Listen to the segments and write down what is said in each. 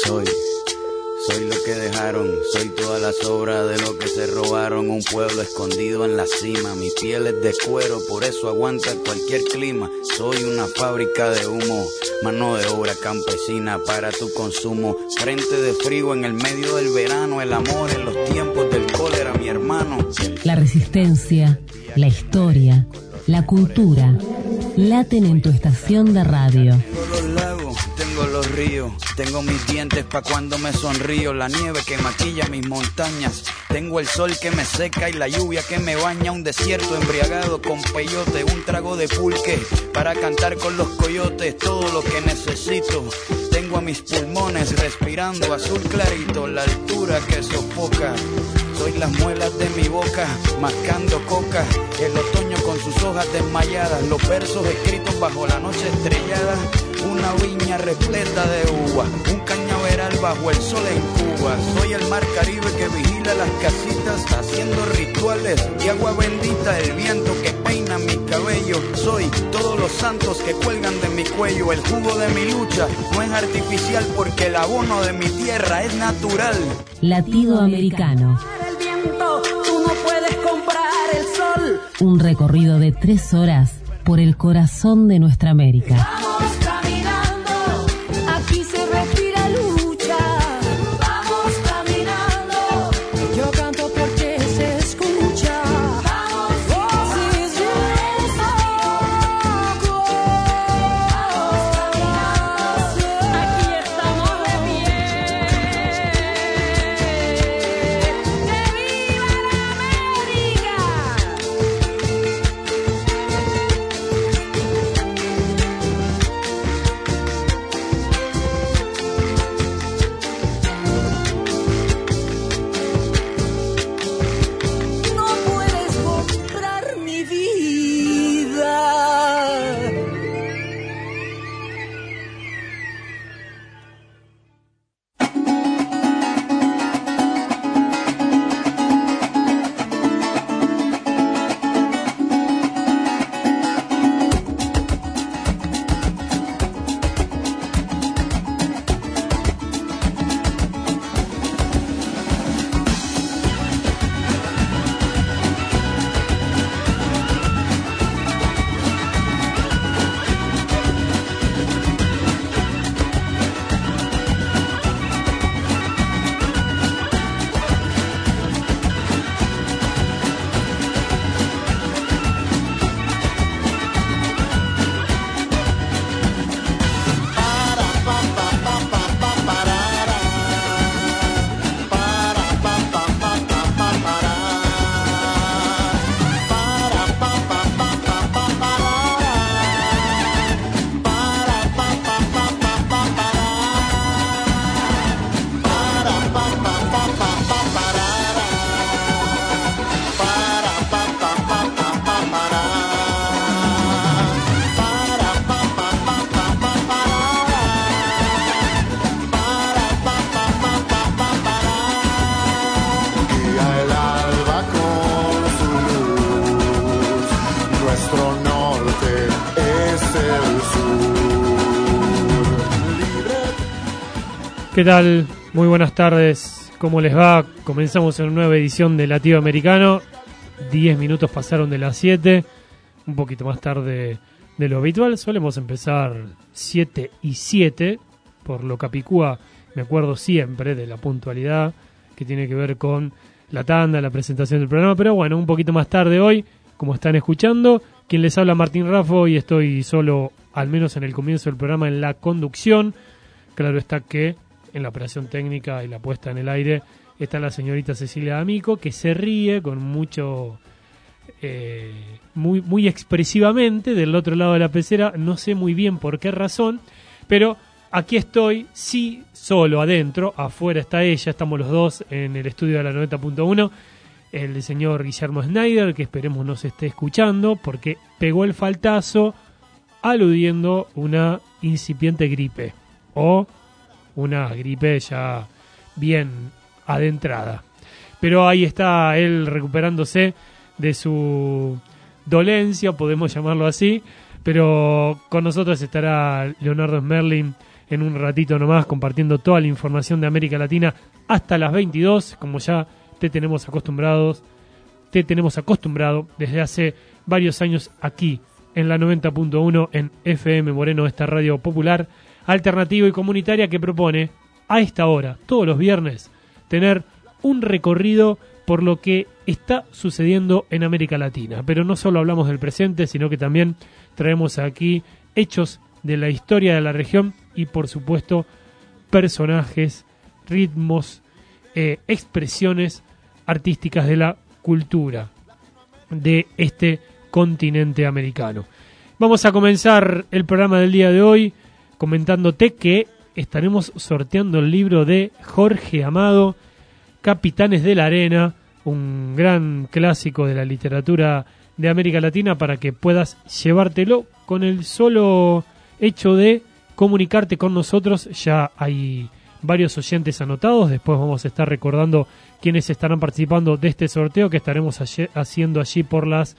Soy lo que dejaron, soy toda la sobra de lo que se robaron. Un pueblo escondido en la cima, mi piel es de cuero, por eso aguanta cualquier clima. Soy una fábrica de humo, mano de obra campesina para tu consumo. Frente de frío en el medio del verano, el amor en los tiempos del cólera, mi hermano. La resistencia, la historia, la cultura, laten en tu estación de radio. Tengo los lagos, tengo los ríos, tengo mis dientes pa' cuando me sonrío, la nieve que maquilla mis montañas, tengo el sol que me seca y la lluvia que me baña, un desierto embriagado con peyote, un trago de pulque para cantar con los coyotes, todo lo que necesito. Tengo a mis pulmones respirando azul clarito, la altura que sofoca. Soy las muelas de mi boca, mascando coca, el otoño con sus hojas desmayadas, los versos escritos bajo la noche estrellada, una viña repleta de uva, un cañaveral bajo el sol en Cuba. Soy el mar Caribe que vigila las casitas, haciendo rituales de agua bendita, el viento que peina mi cabello. Soy todos los santos que cuelgan de mi cuello, el jugo de mi lucha no es artificial porque el abono de mi tierra es natural. Latido Americano. Tú no puedes comprar el sol. Un recorrido de 3 horas por el corazón de nuestra América. Vamos caminando, aquí se respira lucha. Vamos caminando, yo canto porque se escucha. Vamos, sí, sí, aquí estamos de pie. ¿Qué tal? Muy buenas tardes, ¿cómo les va? Comenzamos en una nueva edición de Latido Americano. 10 minutos pasaron de las 7, un poquito más tarde de lo habitual. Solemos empezar 7 y 7, por lo capicúa me acuerdo siempre de la puntualidad que tiene que ver con la tanda, la presentación del programa. Pero bueno, un poquito más tarde hoy, como están escuchando. Quien les habla, Martín Raffo, y estoy solo, al menos en el comienzo del programa, en la conducción. Claro está que en la operación técnica y la puesta en el aire está la señorita Cecilia D'Amico, que se ríe con mucho, muy expresivamente del otro lado de la pecera. No sé muy bien por qué razón, pero aquí estoy, sí, solo adentro. Afuera está ella, estamos los dos en el estudio de la 90.1. El señor Guillermo Schneider, que esperemos nos esté escuchando, porque pegó el faltazo aludiendo una incipiente gripe, o una gripe ya bien adentrada. Pero ahí está él recuperándose de su dolencia, podemos llamarlo así. Pero con nosotros estará Leonardo Smerling en un ratito nomás, compartiendo toda la información de América Latina hasta las 22, como ya te tenemos acostumbrado desde hace varios años aquí en la 90.1 en FM Moreno, esta radio popular, alternativa y comunitaria que propone a esta hora, todos los viernes, tener un recorrido por lo que está sucediendo en América Latina. Pero no solo hablamos del presente, sino que también traemos aquí hechos de la historia de la región y, por supuesto, personajes, ritmos, expresiones artísticas de la cultura de este continente americano. Vamos a comenzar el programa del día de hoy comentándote que estaremos sorteando el libro de Jorge Amado, Capitanes de la Arena, un gran clásico de la literatura de América Latina, para que puedas llevártelo con el solo hecho de comunicarte con nosotros. Ya hay varios oyentes anotados, después vamos a estar recordando quiénes estarán participando de este sorteo que estaremos haciendo allí por las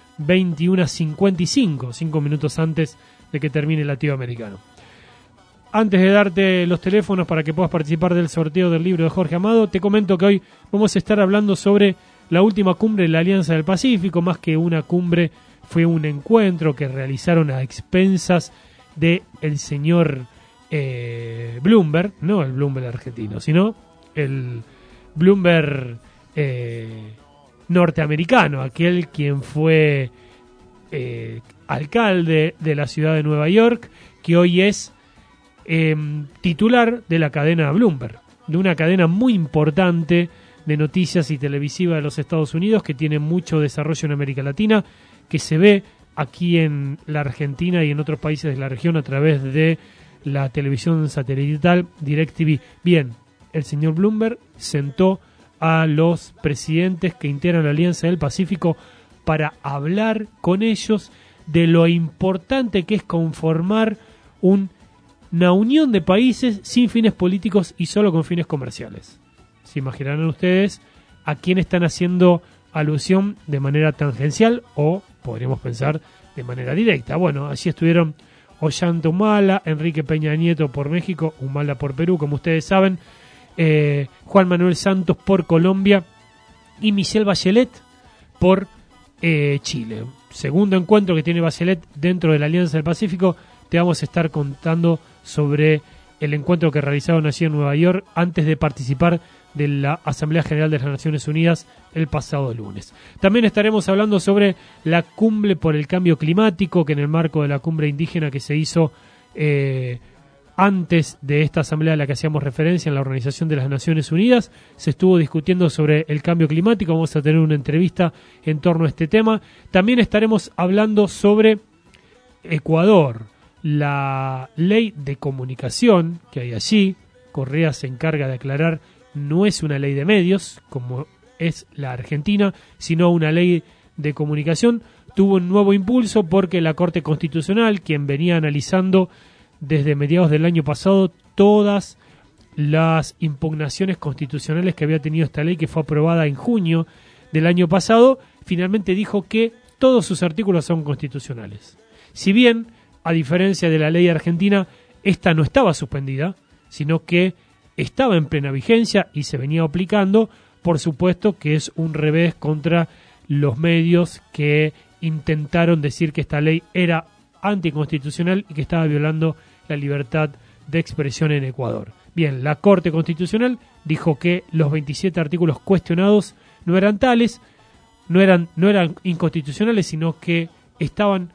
21:55, 5 minutos antes de que termine el latido americano. Antes de darte los teléfonos para que puedas participar del sorteo del libro de Jorge Amado, te comento que hoy vamos a estar hablando sobre la última cumbre de la Alianza del Pacífico. Más que una cumbre, fue un encuentro que realizaron a expensas de el señor Bloomberg, no el Bloomberg argentino, sino el Bloomberg norteamericano, aquel quien fue alcalde de la ciudad de Nueva York, que hoy es titular de la cadena Bloomberg, de una cadena muy importante de noticias y televisiva de los Estados Unidos, que tiene mucho desarrollo en América Latina, que se ve aquí en la Argentina y en otros países de la región a través de la televisión satelital DirecTV. Bien, el señor Bloomberg sentó a los presidentes que integran la Alianza del Pacífico para hablar con ellos de lo importante que es conformar una unión de países sin fines políticos y solo con fines comerciales. Se imaginarán ustedes a quién están haciendo alusión de manera tangencial o, podríamos pensar, de manera directa. Bueno, allí estuvieron Ollanta Humala, Enrique Peña Nieto por México, Humala por Perú, como ustedes saben, Juan Manuel Santos por Colombia y Michelle Bachelet por Chile. Segundo encuentro que tiene Bachelet dentro de la Alianza del Pacífico. Te vamos a estar contando sobre el encuentro que realizaron allí en Nueva York antes de participar de la Asamblea General de las Naciones Unidas el pasado lunes. También estaremos hablando sobre la cumbre por el cambio climático, que en el marco de la cumbre indígena que se hizo antes de esta asamblea a la que hacíamos referencia en la Organización de las Naciones Unidas, se estuvo discutiendo sobre el cambio climático. Vamos a tener una entrevista en torno a este tema. También estaremos hablando sobre Ecuador, la ley de comunicación que hay allí. Correa se encarga de aclarar, no es una ley de medios como es la Argentina, sino una ley de comunicación. Tuvo un nuevo impulso porque la Corte Constitucional, quien venía analizando desde mediados del año pasado todas las impugnaciones constitucionales que había tenido esta ley, que fue aprobada en junio del año pasado, finalmente dijo que todos sus artículos son constitucionales. Si bien, a diferencia de la ley argentina, esta no estaba suspendida, sino que estaba en plena vigencia y se venía aplicando. Por supuesto que es un revés contra los medios que intentaron decir que esta ley era anticonstitucional y que estaba violando la libertad de expresión en Ecuador. Bien, la Corte Constitucional dijo que los 27 artículos cuestionados no eran tales, no eran inconstitucionales, sino que estaban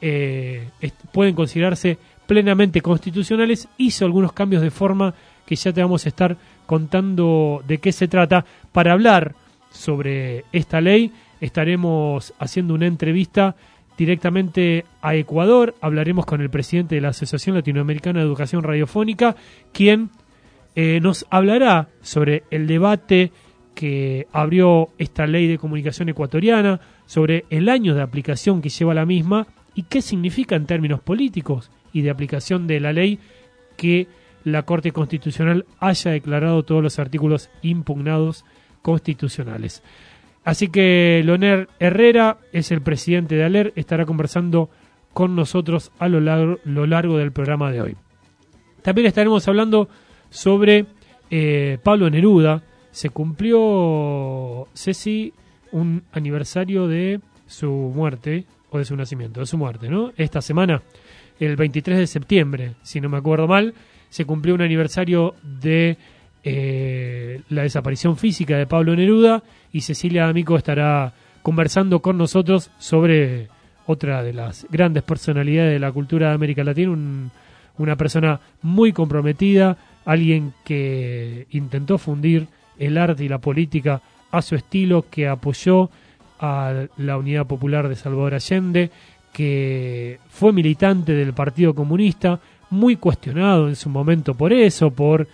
pueden considerarse plenamente constitucionales. Hizo algunos cambios de forma que ya te vamos a estar contando de qué se trata. Para hablar sobre esta ley estaremos haciendo una entrevista directamente a Ecuador. Hablaremos con el presidente de la Asociación Latinoamericana de Educación Radiofónica, quien nos hablará sobre el debate que abrió esta ley de comunicación ecuatoriana, sobre el año de aplicación que lleva la misma y qué significa en términos políticos y de aplicación de la ley que la Corte Constitucional haya declarado todos los artículos impugnados constitucionales. Así que Leonel Herrera es el presidente de ALER, estará conversando con nosotros a lo largo del programa de hoy. También estaremos hablando sobre Pablo Neruda. Se cumplió, Ceci, un aniversario de su muerte, o de su nacimiento, de su muerte, ¿no? Esta semana, el 23 de septiembre, si no me acuerdo mal, se cumplió un aniversario de la desaparición física de Pablo Neruda, y Cecilia D'Amico estará conversando con nosotros sobre otra de las grandes personalidades de la cultura de América Latina, una persona muy comprometida, alguien que intentó fundir el arte y la política a su estilo, que apoyó a la Unidad Popular de Salvador Allende, que fue militante del Partido Comunista, muy cuestionado en su momento por eso, por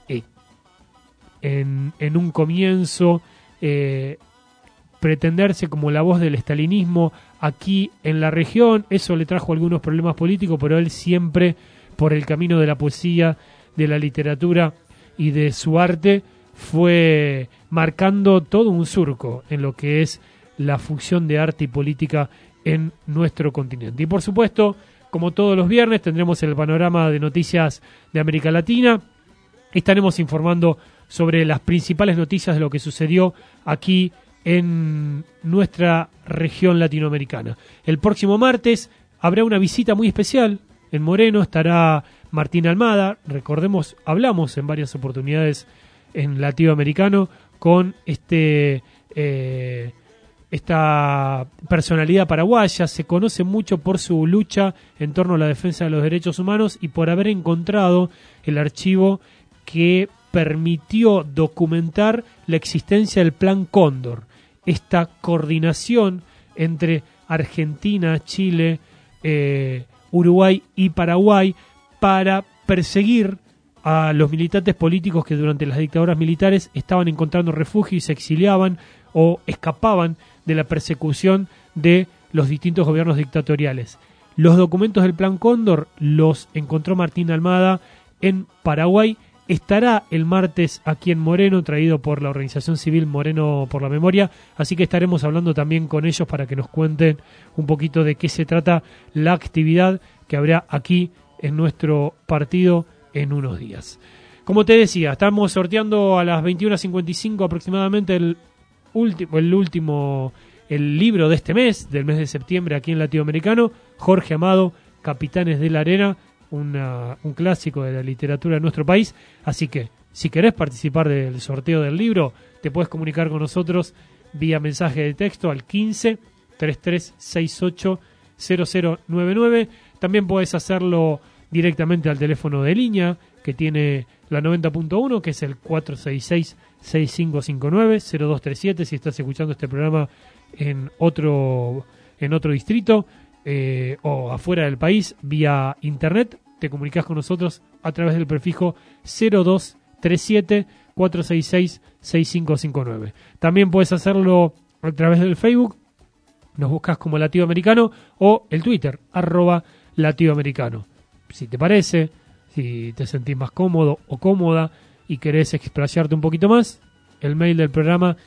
en un comienzo pretenderse como la voz del estalinismo aquí en la región. Eso le trajo algunos problemas políticos, pero él siempre, por el camino de la poesía, de la literatura y de su arte, fue marcando todo un surco en lo que es la fusión de arte y política en nuestro continente. Y por supuesto, como todos los viernes, tendremos el panorama de noticias de América Latina. Estaremos informando sobre las principales noticias de lo que sucedió aquí en nuestra región latinoamericana. El próximo martes habrá una visita muy especial. En Moreno estará Martín Almada. Recordemos, hablamos en varias oportunidades en Latinoamericano con esta personalidad paraguaya. Se conoce mucho por su lucha en torno a la defensa de los derechos humanos y por haber encontrado el archivo que permitió documentar la existencia del Plan Cóndor, esta coordinación entre Argentina, Chile, Uruguay y Paraguay para perseguir a los militantes políticos que durante las dictaduras militares estaban encontrando refugio y se exiliaban o escapaban de la persecución de los distintos gobiernos dictatoriales. Los documentos del Plan Cóndor los encontró Martín Almada en Paraguay. Estará el martes aquí en Moreno, traído por la organización civil Moreno por la Memoria, así que estaremos hablando también con ellos para que nos cuenten un poquito de qué se trata la actividad que habrá aquí en nuestro partido en unos días. Como te decía, estamos sorteando a las 21:55 aproximadamente el libro de este mes, del mes de septiembre aquí en Latinoamericano, Jorge Amado, Capitanes de la Arena, un clásico de la literatura de nuestro país. Así que si querés participar del sorteo del libro, te puedes comunicar con nosotros vía mensaje de texto al 15 3368 0099. También puedes hacerlo directamente al teléfono de línea que tiene la 90.1, que es el 466-6559-0237, si estás escuchando este programa en otro distrito o afuera del país vía internet. Te comunicas con nosotros a través del prefijo 0237-466-6559. También puedes hacerlo a través del Facebook, nos buscas como Latinoamericano, o el Twitter, @Latinoamericano. Si te parece, si te sentís más cómodo o cómoda y querés explayarte un poquito más, el mail del programa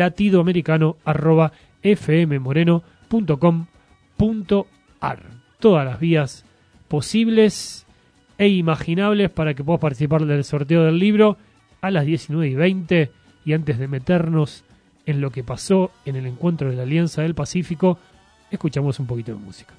latinoamericano@fmmoreno.com.ar. Todas las vías posibles e imaginables para que puedas participar del sorteo del libro a las 19:20. Y antes de meternos en lo que pasó en el encuentro de la Alianza del Pacífico, escuchamos un poquito de música.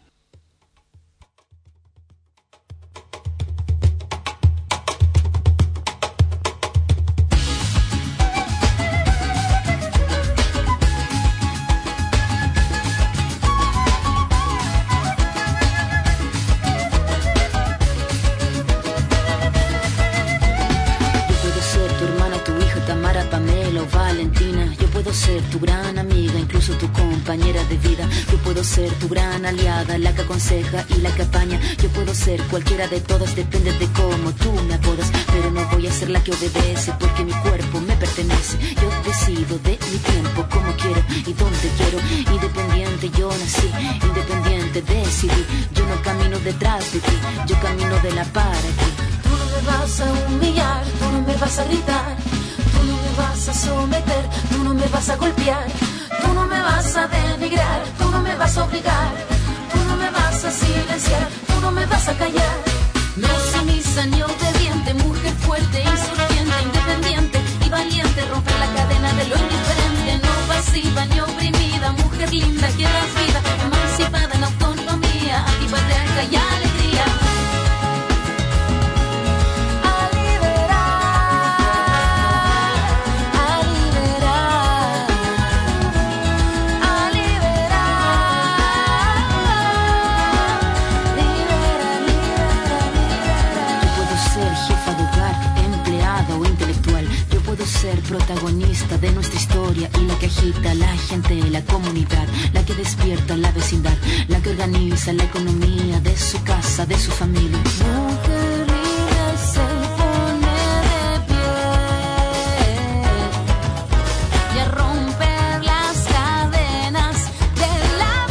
Tu gran amiga, incluso tu compañera de vida. Yo puedo ser tu gran aliada, la que aconseja y la que apaña. Yo puedo ser cualquiera de todas, depende de cómo tú me apodas. Pero no voy a ser la que obedece, porque mi cuerpo me pertenece. Yo decido de mi tiempo, como quiero y donde quiero. Independiente yo nací, independiente decidí. Yo no camino detrás de ti, yo camino de la para ti. Tú no me vas a humillar, tú no me vas a gritar. Tú no me vas a someter, tú no me vas a golpear, tú no me vas a denigrar, tú no me vas a obligar, tú no me vas a silenciar, tú no me vas a callar. No sé mis sumisa ni obediente, mujer fuerte, insurgente, independiente y valiente, romper la cadena de lo indiferente, no pasiva ni oprimida, mujer linda que da vida, emancipada en autonomía, antipatriarca y alegría. Ser protagonista de nuestra historia y la que agita la gente, la comunidad, la que despierta la vecindad, la que organiza la economía de su casa, de su familia. Mujer libre se pone de pie y a romper las cadenas de la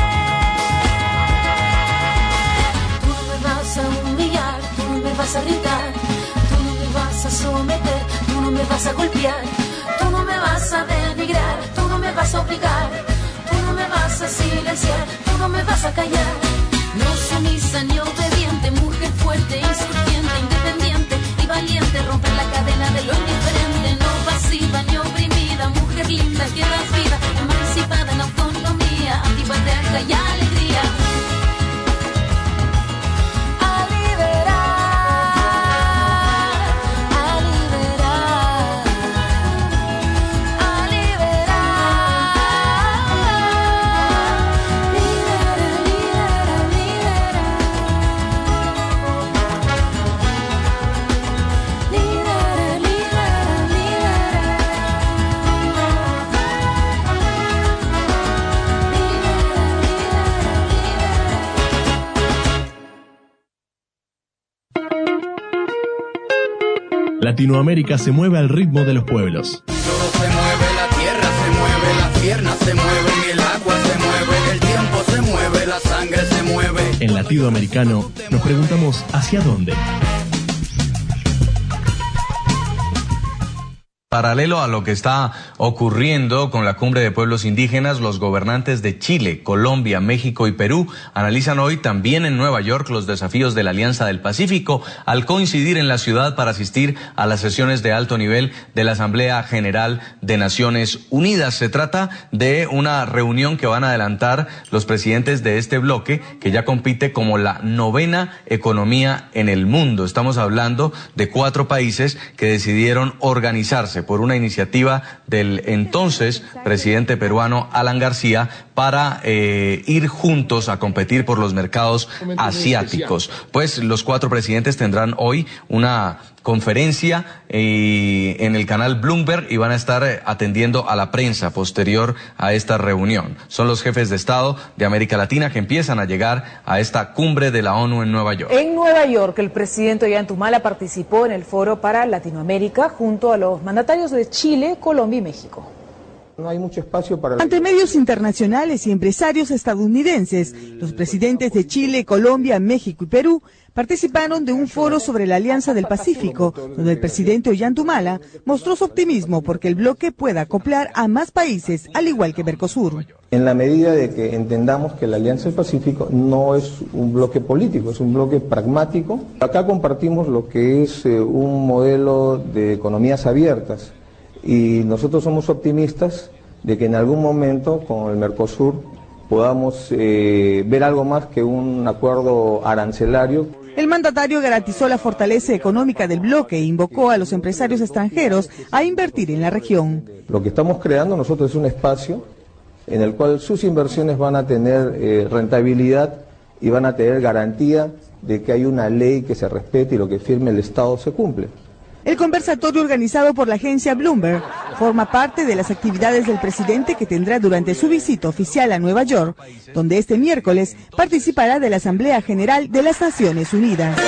piel. Tú no me vas a humillar, tú no me vas a gritar, tú no me vas a someter, tú no me vas a golpear, tú no me vas a denigrar, tú no me vas a obligar, tú no me vas a silenciar, tú no me vas a callar. No sumisa ni obediente, mujer fuerte, insurgente, independiente y valiente, romper la cadena de lo indiferente, no pasiva ni oprimida, mujer linda que da vida, emancipada en autonomía, antipatriarca y alegría. Latinoamérica se mueve al ritmo de los pueblos. Todo se mueve, la tierra se mueve, las piernas se mueven, el agua se mueve, el tiempo se mueve, la sangre se mueve. En Latinoamericano nos preguntamos ¿hacia dónde? Paralelo a lo que está ocurriendo con la Cumbre de Pueblos Indígenas, los gobernantes de Chile, Colombia, México y Perú analizan hoy también en Nueva York los desafíos de la Alianza del Pacífico al coincidir en la ciudad para asistir a las sesiones de alto nivel de la Asamblea General de Naciones Unidas. Se trata de una reunión que van a adelantar los presidentes de este bloque, que ya compite como la 9ª economía en el mundo. Estamos hablando de 4 países que decidieron organizarse por una iniciativa del entonces presidente peruano Alan García para ir juntos a competir por los mercados asiáticos. Pues los 4 presidentes tendrán hoy una conferencia en el canal Bloomberg y van a estar atendiendo a la prensa posterior a esta reunión. Son los jefes de Estado de América Latina que empiezan a llegar a esta cumbre de la ONU en Nueva York. En Nueva York, el presidente Ollanta participó en el foro para Latinoamérica junto a los mandatarios de Chile, Colombia y México. No hay mucho espacio para... Ante medios internacionales y empresarios estadounidenses, los presidentes de Chile, Colombia, México y Perú participaron de un foro sobre la Alianza del Pacífico, donde el presidente Ollanta Humala mostró su optimismo porque el bloque pueda acoplar a más países, al igual que Mercosur. En la medida de que entendamos que la Alianza del Pacífico no es un bloque político, es un bloque pragmático. Acá compartimos lo que es un modelo de economías abiertas. Y nosotros somos optimistas de que en algún momento con el Mercosur podamos ver algo más que un acuerdo arancelario. El mandatario garantizó la fortaleza económica del bloque e invocó a los empresarios extranjeros a invertir en la región. Lo que estamos creando nosotros es un espacio en el cual sus inversiones van a tener rentabilidad y van a tener garantía de que hay una ley que se respete y lo que firme el Estado se cumple. El conversatorio organizado por la agencia Bloomberg forma parte de las actividades del presidente que tendrá durante su visita oficial a Nueva York, donde este miércoles participará de la Asamblea General de las Naciones Unidas.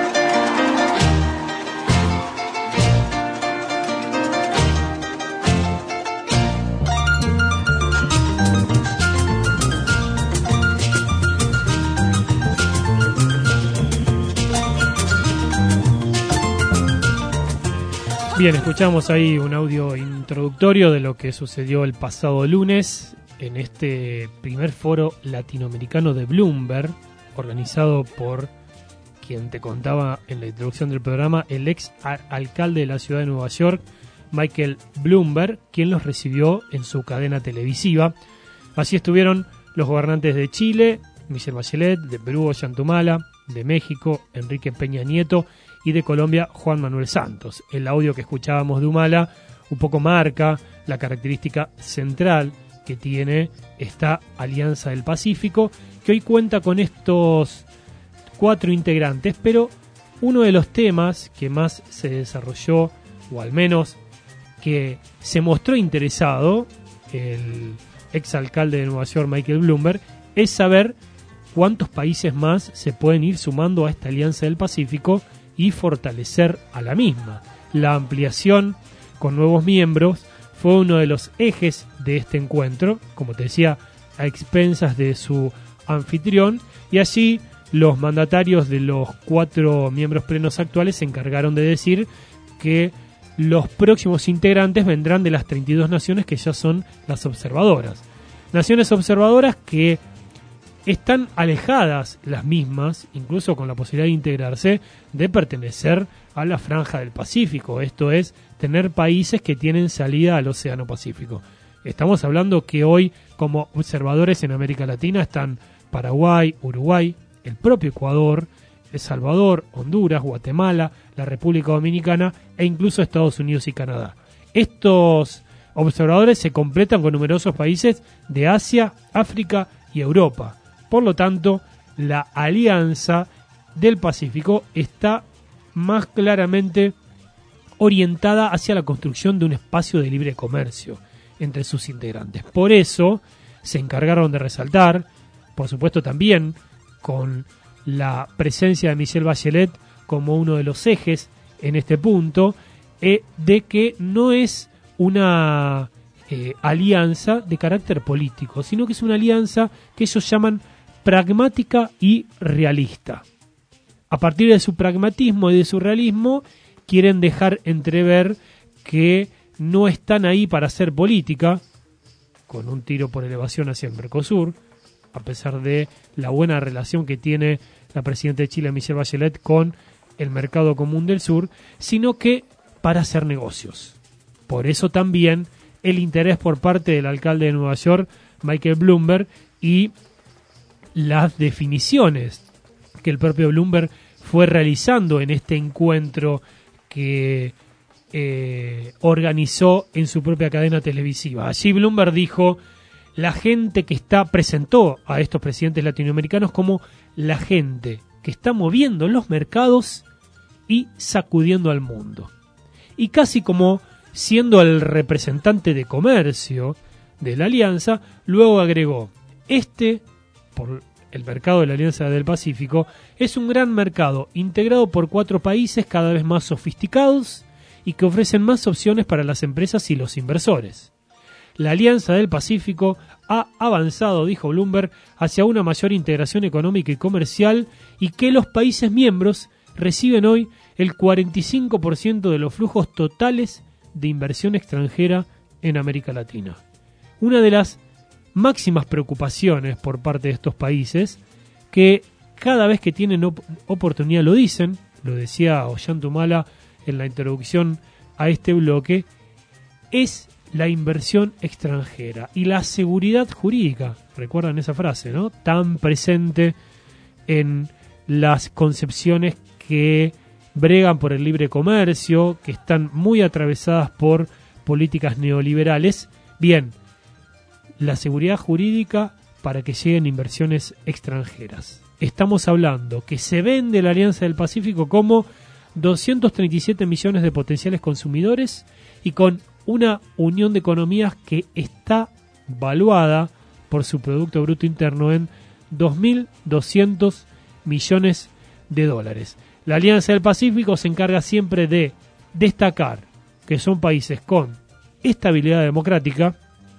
Bien, escuchamos ahí un audio introductorio de lo que sucedió el pasado lunes en este primer foro latinoamericano de Bloomberg, organizado por quien te contaba en la introducción del programa, el ex alcalde de la ciudad de Nueva York, Michael Bloomberg, quien los recibió en su cadena televisiva. Así estuvieron los gobernantes de Chile, Michelle Bachelet, de Perú, Ollanta Humala, de México, Enrique Peña Nieto, y de Colombia, Juan Manuel Santos. El audio que escuchábamos de Humala un poco marca la característica central que tiene esta Alianza del Pacífico, que hoy cuenta con estos 4 integrantes, pero uno de los temas que más se desarrolló, o al menos que se mostró interesado el exalcalde de Nueva York, Michael Bloomberg, es saber cuántos países más se pueden ir sumando a esta Alianza del Pacífico y fortalecer a la misma. La ampliación con nuevos miembros fue uno de los ejes de este encuentro, como te decía, a expensas de su anfitrión, y allí los mandatarios de los 4 miembros plenos actuales se encargaron de decir que los próximos integrantes vendrán de las 32 naciones que ya son las observadoras. Naciones observadoras que están alejadas las mismas, incluso con la posibilidad de integrarse, de pertenecer a la franja del Pacífico, esto es, tener países que tienen salida al Océano Pacífico. Estamos hablando que hoy como observadores en América Latina están Paraguay, Uruguay, el propio Ecuador, El Salvador, Honduras, Guatemala, la República Dominicana e incluso Estados Unidos y Canadá. Estos observadores se completan con numerosos países de Asia, África y Europa. Por lo tanto, la Alianza del Pacífico está más claramente orientada hacia la construcción de un espacio de libre comercio entre sus integrantes. Por eso se encargaron de resaltar, por supuesto también con la presencia de Michelle Bachelet como uno de los ejes en este punto, de que no es una alianza de carácter político, sino que es una alianza que ellos llaman pragmática y realista. A partir de su pragmatismo y de su realismo, quieren dejar entrever que no están ahí para hacer política, con un tiro por elevación hacia el Mercosur, a pesar de la buena relación que tiene la presidenta de Chile, Michelle Bachelet, con el Mercado Común del Sur, sino que para hacer negocios. Por eso también el interés por parte del alcalde de Nueva York, Michael Bloomberg, y las definiciones que el propio Bloomberg fue realizando en este encuentro que organizó en su propia cadena televisiva. Allí Bloomberg dijo: la gente que presentó a estos presidentes latinoamericanos como la gente que está moviendo los mercados y sacudiendo al mundo. Y casi como siendo el representante de comercio de la alianza, luego agregó: por el mercado de la Alianza del Pacífico, es un gran mercado integrado por 4 países cada vez más sofisticados y que ofrecen más opciones para las empresas y los inversores. La Alianza del Pacífico ha avanzado, dijo Bloomberg, hacia una mayor integración económica y comercial, y que los países miembros reciben hoy el 45% de los flujos totales de inversión extranjera en América Latina. Una de las máximas preocupaciones por parte de estos países, que cada vez que tienen oportunidad lo dicen, lo decía Ollanta Humala en la introducción a este bloque, es la inversión extranjera y la seguridad jurídica. ¿Recuerdan esa frase, no? Tan presente en las concepciones que bregan por el libre comercio, que están muy atravesadas por políticas neoliberales. Bien, la seguridad jurídica para que lleguen inversiones extranjeras. Estamos hablando que se vende la Alianza del Pacífico como 237 millones de potenciales consumidores y con una unión de economías que está valuada por su Producto Bruto Interno en 2.200 millones de dólares. La Alianza del Pacífico se encarga siempre de destacar que son países con estabilidad democrática.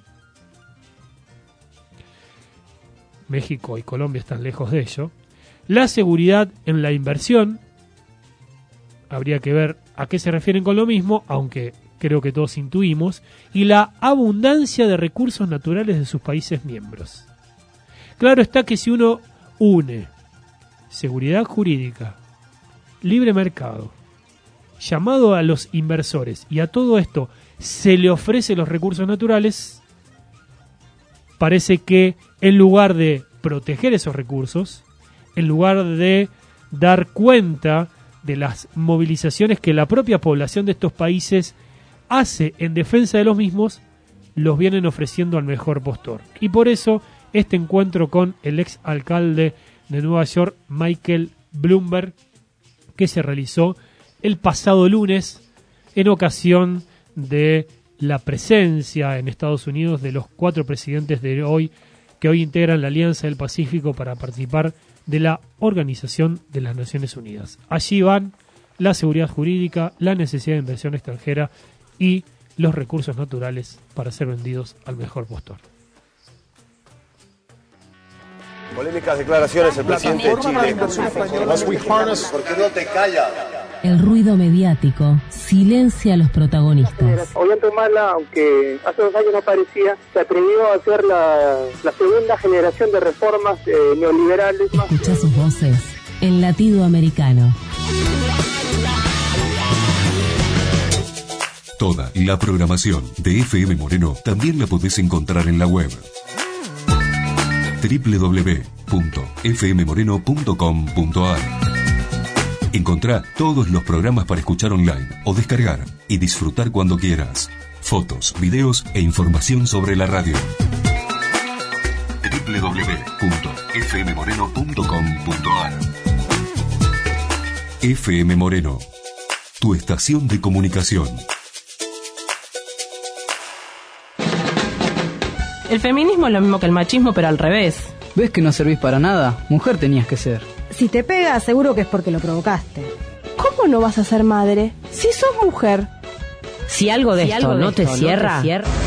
México y Colombia están lejos de ello. La seguridad en la inversión. Habría que ver a qué se refieren con lo mismo, aunque creo que todos intuimos. Y la abundancia de recursos naturales de sus países miembros. Claro está que si uno une seguridad jurídica libre mercado, llamado a los inversores, y a todo esto se le ofrece los recursos naturales, parece que en lugar de proteger esos recursos, en lugar de dar cuenta de las movilizaciones que la propia población de estos países hace en defensa de los mismos, los vienen ofreciendo al mejor postor. Y por eso este encuentro con el ex alcalde de Nueva York, Michael Bloomberg, que se realizó el pasado lunes en ocasión de la presencia en Estados Unidos de los 4 presidentes que hoy integran la Alianza del Pacífico para participar de la Organización de las Naciones Unidas. Allí van la seguridad jurídica, la necesidad de inversión extranjera y los recursos naturales para ser vendidos al mejor postor. Polémicas declaraciones del presidente de Chile. ¿Por qué no te callas? El ruido mediático silencia a los protagonistas. Ollanta, aunque hace 2 años no aparecía, se atrevió a hacer la segunda generación de reformas neoliberales. Escucha sus voces en Latido Americano. Toda la programación de FM Moreno también la podés encontrar en la web www.fmmoreno.com.ar. Encontrá todos los programas para escuchar online o descargar y disfrutar cuando quieras. Fotos, videos e información sobre la radio. www.fmmoreno.com.ar. FM Moreno, tu estación de comunicación. El feminismo es lo mismo que el machismo, pero al revés. ¿Ves que no servís para nada? Mujer tenías que ser. Si te pega, seguro que es porque lo provocaste. ¿Cómo no vas a ser madre si sos mujer? Si algo de esto no te cierra,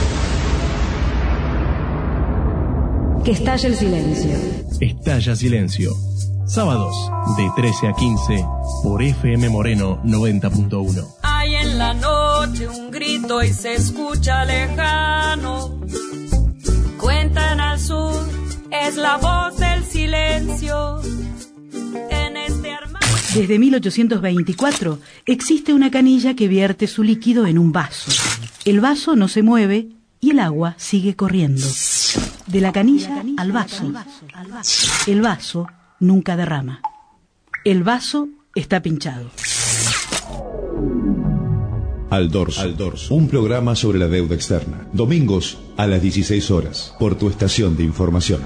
que estalle el silencio. Estalla Silencio. Sábados de 13 a 15 por FM Moreno 90.1. Hay en la noche un grito y se escucha lejano. Cuentan al sur, es la voz del silencio. En este armario. Desde 1824 existe una canilla que vierte su líquido en un vaso. El vaso no se mueve y el agua sigue corriendo. De la canilla al vaso. El vaso nunca derrama. El vaso está pinchado. Al Dorso, un programa sobre la deuda externa. Domingos a las 16 horas, por tu estación de información.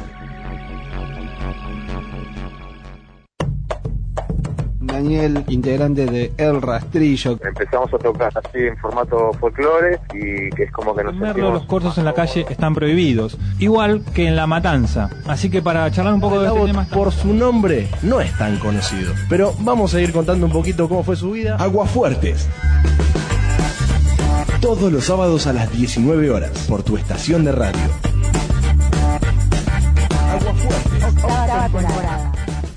Daniel, integrante de El Rastrillo. Empezamos a tocar así en formato folclore y que es como que nos sentimos... Los corsos en la calle están prohibidos, igual que en La Matanza. Así que para charlar un poco de este tema... Por su nombre no es tan conocido, pero vamos a ir contando un poquito cómo fue su vida. Aguafuertes. Todos los sábados a las 19 horas, por tu estación de radio. Aguafuertes. Octava temporada.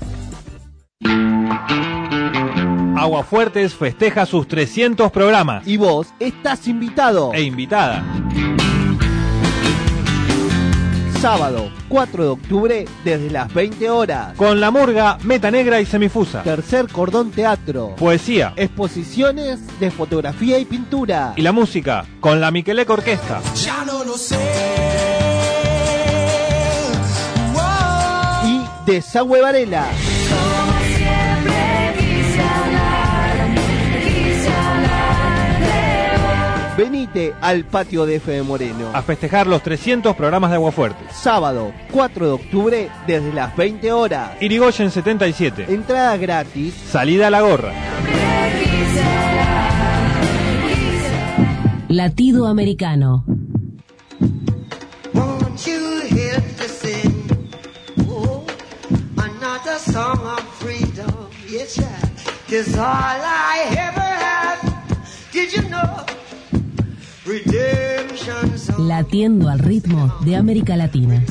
Aguafuertes festeja sus 300 programas. Y vos estás invitado. E invitada. Sábado, 4 de octubre, desde las 20 horas. Con La Murga, Meta Negra y Semifusa. Tercer Cordón Teatro. Poesía. Exposiciones de fotografía y pintura. Y la música, con la Miqueleco Orquesta. Ya no lo sé. Wow. Y Desagüe Varela. Venite al patio de FM Moreno a festejar los 300 programas de Aguafuertes. Sábado, 4 de octubre, desde las 20 horas. Irigoyen 77. Entrada gratis. Salida a la gorra. Latido Americano. Latiendo al ritmo de América Latina.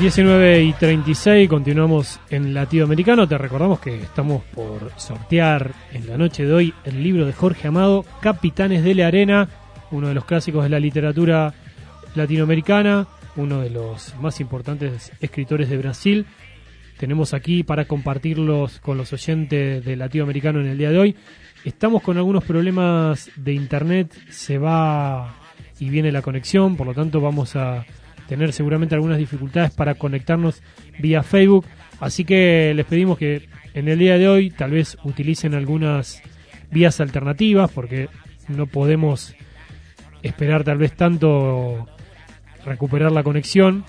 19:36, continuamos en Latinoamericano. Te recordamos que estamos por sortear en la noche de hoy el libro de Jorge Amado, Capitanes de la Arena, uno de los clásicos de la literatura latinoamericana, uno de los más importantes escritores de Brasil. Tenemos aquí para compartirlos con los oyentes de Latinoamericano en el día de hoy. Estamos con algunos problemas de internet, se va y viene la conexión, por lo tanto vamos a tener seguramente algunas dificultades para conectarnos vía Facebook, así que les pedimos que en el día de hoy tal vez utilicen algunas vías alternativas, porque no podemos esperar tal vez tanto recuperar la conexión.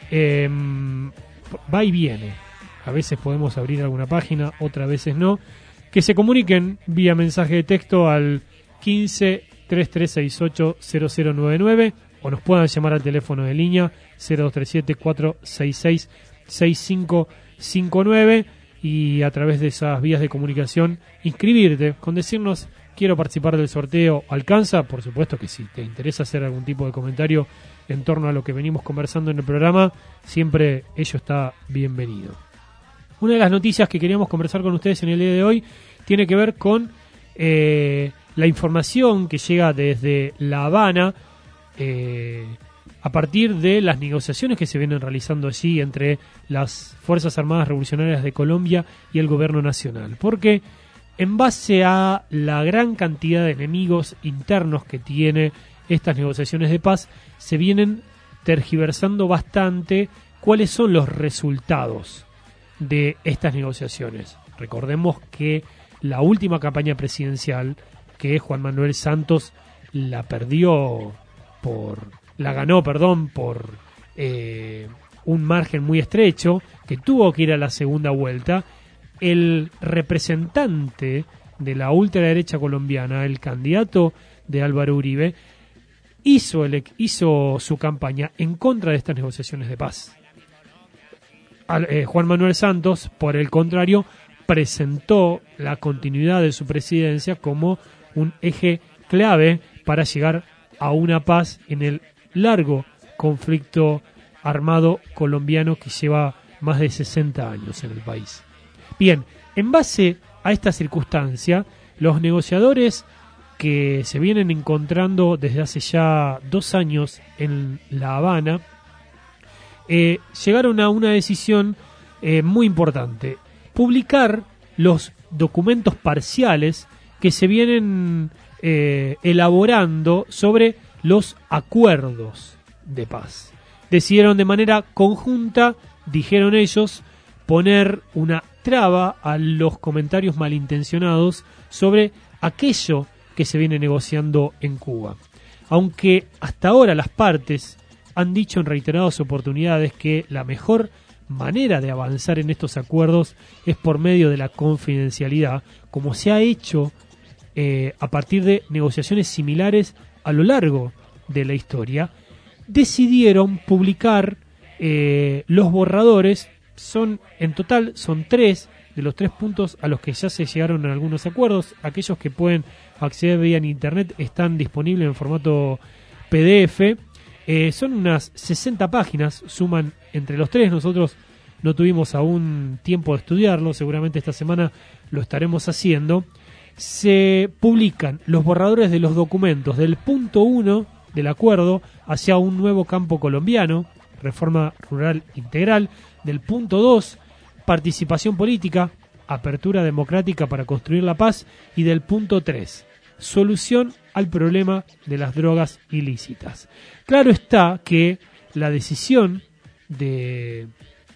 Va y viene, a veces podemos abrir alguna página, otras veces no. Que se comuniquen vía mensaje de texto al 15 3368 0099 o nos puedan llamar al teléfono de línea 0237-466-6559 y a través de esas vías de comunicación inscribirte con decirnos quiero participar del sorteo. ¿Alcanza? Por supuesto que si te interesa hacer algún tipo de comentario en torno a lo que venimos conversando en el programa, siempre ello está bienvenido. Una de las noticias que queríamos conversar con ustedes en el día de hoy tiene que ver con la información que llega desde La Habana a partir de las negociaciones que se vienen realizando allí entre las Fuerzas Armadas Revolucionarias de Colombia y el gobierno nacional. Porque en base a la gran cantidad de enemigos internos que tiene estas negociaciones de paz, se vienen tergiversando bastante cuáles son los resultados de estas negociaciones. Recordemos que la última campaña presidencial, que Juan Manuel Santos la ganó por un margen muy estrecho, que tuvo que ir a la segunda vuelta. El representante de la ultraderecha colombiana, el candidato de Álvaro Uribe, hizo su campaña en contra de estas negociaciones de paz. Juan Manuel Santos, por el contrario, presentó la continuidad de su presidencia como un eje clave para llegar a una paz en el largo conflicto armado colombiano que lleva más de 60 años en el país. Bien, en base a esta circunstancia, los negociadores que se vienen encontrando desde hace ya 2 años en La Habana llegaron a una decisión muy importante: publicar los documentos parciales que se vienen elaborando sobre los acuerdos de paz. Decidieron de manera conjunta, dijeron ellos, poner una traba a los comentarios malintencionados sobre aquello que se viene negociando en Cuba. Aunque hasta ahora las partes han dicho en reiteradas oportunidades que la mejor manera de avanzar en estos acuerdos es por medio de la confidencialidad, como se ha hecho a partir de negociaciones similares a lo largo de la historia, decidieron publicar los borradores. En total son 3 de los 3 puntos a los que ya se llegaron en algunos acuerdos. Aquellos que pueden acceder vía internet están disponibles en formato PDF. Son unas 60 páginas, suman entre los 3. Nosotros no tuvimos aún tiempo de estudiarlo, seguramente esta semana lo estaremos haciendo. Se publican los borradores de los documentos del punto 1 del acuerdo hacia un nuevo campo colombiano, reforma rural integral; del punto 2, participación política, apertura democrática para construir la paz; y del punto 3, solución al problema de las drogas ilícitas. Claro está que la decisión de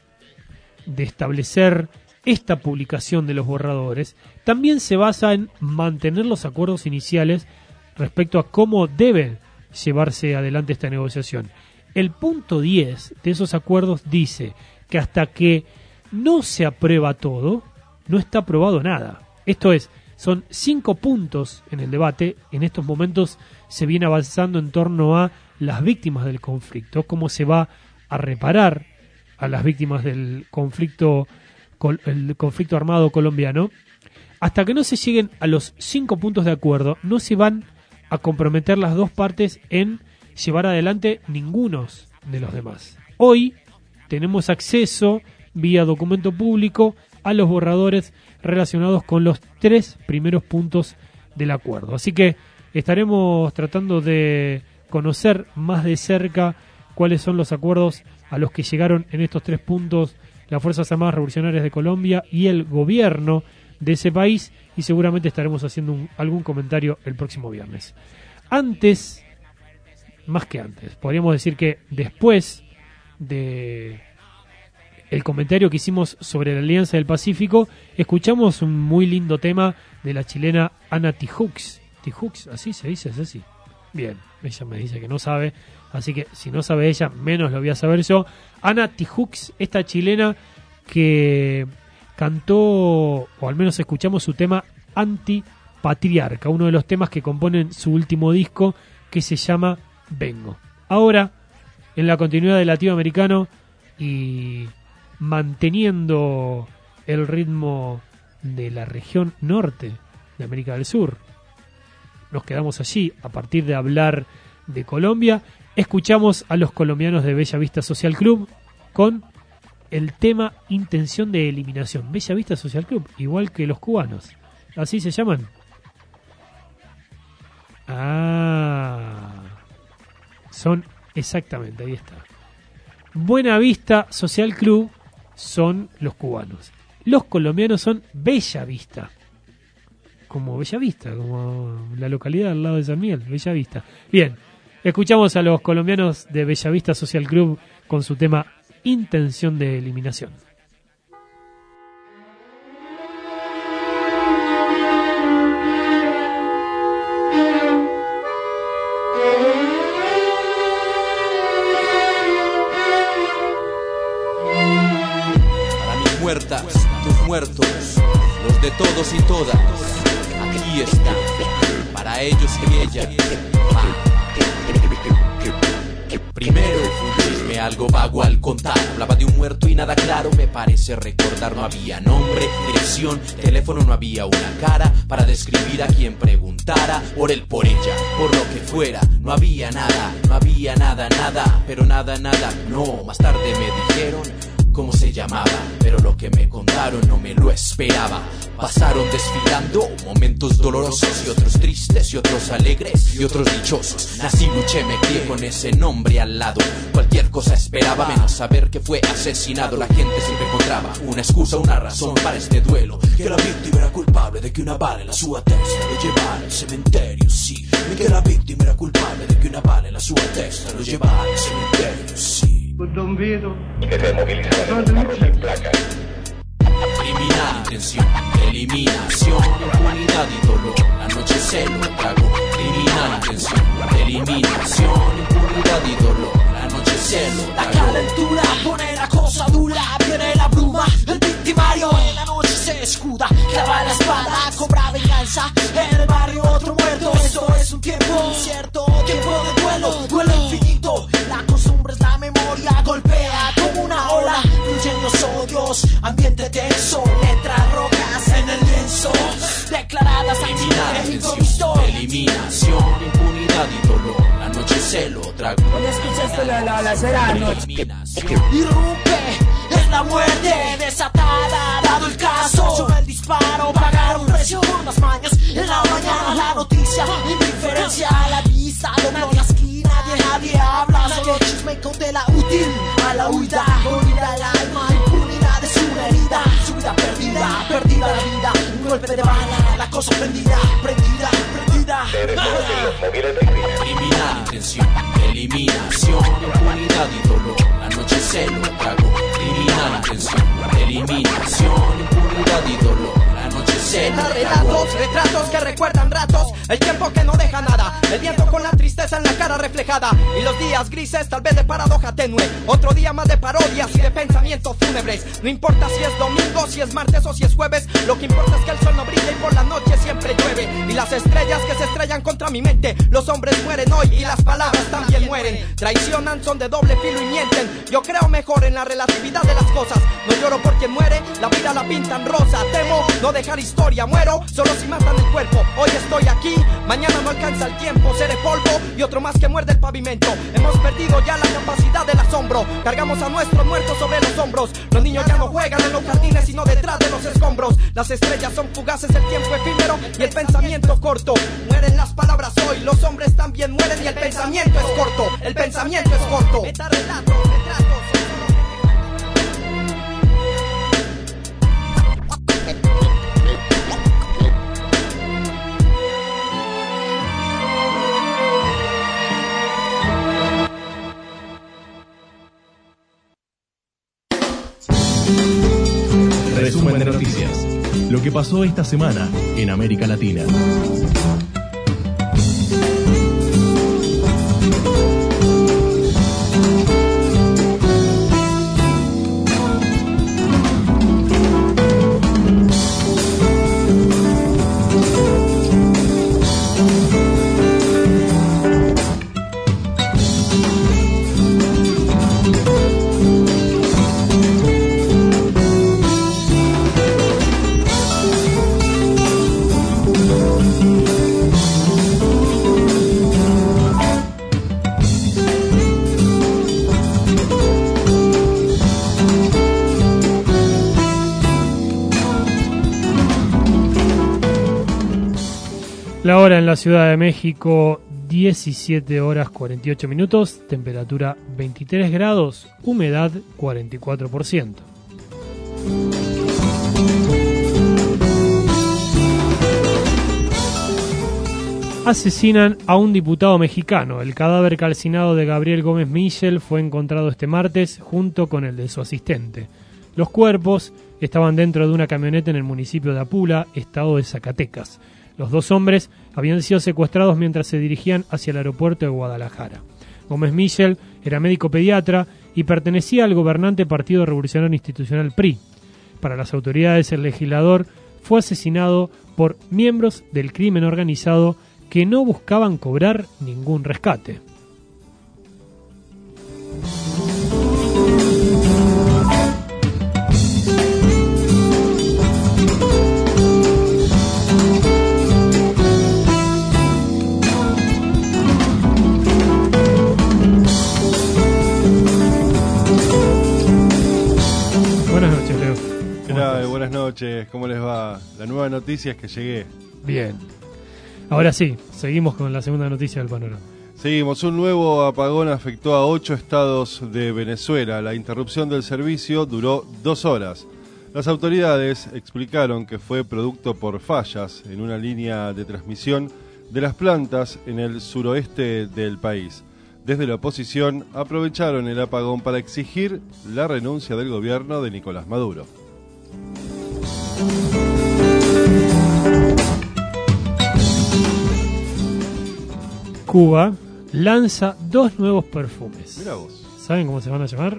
establecer esta publicación de los borradores también se basa en mantener los acuerdos iniciales respecto a cómo debe llevarse adelante esta negociación. El punto 10 de esos acuerdos dice que hasta que no se aprueba todo, no está aprobado nada. Esto es, son 5 puntos en el debate. En estos momentos se viene avanzando en torno a las víctimas del conflicto, cómo se va a reparar a las víctimas del conflicto, el conflicto armado colombiano. Hasta que no se lleguen a los 5 puntos de acuerdo, no se van a comprometer las dos partes en llevar adelante ninguno de los demás. Hoy tenemos acceso vía documento público a los borradores relacionados con los 3 primeros puntos del acuerdo. Así que estaremos tratando de conocer más de cerca cuáles son los acuerdos a los que llegaron en estos 3 puntos las Fuerzas Armadas Revolucionarias de Colombia y el gobierno de ese país, y seguramente estaremos haciendo algún comentario el próximo viernes. Antes, más que antes, podríamos decir que después de el comentario que hicimos sobre la Alianza del Pacífico, escuchamos un muy lindo tema de la chilena Ana Tijoux. Tijoux, así se dice, es así. Bien, ella me dice que no sabe, así que si no sabe ella, menos lo voy a saber yo. Ana Tijoux, esta chilena que cantó, o al menos escuchamos su tema Antipatriarca, uno de los temas que componen su último disco, que se llama Vengo. Ahora, en la continuidad del latinoamericano y manteniendo el ritmo de la región norte de América del Sur, nos quedamos allí a partir de hablar de Colombia. Escuchamos a los colombianos de Bella Vista Social Club con el tema Intención de Eliminación. Bella Vista Social Club, igual que los cubanos, ¿así se llaman? Son exactamente, ahí está. Buena Vista Social Club son los cubanos. Los colombianos son Bella Vista. Como Bella Vista, como la localidad al lado de San Miguel, Bella Vista. Bien, escuchamos a los colombianos de Bella Vista Social Club con su tema Intención de Eliminación. Muertas, tus muertos, los de todos y todas, aquí están, para ellos y ellas. Primero fue un chisme algo vago al contar, hablaba de un muerto y nada claro me parece recordar. No había nombre, dirección, teléfono, no había una cara para describir a quien preguntara por él, por ella, por lo que fuera. No había nada, no había nada, nada, pero nada, nada, no. Más tarde me dijeron cómo se llamaba, pero lo que me contaron no me lo esperaba. Pasaron desfilando momentos dolorosos y otros tristes y otros alegres y otros dichosos. Nací, luché, me crié con ese nombre al lado. Cualquier cosa esperaba menos saber que fue asesinado. La gente siempre encontraba una excusa, una razón para este duelo, que la víctima era culpable de que una bala en la sua testa lo llevara al cementerio, sí. Y que la víctima era culpable de que una bala en la sua testa lo llevara al cementerio, sí. Que se movilizaron los carros en placas. Criminal, tensión, eliminación, impunidad y dolor. La noche se lo tragó. Criminal, tensión, eliminación, impunidad y dolor. La noche se lo tragó. La calentura pone la cosa dura. Viene la bruma, el victimario en la noche se escuda. Clava la espada, cobra venganza. En el barrio otro muerto. Esto es un tiempo incierto, tiempo de duelo, duelo infinito. La costumbre es la memoria, golpea como una ola. Fluyen los odios, ambiente tenso. Letras rojas en el lienzo, declaradas tensión, eliminación, impunidad y dolor. La noche se lo tragó. ¿Dónde escuchaste la Serrano? Irrumpe en la muerte desatada. Dado el caso, sube el disparo, pagar un precio por las mañas. En la mañana la noticia, indiferencia a la vista, dobló la esquina, nadie habla, solo chisme y cautela útil a la huida. Unida el alma, impunidad es una herida, su vida perdida, perdida la vida. Un golpe de bala, la cosa prendida, prendida, prendida. Se desconocen los móviles de crimen. Criminal, tensión, eliminación, impunidad y dolor. La noche se lo tragó. Criminal, tensión, eliminación, impunidad y dolor. La noche se lo tragó. Retratos que recuerdan ratos, el tiempo que no deja nada, el viento con la tristeza en la cara reflejada, y los días grises tal vez de paradoja tenue. Otro día más de parodias y de pensamientos fúnebres. No importa si es domingo, si es martes o si es jueves, lo que importa es que el sol no brilla y por la noche siempre llueve. Y las estrellas que se estrellan contra mi mente, los hombres mueren hoy y las palabras también mueren. Traicionan, son de doble filo y mienten. Yo creo mejor en la relatividad de las cosas. No lloro por quien muere, la vida la pintan rosa. Temo no dejar historia, muero solo si matan el cuerpo. Hoy estoy aquí, mañana no alcanza el tiempo. tiempo seré polvo y otro más que muerde el pavimento. Hemos perdido ya la capacidad del asombro. Cargamos a nuestros muertos sobre los hombros. Los niños ya no juegan en los jardines sino detrás de los escombros. Las estrellas son fugaces, el tiempo efímero y el pensamiento corto. Mueren las palabras hoy, los hombres también mueren y el pensamiento es corto. El pensamiento es corto. Metarrelatos, retratos. Resumen de noticias. Lo que pasó esta semana en América Latina. La hora en la Ciudad de México, 17 horas 48 minutos, temperatura 23 grados, humedad 44%. Asesinan a un diputado mexicano. El cadáver calcinado de Gabriel Gómez Michel fue encontrado este martes junto con el de su asistente. Los cuerpos estaban dentro de una camioneta en el municipio de Apula, estado de Zacatecas. Los dos hombres habían sido secuestrados mientras se dirigían hacia el aeropuerto de Guadalajara. Gómez Michel era médico pediatra y pertenecía al gobernante Partido Revolucionario Institucional PRI. Para las autoridades, el legislador fue asesinado por miembros del crimen organizado que no buscaban cobrar ningún rescate. Buenas noches, ¿cómo les va? La nueva noticia es que llegué. Bien. Ahora sí, seguimos con la segunda noticia del panorama. Seguimos, un nuevo apagón afectó a 8 estados de Venezuela. La interrupción del servicio duró 2 horas. Las autoridades explicaron que fue producto por fallas en una línea de transmisión de las plantas en el suroeste del país. Desde la oposición aprovecharon el apagón para exigir la renuncia del gobierno de Nicolás Maduro. Cuba lanza 2 nuevos perfumes. Mira vos. ¿Saben cómo se van a llamar?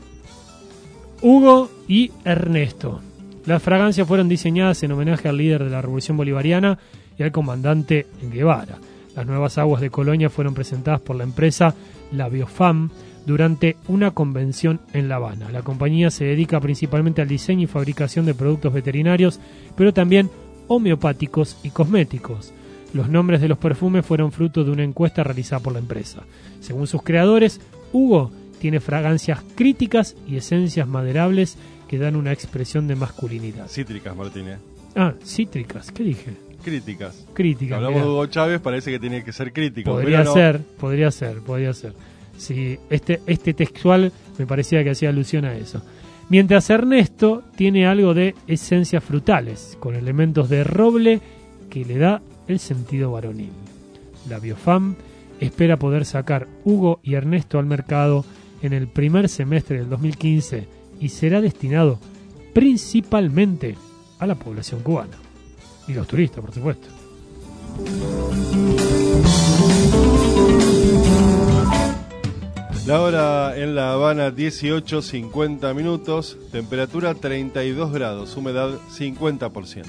Hugo y Ernesto. Las fragancias fueron diseñadas en homenaje al líder de la Revolución Bolivariana y al comandante Guevara. Las nuevas aguas de Colonia fueron presentadas por la empresa La Biofam durante una convención en La Habana. La compañía se dedica principalmente al diseño y fabricación de productos veterinarios, pero también homeopáticos y cosméticos. Los nombres de los perfumes fueron fruto de una encuesta realizada por la empresa. Según sus creadores, Hugo tiene fragancias críticas y esencias maderables que dan una expresión de masculinidad. Cítricas, Martínez. Ah, cítricas, ¿qué dije? Críticas. Críticas. Hablamos de Hugo Chávez, parece que tiene que ser crítico. Podría ser. Sí, este textual me parecía que hacía alusión a eso. Mientras Ernesto tiene algo de esencias frutales, con elementos de roble que le da el sentido varonil. La Biofam espera poder sacar Hugo y Ernesto al mercado en el primer semestre del 2015 y será destinado principalmente a la población cubana. Y los turistas, por supuesto. La hora en La Habana, 18:50 minutos, temperatura 32 grados, humedad 50%.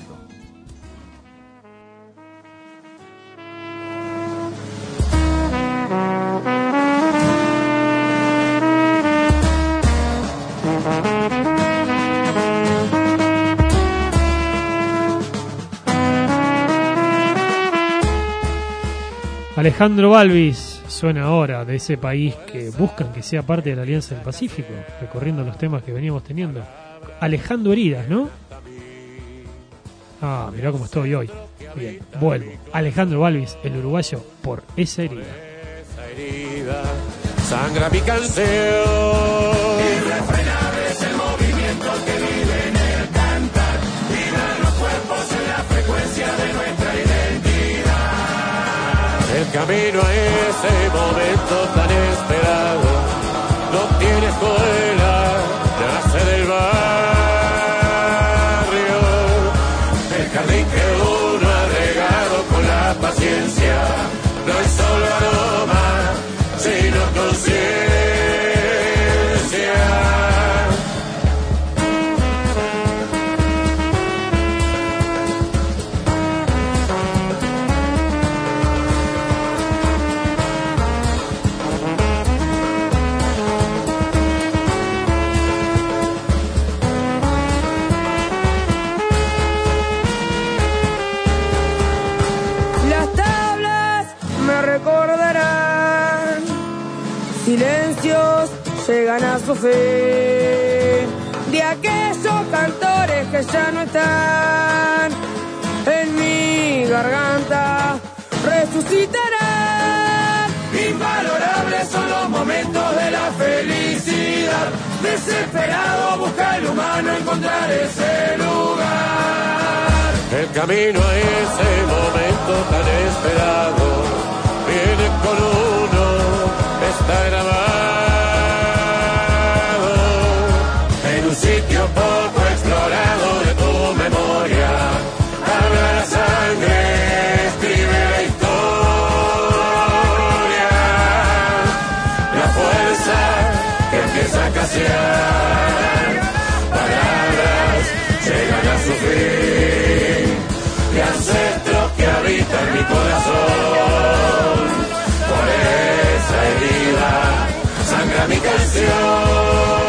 Alejandro Balvis suena ahora, de ese país que buscan que sea parte de la Alianza del Pacífico, recorriendo los temas que veníamos teniendo. Alejandro Heridas, ¿no? Ah, mirá cómo estoy hoy. Bien, vuelvo. Alejandro Balvis, el uruguayo, por esa herida. Esa herida sangra mi canción. Irrefrenable es el movimiento que vive en el cantar. Vibran los cuerpos en la frecuencia de nuestra identidad. El camino a ese momento tan esperado no tiene escuela, nace del barrio. El jardín que uno ha regado con la paciencia no es solo aroma, sino conciencia. Las tablas me recordarán, silencios llegan a su fin, de aquellos cantores que ya no están, en mi garganta resucitarán. Invalorables son los momentos de la felicidad. Desesperado busca el humano encontrar ese lugar. El camino a ese momento tan esperado viene con uno, está grabado en un sitio poco explorado de tu memoria. Habla la sangre, escribe la historia, la fuerza que empieza a escasear. Palabras llegan a su fin, de ancestros que habitan mi corazón. Por esa herida sangra mi canción.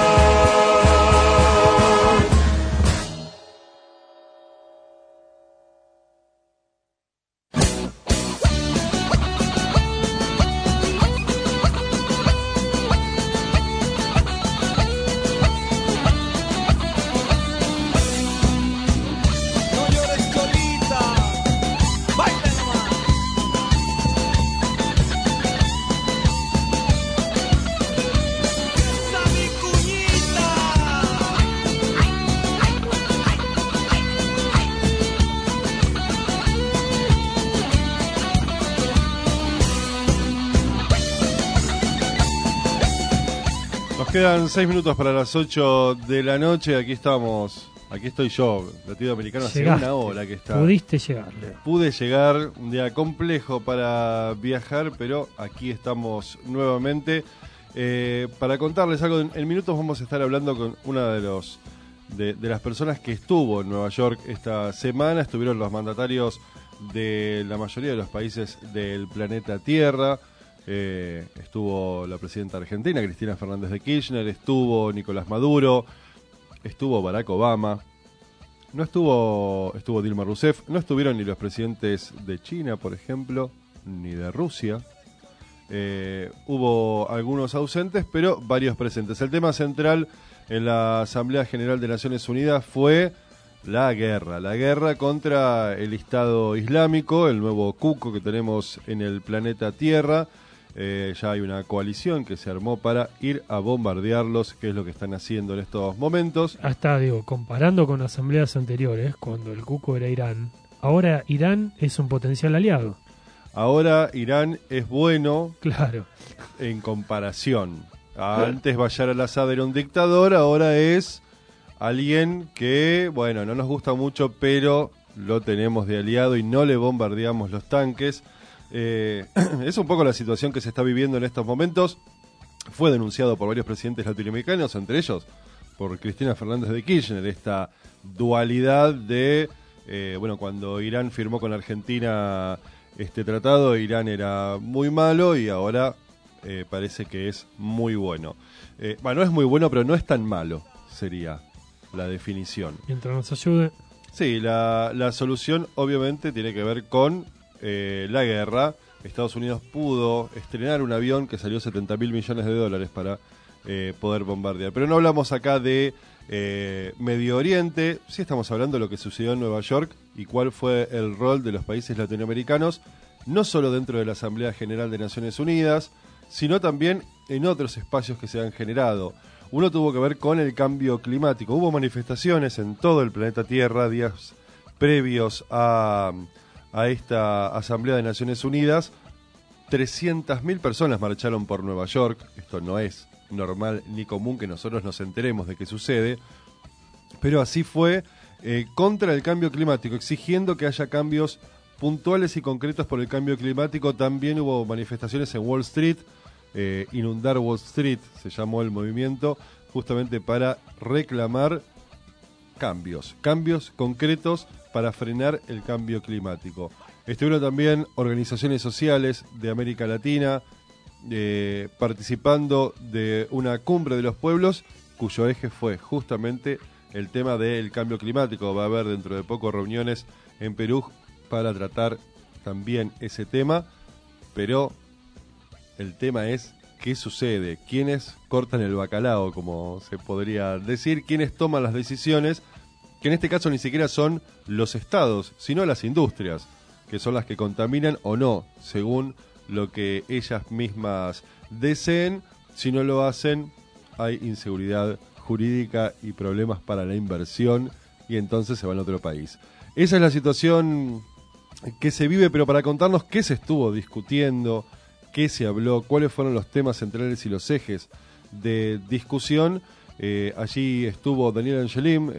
Quedan 6 minutos para las 8 de la noche. Aquí estamos. Aquí estoy yo, latinoamericano, hace una hora que está. Pudiste llegarle. Pude llegar, un día complejo para viajar, pero aquí estamos nuevamente. Para contarles algo, en minutos vamos a estar hablando con una de las personas que estuvo en Nueva York esta semana. Estuvieron los mandatarios de la mayoría de los países del planeta Tierra. Estuvo la presidenta argentina, Cristina Fernández de Kirchner, estuvo Nicolás Maduro, estuvo Barack Obama, estuvo Dilma Rousseff, no estuvieron ni los presidentes de China, por ejemplo, ni de Rusia. Hubo algunos ausentes, pero varios presentes. El tema central en la Asamblea General de Naciones Unidas fue la guerra contra el Estado Islámico, el nuevo cuco que tenemos en el planeta Tierra. Ya hay una coalición que se armó para ir a bombardearlos, que es lo que están haciendo en estos momentos. Hasta, comparando con asambleas anteriores, cuando el cuco era Irán, ahora Irán es un potencial aliado. Ahora Irán es bueno, claro, en comparación. Antes Bashar al-Assad era un dictador, ahora es alguien que, bueno, no nos gusta mucho, pero lo tenemos de aliado y no le bombardeamos los tanques. Es un poco la situación que se está viviendo en estos momentos. Fue denunciado por varios presidentes latinoamericanos, entre ellos por Cristina Fernández de Kirchner, esta dualidad de, cuando Irán firmó con Argentina este tratado, Irán era muy malo y ahora parece que es muy bueno. No es muy bueno, pero no es tan malo, sería la definición. Mientras nos ayude. Sí, la solución obviamente tiene que ver con la guerra, Estados Unidos pudo estrenar un avión que salió $70.000 millones para poder bombardear. Pero no hablamos acá de Medio Oriente, sí estamos hablando de lo que sucedió en Nueva York y cuál fue el rol de los países latinoamericanos, no solo dentro de la Asamblea General de Naciones Unidas, sino también en otros espacios que se han generado. Uno tuvo que ver con el cambio climático. Hubo manifestaciones en todo el planeta Tierra días previos a esta Asamblea de Naciones Unidas. 300.000 personas marcharon por Nueva York. Esto no es normal ni común que nosotros nos enteremos de qué sucede, pero así fue, contra el cambio climático, exigiendo que haya cambios puntuales y concretos por el cambio climático. También hubo manifestaciones en Wall Street, Inundar Wall Street se llamó el movimiento, justamente para reclamar cambios concretos para frenar el cambio climático. Estuvieron también organizaciones sociales de América Latina participando de una cumbre de los pueblos cuyo eje fue justamente el tema del cambio climático. Va a haber dentro de poco reuniones en Perú para tratar también ese tema, pero el tema es qué sucede, quiénes cortan el bacalao, como se podría decir, quiénes toman las decisiones, que en este caso ni siquiera son los estados, sino las industrias, que son las que contaminan o no, según lo que ellas mismas deseen. Si no lo hacen, hay inseguridad jurídica y problemas para la inversión, y entonces se van a otro país. Esa es la situación que se vive, pero para contarnos qué se estuvo discutiendo, qué se habló, cuáles fueron los temas centrales y los ejes de discusión, allí estuvo Daniel Angelim,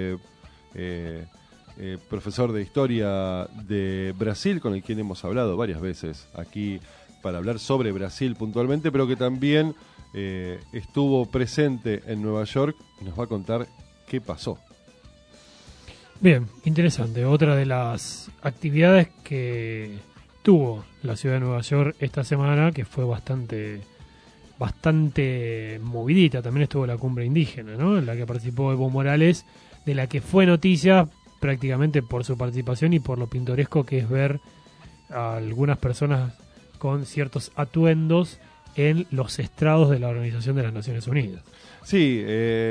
profesor de historia de Brasil, con el quien hemos hablado varias veces aquí para hablar sobre Brasil puntualmente, pero que también estuvo presente en Nueva York y nos va a contar qué pasó. Bien, interesante. Otra de las actividades que tuvo la ciudad de Nueva York esta semana, que fue bastante movidita. También estuvo la cumbre indígena, ¿no?, en la que participó Evo Morales, de la que fue noticia prácticamente por su participación y por lo pintoresco que es ver a algunas personas con ciertos atuendos en los estrados de la Organización de las Naciones Unidas. Sí,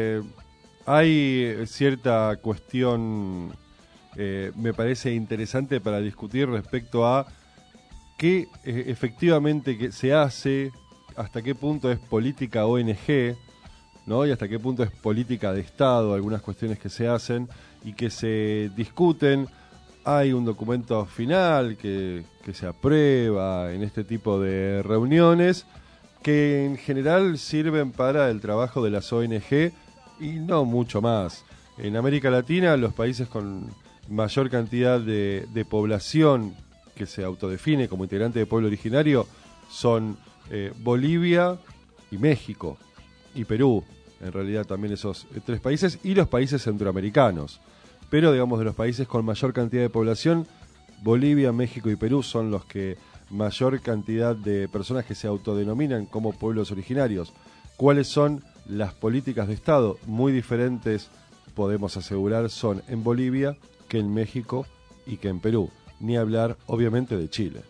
hay cierta cuestión, me parece interesante para discutir respecto a qué efectivamente que se hace, hasta qué punto es política ONG, ¿no?, y hasta qué punto es política de Estado, algunas cuestiones que se hacen y que se discuten. Hay un documento final que se aprueba en este tipo de reuniones, que en general sirven para el trabajo de las ONG y no mucho más. En América Latina, los países con mayor cantidad de población que se autodefine como integrante de pueblo originario son Bolivia y México y Perú, en realidad también esos tres países, y los países centroamericanos. Pero digamos, de los países con mayor cantidad de población, Bolivia, México y Perú son los que mayor cantidad de personas que se autodenominan como pueblos originarios. ¿Cuáles son las políticas de Estado? Muy diferentes, podemos asegurar, son en Bolivia que en México y que en Perú. Ni hablar, obviamente, de Chile.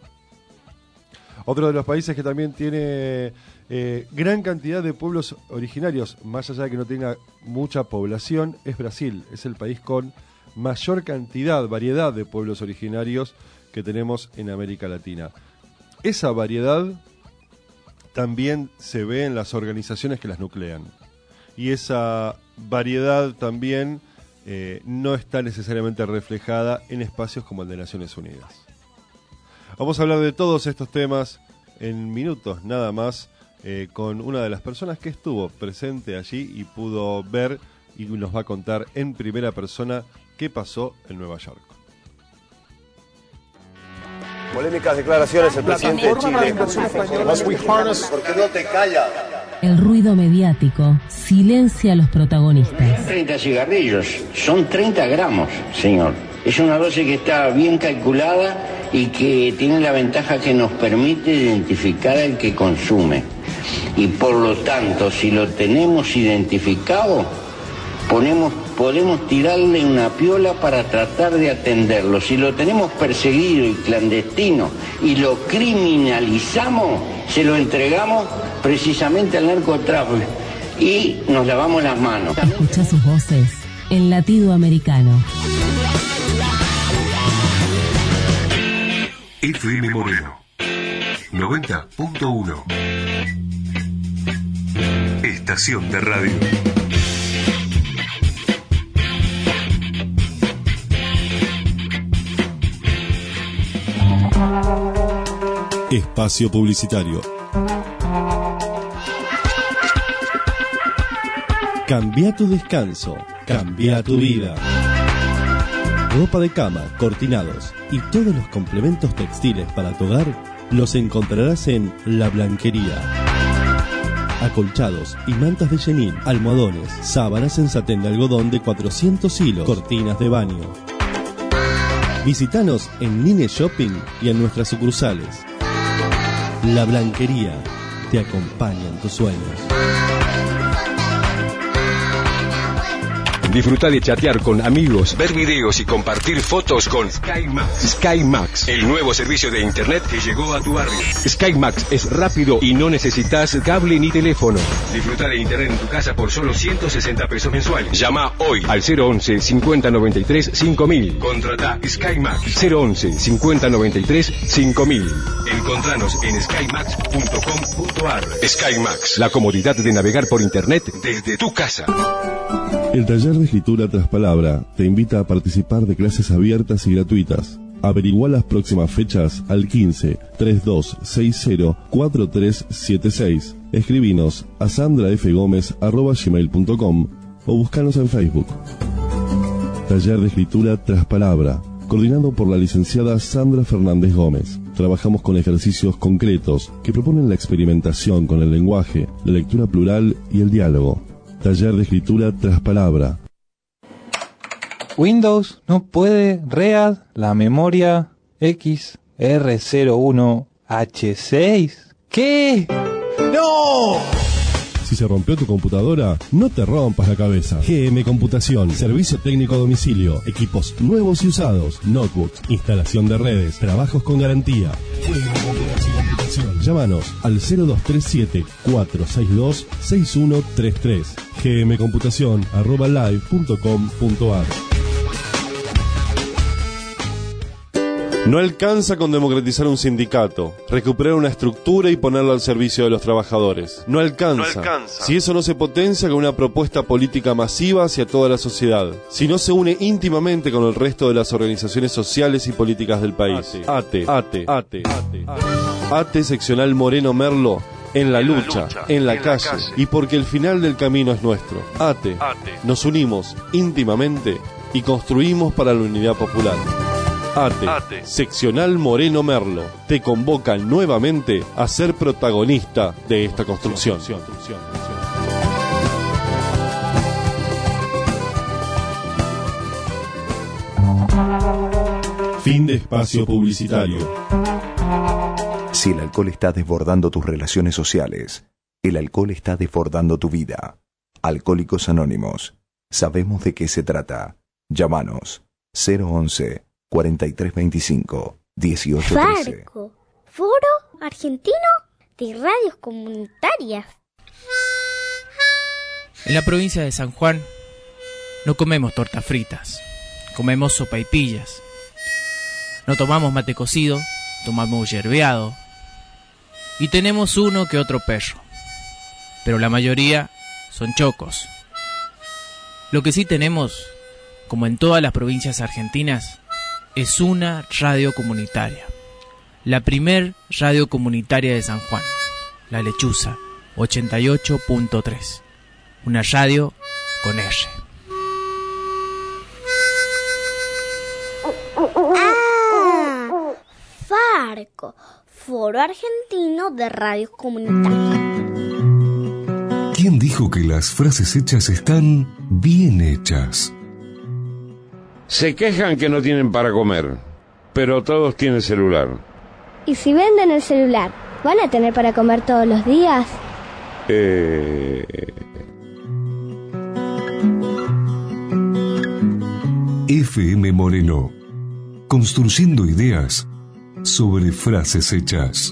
Otro de los países que también tiene gran cantidad de pueblos originarios, más allá de que no tenga mucha población, es Brasil. Es el país con mayor cantidad, variedad de pueblos originarios que tenemos en América Latina. Esa variedad también se ve en las organizaciones que las nuclean. Y esa variedad también no está necesariamente reflejada en espacios como el de Naciones Unidas. Vamos a hablar de todos estos temas en minutos nada más, con una de las personas que estuvo presente allí y pudo ver y nos va a contar en primera persona qué pasó en Nueva York. Polémicas declaraciones del presidente de Chile. ¿Por qué no te callas? El ruido mediático silencia a los protagonistas. 30 cigarrillos, son 30 gramos, señor. Es una dosis que está bien calculada y que tiene la ventaja que nos permite identificar al que consume. Y por lo tanto, si lo tenemos identificado, ponemos podemos tirarle una piola para tratar de atenderlo. Si lo tenemos perseguido y clandestino y lo criminalizamos, se lo entregamos precisamente al narcotráfico y nos lavamos las manos. Escucha sus voces en Latido Americano. FM Moreno 90.1. Estación de radio. Espacio publicitario. Cambia tu descanso, cambia tu vida. Ropa de cama, cortinados y todos los complementos textiles para tu hogar los encontrarás en La Blanquería. Acolchados y mantas de chenín, almohadones, sábanas en satén de algodón de 400 hilos, cortinas de baño. Visítanos en Nine Shopping y en nuestras sucursales. La Blanquería te acompaña en tus sueños. Disfruta de chatear con amigos, ver videos y compartir fotos con SkyMax. SkyMax, el nuevo servicio de internet que llegó a tu barrio. SkyMax es rápido y no necesitas cable ni teléfono. Disfruta de internet en tu casa por solo 160 pesos mensuales. Llama hoy al 011 5093 5000. Contrata SkyMax 011 5093 5000. Encontranos en skymax.com.ar. SkyMax, la comodidad de navegar por internet desde tu casa. El taller de escritura tras palabra te invita a participar de clases abiertas y gratuitas. Averigua las próximas fechas al 15 3260 4376. Escribinos a sandrafgomez@gmail.com o búscanos en Facebook. Taller de escritura tras palabra, coordinado por la licenciada Sandra Fernández Gómez. Trabajamos con ejercicios concretos que proponen la experimentación con el lenguaje, la lectura plural y el diálogo. Taller de escritura tras palabra. Windows no puede read la memoria XR01H6. ¿Qué? ¡No! Si se rompió tu computadora, no te rompas la cabeza. GM Computación, servicio técnico a domicilio, equipos nuevos y usados, notebooks, instalación de redes, trabajos con garantía. GM Computación. Llámanos al 0237 462 6133. gmcomputacion@live.com.ar. No alcanza con democratizar un sindicato, recuperar una estructura y ponerla al servicio de los trabajadores. No alcanza. Si eso no se potencia con una propuesta política masiva hacia toda la sociedad. Si no se une íntimamente con el resto de las organizaciones sociales y políticas del país. ATE seccional Moreno Merlo. En la lucha, en la calle, y porque el final del camino es nuestro. ATE. Nos unimos íntimamente y construimos para la unidad popular. ATE, seccional Moreno Merlo, te convoca nuevamente a ser protagonista de esta construcción. Fin de espacio publicitario. Si el alcohol está desbordando tus relaciones sociales, el alcohol está desbordando tu vida. Alcohólicos Anónimos. Sabemos de qué se trata. Llámanos 011 4325 1813. Farco, Foro Argentino de Radios Comunitarias. En la provincia de San Juan no comemos tortas fritas, comemos sopaipillas. No tomamos mate cocido, tomamos yerbeado. Y tenemos uno que otro perro, pero la mayoría son chocos. Lo que sí tenemos, como en todas las provincias argentinas, es una radio comunitaria. La primer radio comunitaria de San Juan, La Lechuza, 88.3. Una radio con R. Farco, Foro Argentino de Radios Comunitarias. ¿Quién dijo que las frases hechas están bien hechas? Se quejan que no tienen para comer, pero todos tienen celular. ¿Y si venden el celular, van a tener para comer todos los días? FM Moreno. Construyendo ideas sobre frases hechas.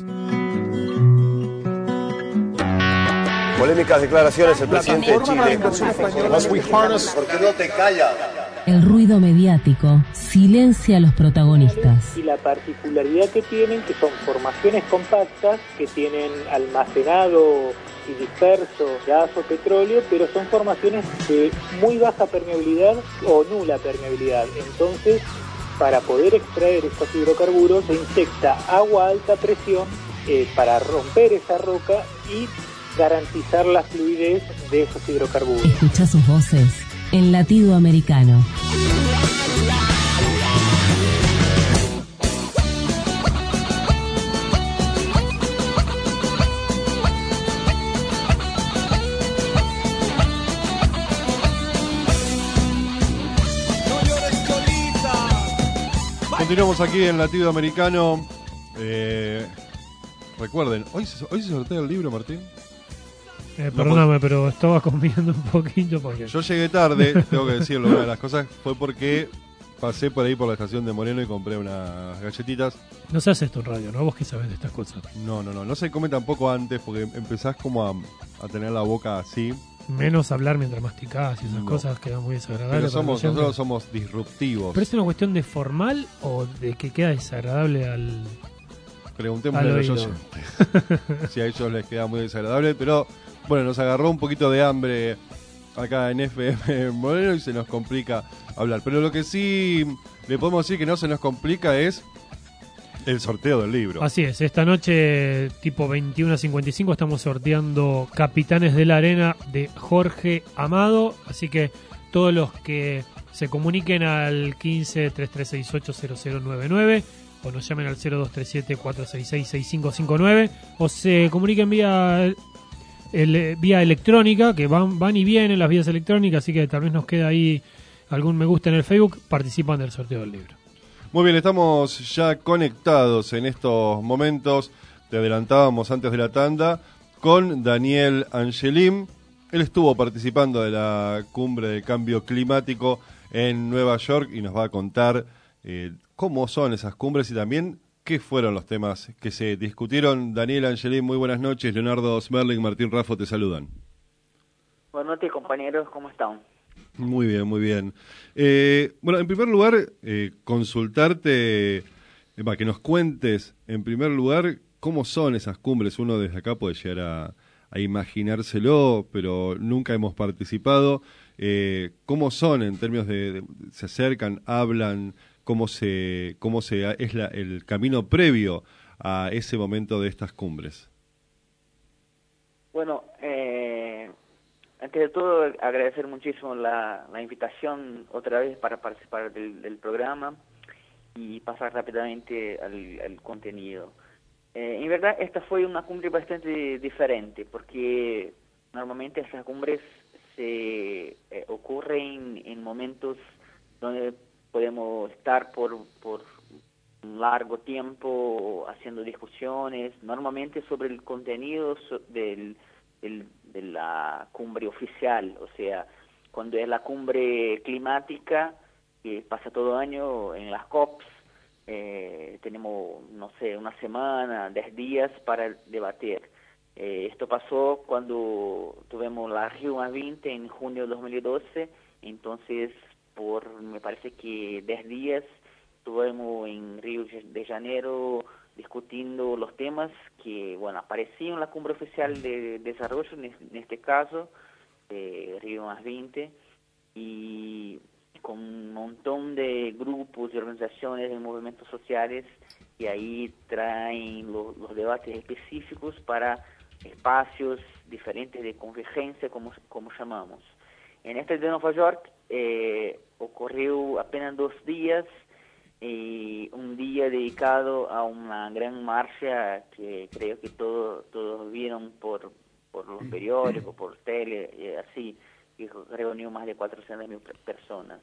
Polémicas declaraciones del presidente de Chile. ¿Por qué no te callas? El ruido mediático silencia a los protagonistas. Y la particularidad que tienen, que son formaciones compactas, que tienen almacenado y disperso gas o petróleo, pero son formaciones de muy baja permeabilidad o nula permeabilidad. Entonces, para poder extraer estos hidrocarburos, se inyecta agua a alta presión para romper esa roca y garantizar la fluidez de esos hidrocarburos. Escucha sus voces en Latido Americano. Continuamos aquí en Latido Americano. Recuerden, ¿hoy se sortea el libro, Martín? Perdóname, pero estaba comiendo un poquito porque... Yo llegué tarde, tengo que decirlo. Una de las cosas fue porque pasé por ahí por la estación de Moreno y compré unas galletitas. No se hace esto en radio, ¿no? Vos que sabés de estas cosas. No se come tampoco antes porque empezás como a tener la boca así. Menos hablar mientras masticás y esas cosas quedan muy desagradables. Pero nosotros somos disruptivos. ¿Pero es una cuestión de formal o de que queda desagradable al... Preguntémosle a ellos si a ellos les queda muy desagradable, pero bueno, nos agarró un poquito de hambre acá en FM Moreno y se nos complica hablar. Pero lo que sí le podemos decir que no se nos complica es el sorteo del libro. Así es, esta noche tipo 21:55 estamos sorteando Capitanes de la Arena de Jorge Amado, así que todos los que se comuniquen al 15-3368-0099 o nos llamen al 0237-466-6559 o se comuniquen vía electrónica, que van y vienen las vías electrónicas, así que tal vez nos queda ahí algún me gusta en el Facebook, participan del sorteo del libro. Muy bien, estamos ya conectados en estos momentos, te adelantábamos antes de la tanda, con Daniel Angelim. Él estuvo participando de la cumbre del cambio climático en Nueva York y nos va a contar cómo son esas cumbres y también qué fueron los temas que se discutieron. Daniel Angelim, muy buenas noches. Leonardo Smerling, Martín Raffo te saludan. Buenas noches, compañeros, ¿cómo están? Muy bien, muy bien. Bueno, en primer lugar, consultarte, que nos cuentes, en primer lugar, cómo son esas cumbres. Uno desde acá puede llegar a imaginárselo, pero nunca hemos participado. ¿Cómo son en términos de se acercan, hablan, cómo es el camino previo a ese momento de estas cumbres? Bueno, antes de todo agradecer muchísimo la invitación otra vez para participar del programa y pasar rápidamente al contenido. En verdad esta fue una cumbre bastante diferente porque normalmente estas cumbres se ocurren en momentos donde podemos estar por un largo tiempo haciendo discusiones, normalmente sobre el contenido de la cumbre oficial, o sea, cuando es la cumbre climática, que pasa todo año en las COPs, tenemos, no sé, una semana, 10 días para debatir. Esto pasó cuando tuvimos la Rio +20 en junio de 2012, entonces me parece que 10 días estuvimos en Río de Janeiro discutiendo los temas que, bueno, aparecían en la cumbre oficial de desarrollo, en este caso, Río +20, y con un montón de grupos y organizaciones de movimientos sociales, y ahí traen los debates específicos para espacios diferentes de convergencia, como llamamos. En este de Nueva York ocurrió apenas 2 días, un día dedicado a una gran marcha que creo que todos vieron por los periódicos, por tele, así, que reunió más de 400.000 personas.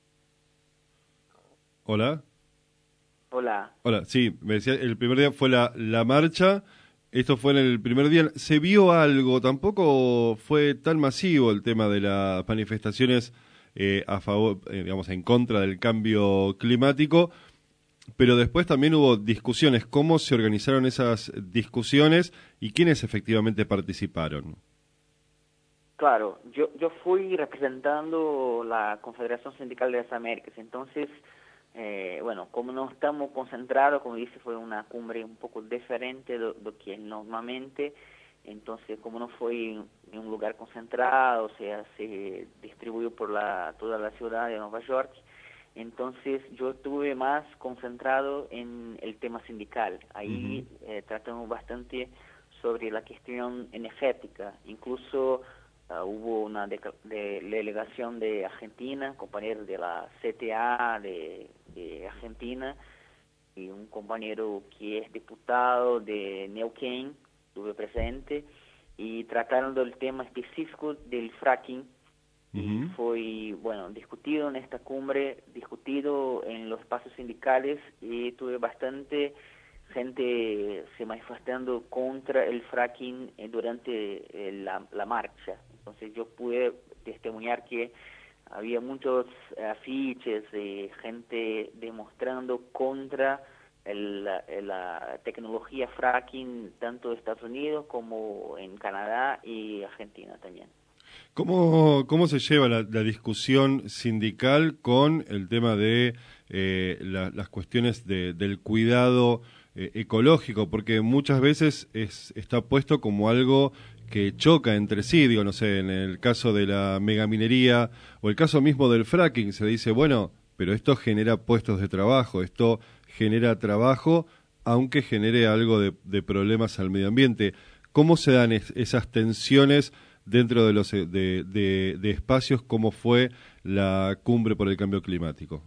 Hola. Hola, sí, me decía, el primer día fue la marcha, esto fue en el primer día, ¿se vio algo? Tampoco fue tan masivo el tema de las manifestaciones a favor, digamos, en contra del cambio climático, pero después también hubo discusiones. ¿Cómo se organizaron esas discusiones y quiénes efectivamente participaron? Claro, yo fui representando la Confederación Sindical de las Américas, entonces, bueno, como no estamos concentrados, como dice, fue una cumbre un poco diferente de lo que normalmente, entonces como no fue en un lugar concentrado, o sea, se distribuyó por toda la ciudad de Nueva York, entonces yo estuve más concentrado en el tema sindical, ahí tratamos bastante sobre la cuestión energética, incluso hubo una delegación de Argentina, compañeros de la CTA de Argentina, y un compañero que es diputado de Neuquén, estuve presente, y trataron del tema específico del fracking, y fue, bueno, discutido en esta cumbre, discutido en los espacios sindicales, y tuve bastante gente se manifestando contra el fracking durante la marcha. Entonces yo pude testimoniar que había muchos afiches de gente demostrando contra la tecnología fracking, tanto de Estados Unidos como en Canadá y Argentina también. ¿Cómo se lleva la discusión sindical con el tema de las cuestiones del cuidado ecológico? Porque muchas veces está puesto como algo que choca entre sí, digo, no sé, en el caso de la megaminería o el caso mismo del fracking, se dice, bueno, pero esto genera puestos de trabajo, esto genera trabajo, aunque genere algo de problemas al medio ambiente. ¿Cómo se dan esas tensiones dentro de los de espacios como fue la cumbre por el cambio climático?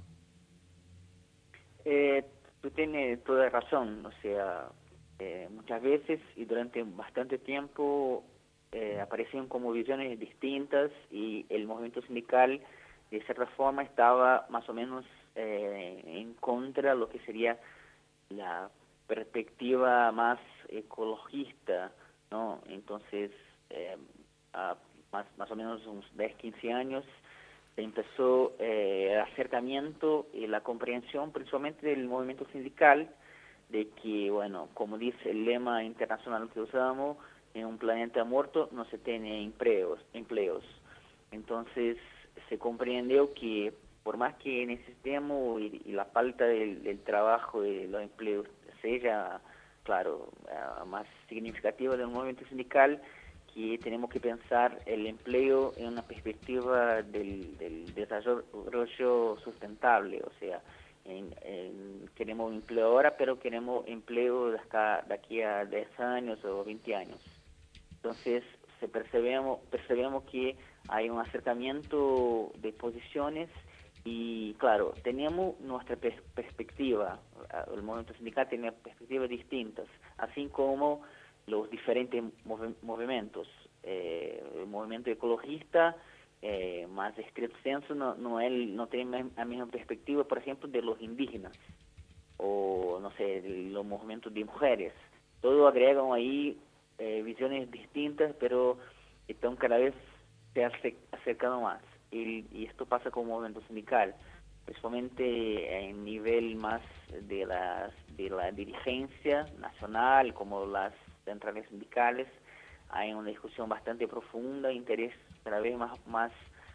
Tú tienes toda razón, o sea, muchas veces y durante bastante tiempo aparecían como visiones distintas y el movimiento sindical de cierta forma estaba más o menos en contra de lo que sería la perspectiva más ecologista, ¿no? Entonces, más o menos unos 10, 15 años, se empezó el acercamiento y la comprensión principalmente del movimiento sindical de que, bueno, como dice el lema internacional que usamos, en un planeta muerto no se tiene empleos. Entonces, se comprendió que por más que necesitemos y la falta del trabajo, de los empleos, sea, claro, más significativa del movimiento sindical, que tenemos que pensar el empleo en una perspectiva del desarrollo sustentable, o sea, queremos empleo ahora, pero queremos empleo de aquí a 10 años o 20 años. Entonces, percebemos que hay un acercamiento de posiciones y, claro, teníamos nuestra perspectiva, el movimiento sindical tenía perspectivas distintas, así como los diferentes movimientos. El movimiento ecologista, más estricto senso, no tiene la misma perspectiva, por ejemplo, de los indígenas, o, no sé, de los movimientos de mujeres. Todo agregan ahí visiones distintas, pero están cada vez se acercando más. Y esto pasa con el movimiento sindical, principalmente en nivel más de la dirigencia nacional, como las centrales sindicales. Hay una discusión bastante profunda, interés cada vez más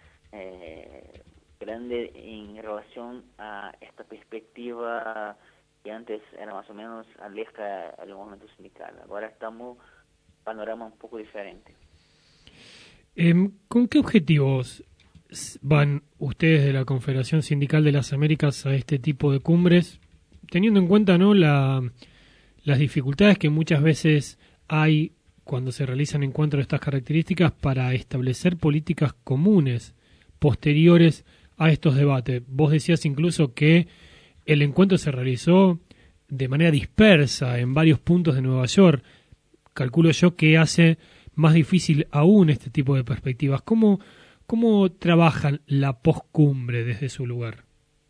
grande en relación a esta perspectiva que antes era más o menos aleja al movimiento sindical. Ahora estamos en un panorama un poco diferente. ¿Con qué objetivos van ustedes de la Confederación Sindical de las Américas a este tipo de cumbres, teniendo en cuenta, ¿no?, las dificultades que muchas veces hay cuando se realizan encuentros de estas características para establecer políticas comunes posteriores a estos debates? Vos decías incluso que el encuentro se realizó de manera dispersa en varios puntos de Nueva York. Calculo yo que hace más difícil aún este tipo de perspectivas. ¿Cómo trabajan la postcumbre desde su lugar?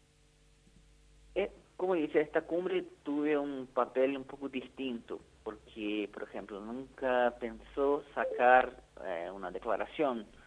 Como dice, esta cumbre tuve un papel un poco distinto, porque, por ejemplo, nunca pensó sacar una declaración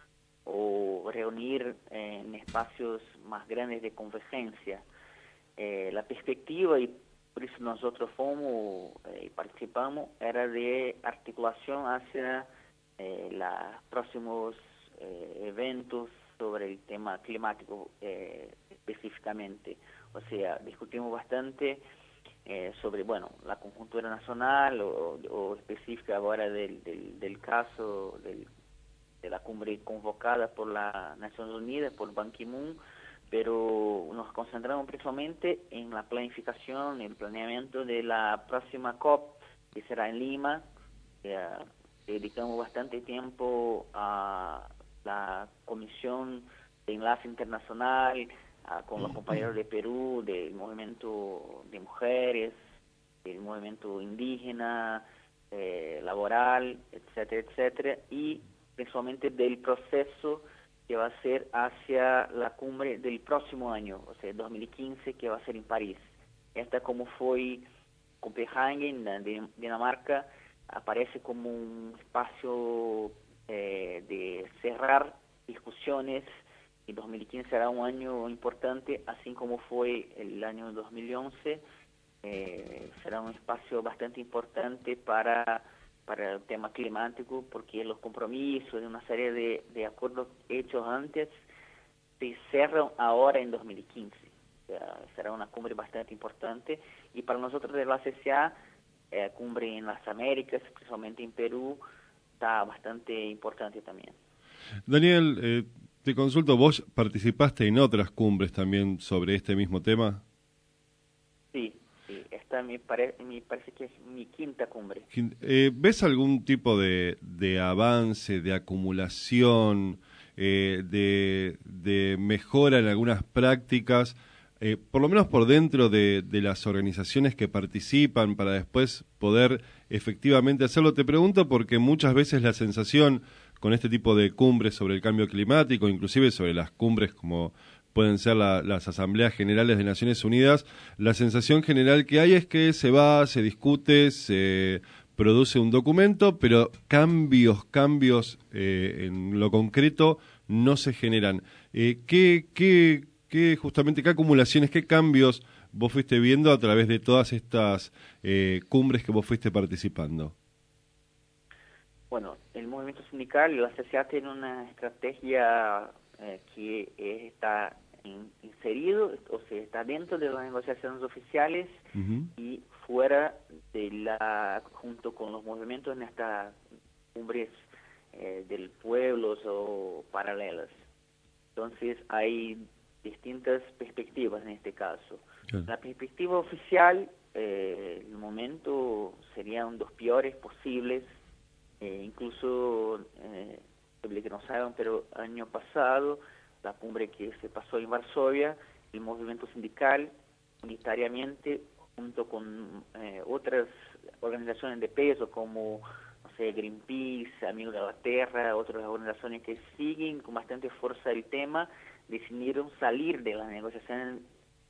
o reunir en espacios más grandes de convergencia. La perspectiva, y por eso nosotros fomos y participamos, era de articulación hacia los próximos eventos sobre el tema climático específicamente. O sea, discutimos bastante sobre, bueno, la conjuntura nacional o específica ahora del caso de la cumbre convocada por las Naciones Unidas, por Ban Ki-moon, pero nos concentramos principalmente en la planificación, el planeamiento de la próxima COP, que será en Lima. Dedicamos bastante tiempo a la Comisión de Enlace Internacional, con los compañeros de Perú, del movimiento de mujeres, del movimiento indígena, laboral, etcétera, etcétera, y principalmente del proceso que va a ser hacia la cumbre del próximo año, o sea, 2015, que va a ser en París. Esta, como fue Copenhagen, en Dinamarca, aparece como un espacio de cerrar discusiones, y 2015 será un año importante, así como fue el año 2011. Será un espacio bastante importante para el tema climático, porque los compromisos de una serie de acuerdos hechos antes se cerran ahora en 2015. O sea, será una cumbre bastante importante, y para nosotros de la CCA, cumbre en las Américas, principalmente en Perú, está bastante importante también. Daniel, te consulto, ¿vos participaste en otras cumbres también sobre este mismo tema? Sí, esta me parece que es mi quinta cumbre. ¿Ves algún tipo de avance, de acumulación, de mejora en algunas prácticas, por lo menos por dentro de las organizaciones que participan, para después poder efectivamente hacerlo? Te pregunto porque muchas veces la sensación con este tipo de cumbres sobre el cambio climático, inclusive sobre las cumbres como pueden ser las asambleas generales de Naciones Unidas, la sensación general que hay es que se va, se discute, se produce un documento, pero cambios en lo concreto no se generan. Justamente qué acumulaciones, qué cambios vos fuiste viendo a través de todas estas cumbres que vos fuiste participando? Bueno, el movimiento sindical y la CCA tienen una estrategia que está inserido, o sea, está dentro de las negociaciones oficiales y fuera de junto con los movimientos en estas cumbres del pueblo o paralelas. Entonces hay distintas perspectivas en este caso. La perspectiva oficial, el momento serían los peores posibles. Incluso, que no saben, pero año pasado, la cumbre que se pasó en Varsovia, el movimiento sindical, unitariamente, junto con otras organizaciones de peso como, no sé, Greenpeace, Amigos de la Tierra, otras organizaciones que siguen con bastante fuerza el tema, decidieron salir de las negociaciones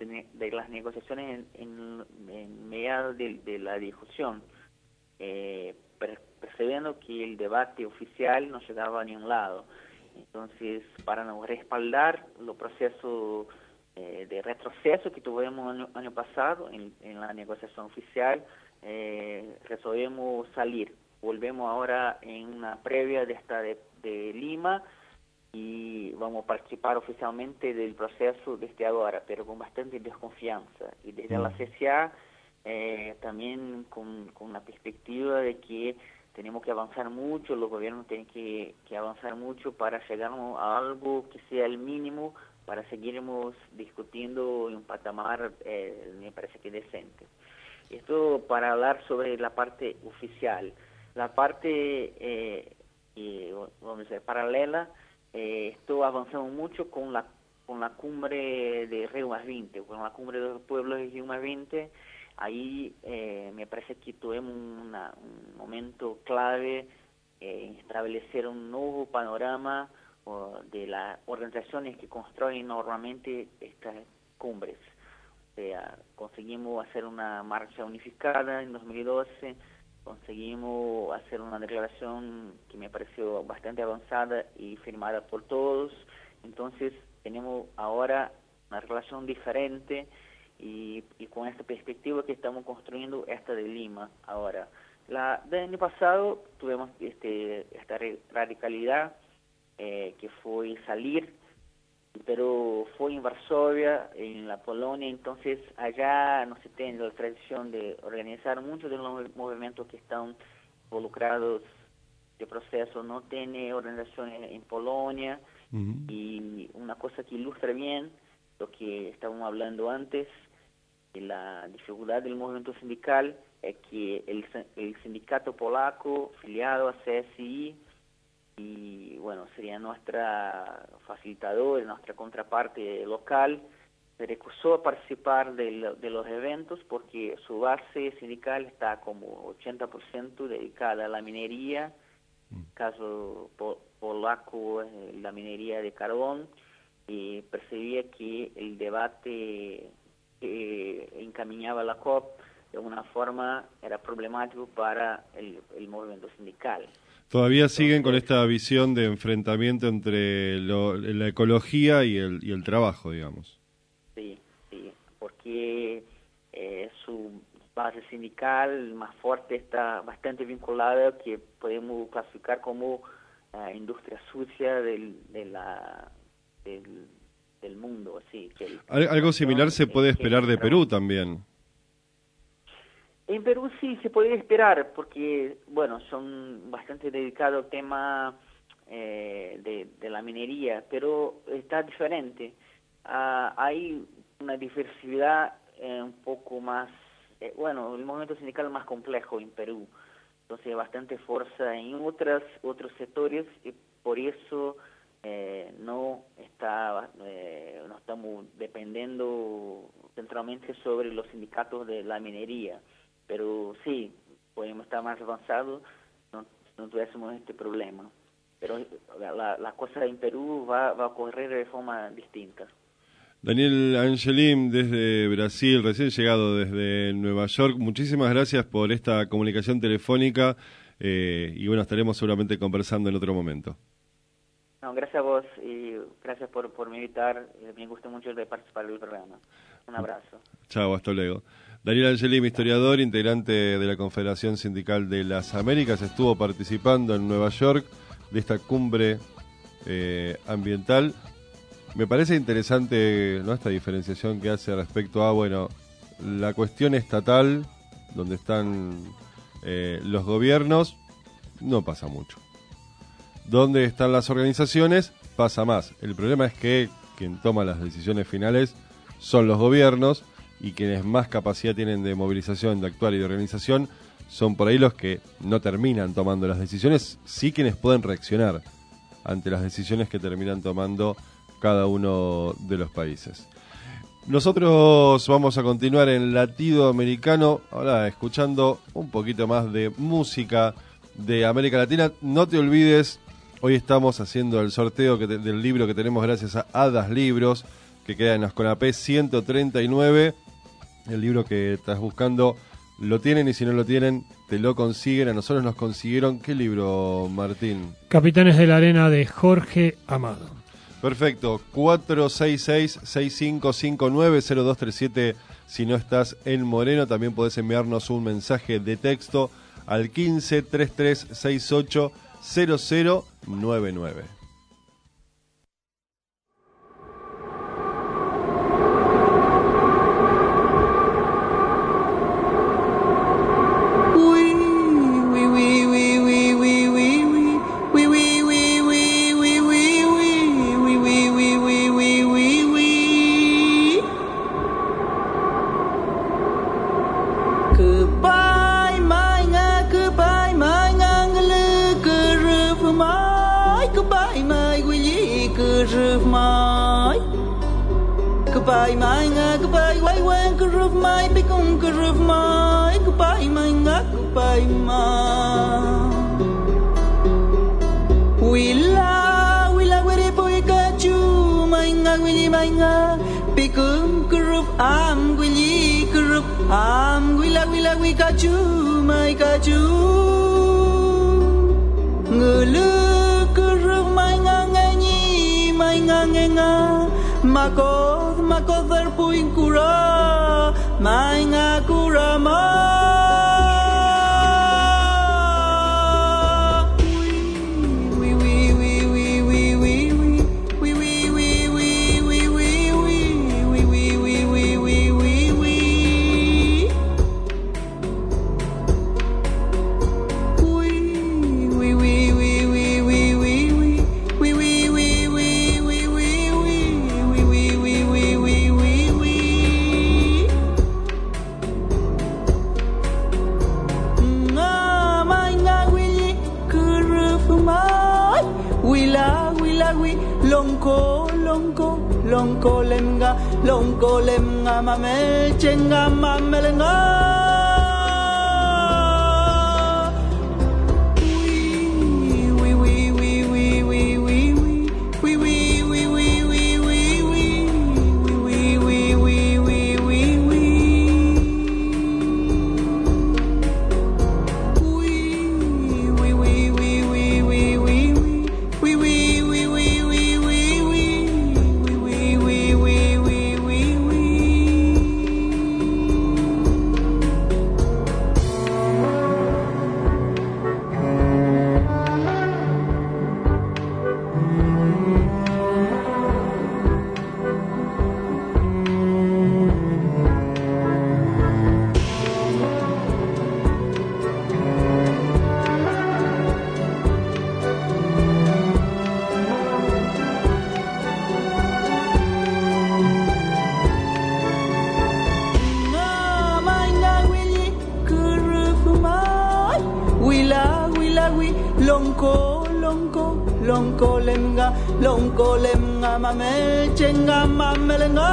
en mediados de la discusión, percibiendo que el debate oficial no llegaba a ningún lado. Entonces, para no respaldar los procesos de retroceso que tuvimos año pasado en la negociación oficial, resolvimos salir. Volvemos ahora en una previa de esta de Lima, y vamos a participar oficialmente del proceso desde ahora, pero con bastante desconfianza. Y desde la CCA también con la perspectiva de que tenemos que avanzar mucho, los gobiernos tienen que avanzar mucho para llegar a algo que sea el mínimo para seguirnos discutiendo en un patamar, me parece que decente. Esto para hablar sobre la parte oficial. La parte, vamos a decir, paralela, esto avanzamos mucho con la cumbre de Río +20, con la cumbre de los pueblos de Río +20. Ahí me parece que tuvimos un momento clave en establecer un nuevo panorama de las organizaciones que construyen normalmente estas cumbres. O sea, conseguimos hacer una marcha unificada en 2012, conseguimos hacer una declaración que me pareció bastante avanzada y firmada por todos. Entonces tenemos ahora una relación diferente y con esta perspectiva que estamos construyendo esta de Lima ahora. Del año pasado tuvimos esta radicalidad que fue salir, pero fue en Varsovia, en la Polonia. Entonces allá no se tiene la tradición de organizar. Muchos de los movimientos que están involucrados de proceso no tiene organización en Polonia. Y una cosa que ilustra bien lo que estábamos hablando antes de la dificultad del movimiento sindical es que el sindicato polaco afiliado a CSI, y bueno, sería nuestra facilitadora, nuestra contraparte local, se recusó a participar de los eventos porque su base sindical está como 80% dedicada a la minería, caso polaco, la minería de carbón, y percibía que el debate que encaminaba la COP de alguna forma era problemático para el movimiento sindical. Todavía siguen con esta visión de enfrentamiento entre la ecología y el trabajo, digamos. Sí, porque su base sindical más fuerte está bastante vinculada, que podemos clasificar como industria sucia del mundo. Así que algo similar se puede esperar de Perú también. En Perú sí se puede esperar, porque bueno, son bastante dedicados al tema de la minería, pero está diferente. Hay una diversidad un poco más, bueno, el movimiento sindical más complejo en Perú, entonces bastante fuerza en otros sectores, y por eso no estamos dependiendo centralmente sobre los sindicatos de la minería. Pero sí, podemos estar más avanzados, no tuviésemos este problema. Pero la cosa en Perú va a ocurrir de forma distinta. Daniel Angelim, desde Brasil, recién llegado desde Nueva York, muchísimas gracias por esta comunicación telefónica y bueno, estaremos seguramente conversando en otro momento. No, gracias a vos y gracias por invitar. Me gusta mucho de participar del programa. Un abrazo. Chao, hasta luego. Daniel Angelim, historiador, integrante de la Confederación Sindical de las Américas, estuvo participando en Nueva York de esta cumbre ambiental. Me parece interesante, ¿no?, esta diferenciación que hace respecto a, bueno, la cuestión estatal, donde están los gobiernos, no pasa mucho. Donde están las organizaciones, pasa más. El problema es que quien toma las decisiones finales son los gobiernos, y quienes más capacidad tienen de movilización, de actuar y de organización son por ahí los que no terminan tomando las decisiones, sí quienes pueden reaccionar ante las decisiones que terminan tomando cada uno de los países. Nosotros vamos a continuar en Latido Americano, ahora escuchando un poquito más de música de América Latina. No te olvides, hoy estamos haciendo el sorteo del libro que tenemos gracias a Hadas Libros, que queda en Asconapé 139. El libro que estás buscando lo tienen, y si no lo tienen, te lo consiguen. A nosotros nos consiguieron, ¿qué libro, Martín? Capitanes de la Arena, de Jorge Amado. Perfecto, 466-6559-0237. Si no estás en Moreno, también podés enviarnos un mensaje de texto al 15-3368-0099. Goodbye, manga, goodbye, why when could roof my become could roof my goodbye, manga, goodbye, ma. Willa, where boy got you, manga, willy, manga, become could roof, willy, could roof, willa, wikaju mai kaju nguluk kurung mai nganganyi mai ngangenga makod verpuin kura mai ngakura ma longko lemnga mame chenga mamelenga longko lemnga mame chenga mamelenga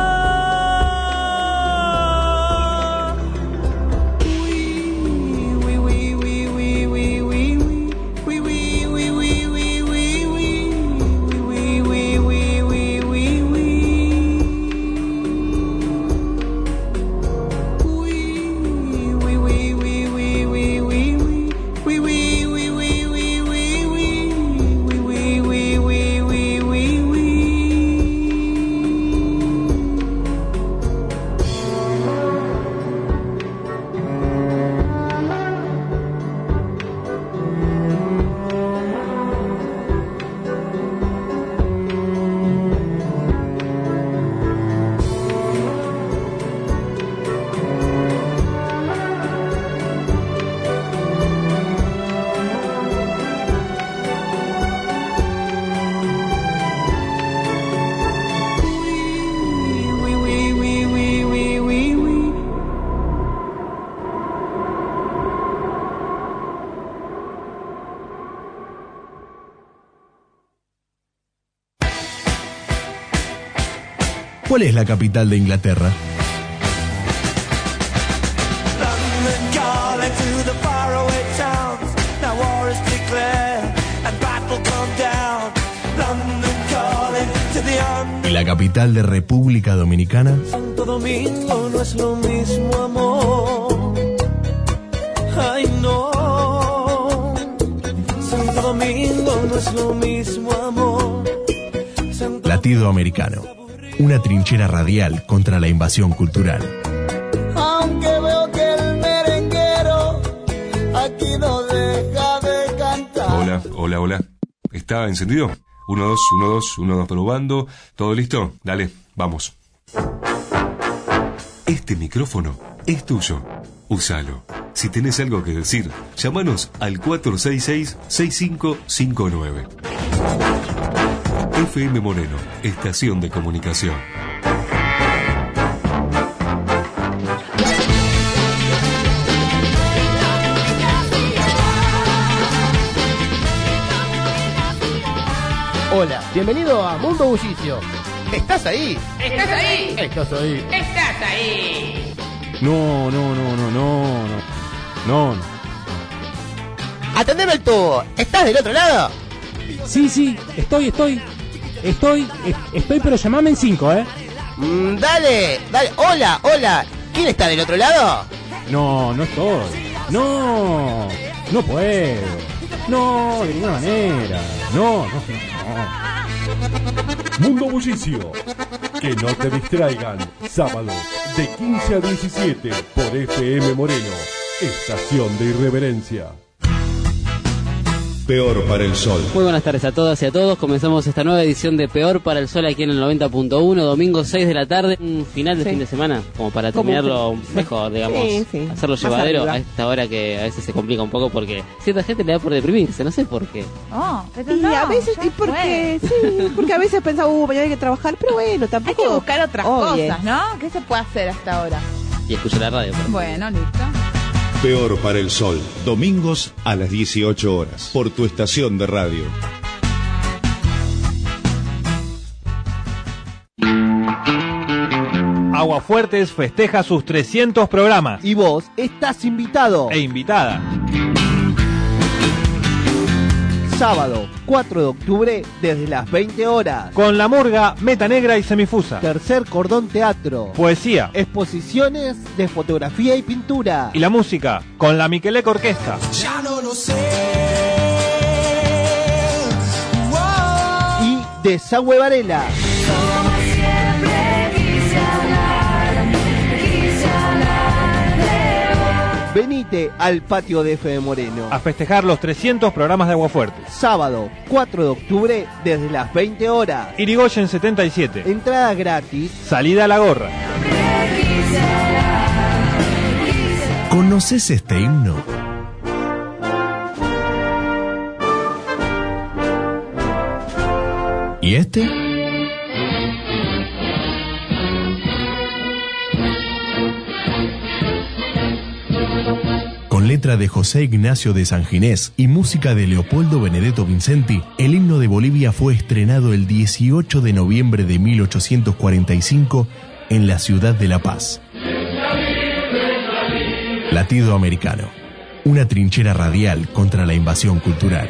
¿Cuál es la capital de Inglaterra? ¿Y la capital de República Dominicana? Santo Domingo no es lo mismo, amor. Ay, no. Santo Domingo no es lo mismo, amor. Latido Americano. Una trinchera radial contra la invasión cultural. Aunque veo que el merenguero aquí no deja de cantar. Hola. ¿Está encendido? 1, 2, 1, 2, 1, 2, probando. ¿Todo listo? Dale, vamos. Este micrófono es tuyo. Úsalo. Si tenés algo que decir, llámanos al 466-6559. FM Moreno, estación de comunicación. Hola, bienvenido a Mundo Bullicio. ¿Estás ahí? ¿Estás ahí? ¿Estás ahí? ¿Estás ahí? No. Atendeme el tubo. ¿Estás del otro lado? Sí, estoy, pero llamame en 5, Dale. Hola. ¿Quién está del otro lado? No, no estoy. No, no puedo. No, de ninguna manera. No. Mundo Bullicio. Que no te distraigan. Sábados de 15 a 17 por FM Moreno. Estación de Irreverencia. Peor para el Sol. Muy buenas tardes a todas y a todos. Comenzamos esta nueva edición de Peor para el Sol aquí en el 90.1, domingo 6 de la tarde, un final de fin de semana, como para terminarlo mejor, digamos, hacerlo llevadero a esta hora que a veces se complica un poco porque cierta gente le da por deprimirse, no sé por qué. Pero no, a veces, porque a veces pensaba, mañana hay que trabajar, pero bueno, tampoco. Hay que buscar otras cosas, ¿no? ¿Qué se puede hacer hasta ahora? Y escuchar la radio. Bueno, listo. Peor para el Sol, domingos a las 18 horas, por tu estación de radio. Aguafuertes festeja sus 300 programas. Y vos estás invitado. E invitada. Sábado 4 de octubre desde las 20 horas. Con La Murga, Meta Negra y Semifusa. Tercer Cordón Teatro. Poesía. Exposiciones de fotografía y pintura. Y la música, con la Miquelec Orquesta. Ya no lo sé. Y Desagüe Varela. Venite al patio de FM Moreno a festejar los 300 programas de Aguafuertes. Sábado 4 de octubre desde las 20 horas. Irigoyen 77. Entrada gratis. Salida a la gorra. ¿Conoces este himno? ¿Y este? Con letra de José Ignacio de San Ginés y música de Leopoldo Benedetto Vincenti, el himno de Bolivia fue estrenado el 18 de noviembre de 1845 en la ciudad de La Paz. Latido Americano, una trinchera radial contra la invasión cultural.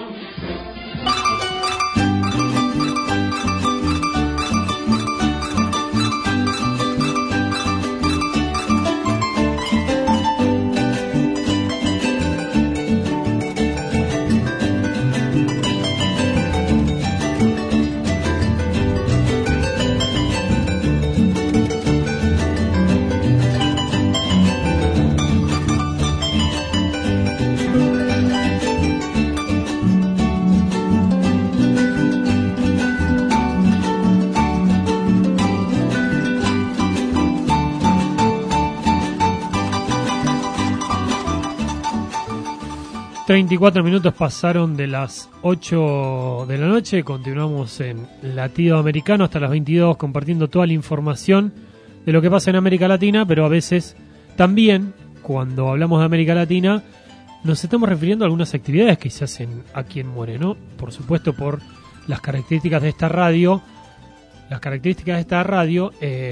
...34 pasaron de las 8 de la noche... ...continuamos en Latido Americano hasta las 22... ...compartiendo toda la información... ...de lo que pasa en América Latina... ...pero a veces también... ...cuando hablamos de América Latina... ...nos estamos refiriendo a algunas actividades... ...que se hacen aquí en Moreno... ...por supuesto por las características de esta radio... ...las características de esta radio...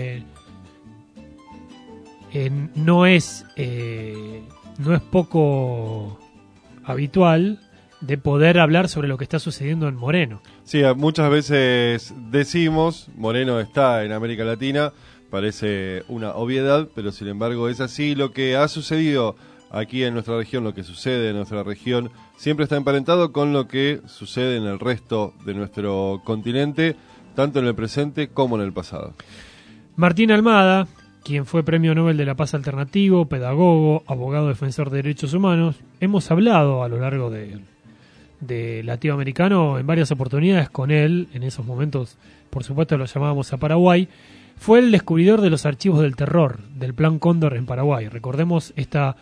no es poco... habitual de poder hablar sobre lo que está sucediendo en Moreno. Sí, muchas veces decimos, Moreno está en América Latina, parece una obviedad, pero sin embargo es así. Lo que ha sucedido aquí en nuestra región, lo que sucede en nuestra región, siempre está emparentado con lo que sucede en el resto de nuestro continente, tanto en el presente como en el pasado. Martín Almada, quien fue Premio Nobel de la Paz Alternativo, pedagogo, abogado defensor de derechos humanos. Hemos hablado a lo largo de Latido Americano en varias oportunidades con él. En esos momentos, por supuesto, lo llamábamos a Paraguay. Fue el descubridor de los archivos del terror, del Plan Cóndor en Paraguay. Recordemos esta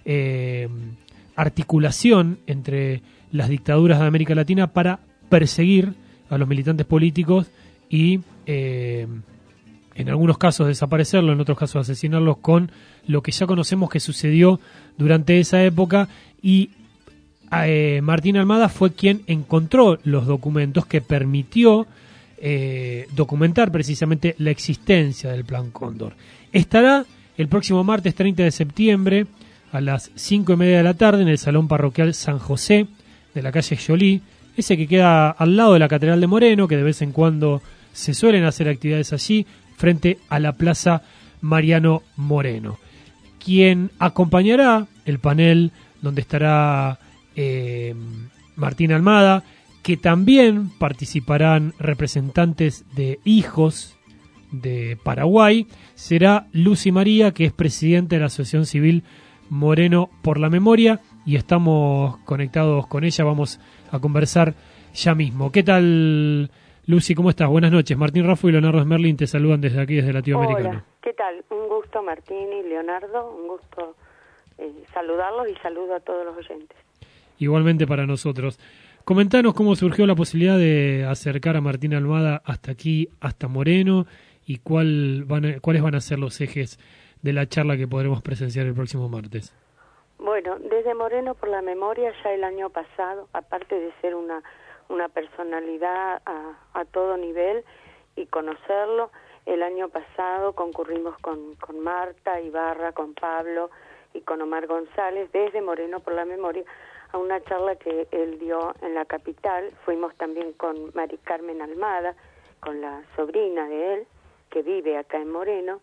articulación entre las dictaduras de América Latina para perseguir a los militantes políticos y... en algunos casos desaparecerlos, en otros casos asesinarlos, con lo que ya conocemos que sucedió durante esa época. Y Martín Almada fue quien encontró los documentos que permitió documentar precisamente la existencia del Plan Cóndor. Estará el próximo martes 30 de septiembre a las 5:30 de la tarde en el Salón Parroquial San José de la calle Jolí, ese que queda al lado de la Catedral de Moreno, que de vez en cuando se suelen hacer actividades allí, frente a la Plaza Mariano Moreno. quien acompañará el panel donde estará Martín Almada, que también participarán representantes de hijos de Paraguay, será Lucy María, que es presidenta de la Asociación Civil Moreno por la Memoria, y estamos conectados con ella, vamos a conversar ya mismo. ¿Qué tal, Lucy? ¿Cómo estás? Buenas noches. Martín Raffo y Leonardo Smerling te saludan desde aquí, desde Latinoamericano. Hola, ¿qué tal? Un gusto, Martín y Leonardo, un gusto saludarlos y saludo a todos los oyentes. Igualmente para nosotros. Comentanos cómo surgió la posibilidad de acercar a Martín Almada hasta aquí, hasta Moreno, y cuáles van a ser los ejes de la charla que podremos presenciar el próximo martes. Bueno, desde Moreno por la Memoria ya el año pasado, aparte de ser una personalidad a todo nivel y conocerlo, el año pasado concurrimos con Marta Ibarra, con Pablo y con Omar González desde Moreno por la Memoria a una charla que él dio en la capital. Fuimos también con Mari Carmen Almada, con la sobrina de él, que vive acá en Moreno.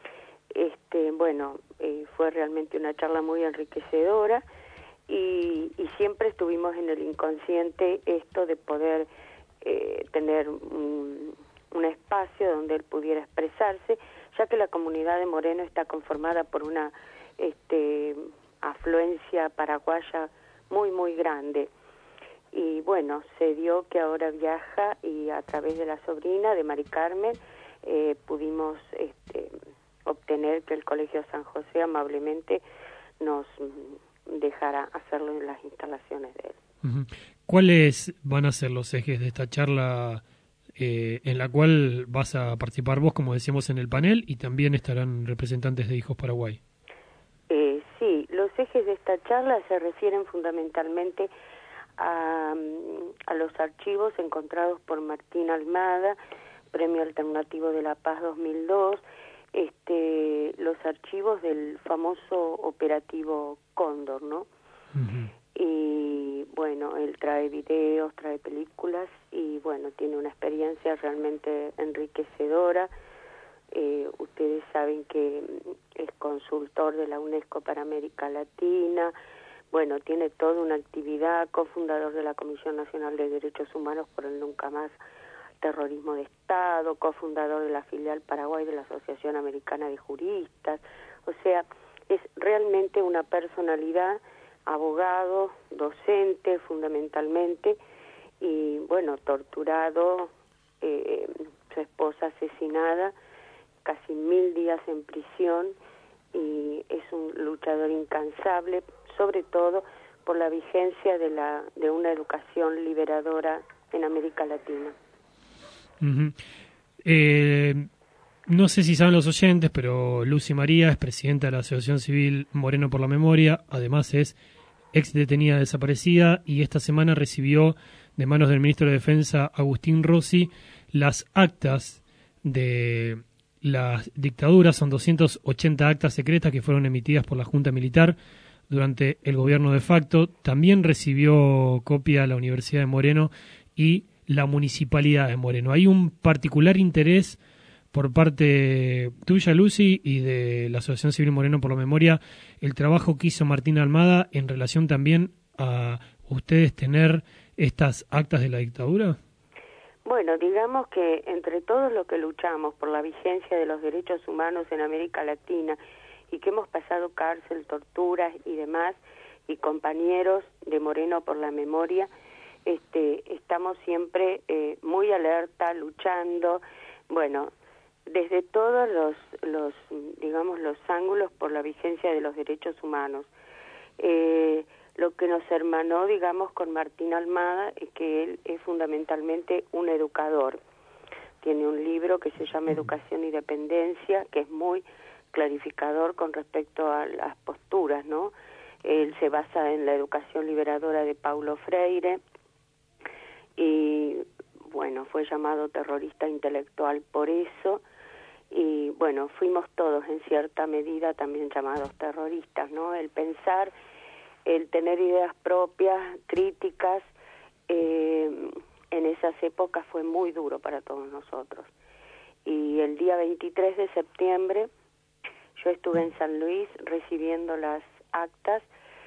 Fue realmente una charla muy enriquecedora y siempre estuvimos en el inconsciente esto de poder tener un espacio donde él pudiera expresarse, ya que la comunidad de Moreno está conformada por una afluencia paraguaya muy, muy grande. Y bueno, se dio que ahora viaja y a través de la sobrina de Mari Carmen pudimos obtener que el Colegio San José amablemente nos dejara hacerlo en las instalaciones de él. Uh-huh. ¿Cuáles van a ser los ejes de esta charla en la cual vas a participar vos, como decíamos, en el panel, y también estarán representantes de Hijos Paraguay? Sí, los ejes de esta charla se refieren fundamentalmente a los archivos encontrados por Martín Almada, Premio Alternativo de la Paz 2002, los archivos del famoso operativo Cóndor, ¿no? Uh-huh. Y bueno, él trae videos, trae películas y bueno, tiene una experiencia realmente enriquecedora. Ustedes saben que es consultor de la UNESCO para América Latina. Bueno, tiene toda una actividad, cofundador de la Comisión Nacional de Derechos Humanos por el Nunca Más Terrorismo de Estado, cofundador de la filial Paraguay de la Asociación Americana de Juristas. O sea, es realmente una personalidad, abogado, docente fundamentalmente, y bueno, torturado, su esposa asesinada, casi 1000 días en prisión, y es un luchador incansable, sobre todo por la vigencia de una educación liberadora en América Latina. Uh-huh. No sé si saben los oyentes, pero Lucy María es presidenta de la Asociación Civil Moreno por la Memoria, además es ex detenida desaparecida, y esta semana recibió de manos del ministro de Defensa, Agustín Rossi, las actas de las dictaduras. Son 280 actas secretas que fueron emitidas por la Junta Militar durante el gobierno de facto. También recibió copia la Universidad de Moreno y la Municipalidad de Moreno. Hay un particular interés por parte tuya, Lucy, y de la Asociación Civil Moreno por la Memoria, el trabajo que hizo Martín Almada en relación también a ustedes tener estas actas de la dictadura. Bueno, digamos que entre todos los que luchamos por la vigencia de los derechos humanos en América Latina y que hemos pasado cárcel, torturas y demás, y compañeros de Moreno por la Memoria, estamos siempre muy alerta, luchando, bueno, desde todos los ángulos por la vigencia de los derechos humanos. Lo que nos hermanó, digamos, con Martín Almada es que él es fundamentalmente un educador. Tiene un libro que se llama Educación y Dependencia, que es muy clarificador con respecto a las posturas, ¿no? Él se basa en la educación liberadora de Paulo Freire y, bueno, fue llamado terrorista intelectual por eso. Y, bueno, fuimos todos en cierta medida también llamados terroristas, ¿no? El pensar, el tener ideas propias, críticas, en esas épocas fue muy duro para todos nosotros. Y el día 23 de septiembre Yo estuve en San Luis recibiendo las actas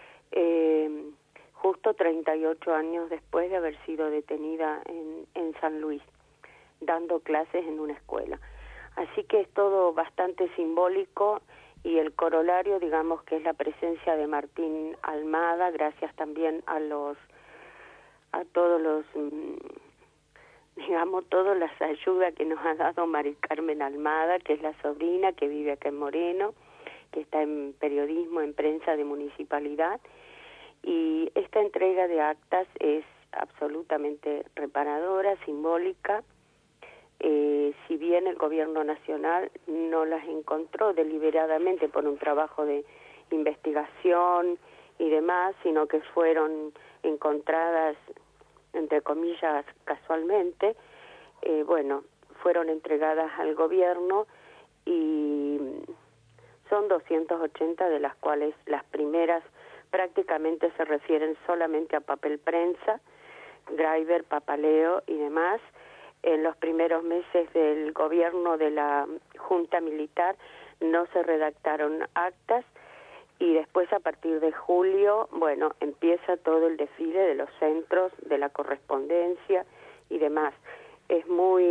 justo 38 años después de haber sido detenida en San Luis, dando clases en una escuela. Así que es todo bastante simbólico, y el corolario, digamos, que es la presencia de Martín Almada, gracias también a todos los, digamos, todas las ayudas que nos ha dado Mari Carmen Almada, que es la sobrina, que vive acá en Moreno, que está en periodismo, en prensa de municipalidad, y esta entrega de actas es absolutamente reparadora, simbólica. Si bien el gobierno nacional no las encontró deliberadamente por un trabajo de investigación y demás, sino que fueron encontradas, entre comillas, casualmente, fueron entregadas al gobierno, y son 280, de las cuales las primeras prácticamente se refieren solamente a papel prensa, Graiver, papaleo y demás. En los primeros meses del gobierno de la Junta Militar no se redactaron actas, y después, a partir de julio, empieza todo el desfile de los centros, de la correspondencia y demás. Es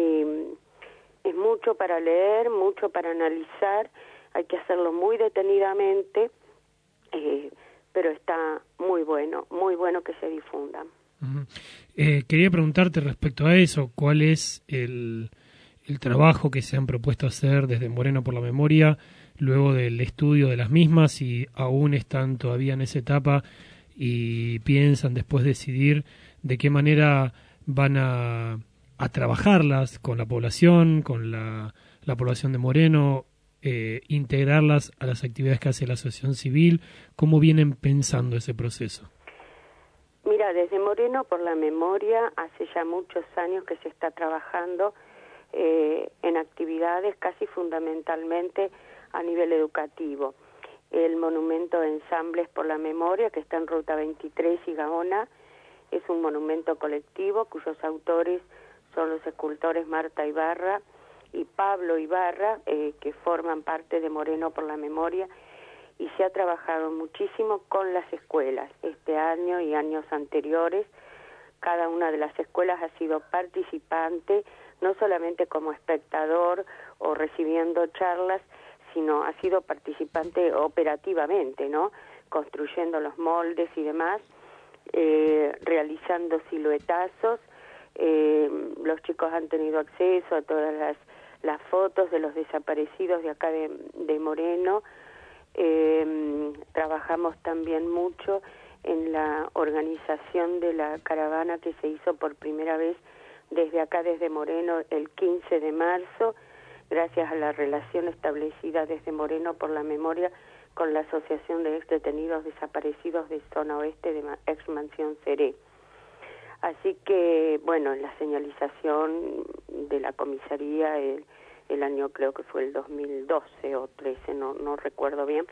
mucho para leer, mucho para analizar, hay que hacerlo muy detenidamente, pero está muy bueno que se difundan. Quería preguntarte respecto a eso, ¿cuál es el trabajo que se han propuesto hacer desde Moreno por la Memoria luego del estudio de las mismas, si aún están todavía en esa etapa y piensan después decidir de qué manera van a trabajarlas con la población, con la población de Moreno, integrarlas a las actividades que hace la asociación civil? ¿Cómo vienen pensando ese proceso? Mira, desde Moreno por la Memoria hace ya muchos años que se está trabajando en actividades casi fundamentalmente a nivel educativo. El monumento de Ensambles por la Memoria, que está en Ruta 23 y Gaona, es un monumento colectivo cuyos autores son los escultores Marta Ibarra y Pablo Ibarra, que forman parte de Moreno por la Memoria, y se ha trabajado muchísimo con las escuelas este año y años anteriores. Cada una de las escuelas ha sido participante, no solamente como espectador o recibiendo charlas, sino ha sido participante operativamente, ¿no? Construyendo los moldes y demás, realizando siluetazos. Los chicos han tenido acceso a todas las fotos de los desaparecidos de acá de Moreno. Trabajamos también mucho en la organización de la caravana que se hizo por primera vez desde acá, desde Moreno, el 15 de marzo, gracias a la relación establecida desde Moreno por la Memoria con la Asociación de Ex Detenidos Desaparecidos de Zona Oeste de Ex Mansión Seré. Así que, la señalización de la comisaría, el año creo que fue el 2012 o 13, no recuerdo bien,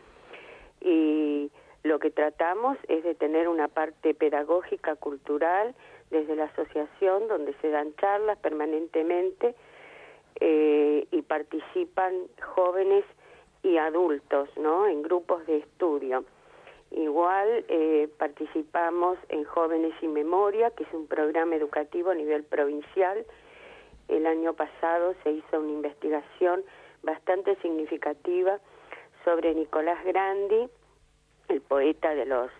y lo que tratamos es de tener una parte pedagógica, cultural, desde la asociación, donde se dan charlas permanentemente y participan jóvenes y adultos, ¿no?, en grupos de estudio. Igual participamos en Jóvenes y Memoria, que es un programa educativo a nivel provincial. El año pasado se hizo una investigación bastante significativa sobre Nicolás Grandi, el poeta de los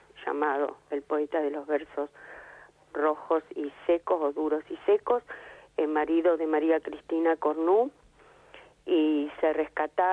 versos rojos y secos, o duros y secos, el marido de María Cristina Cornú, y se rescató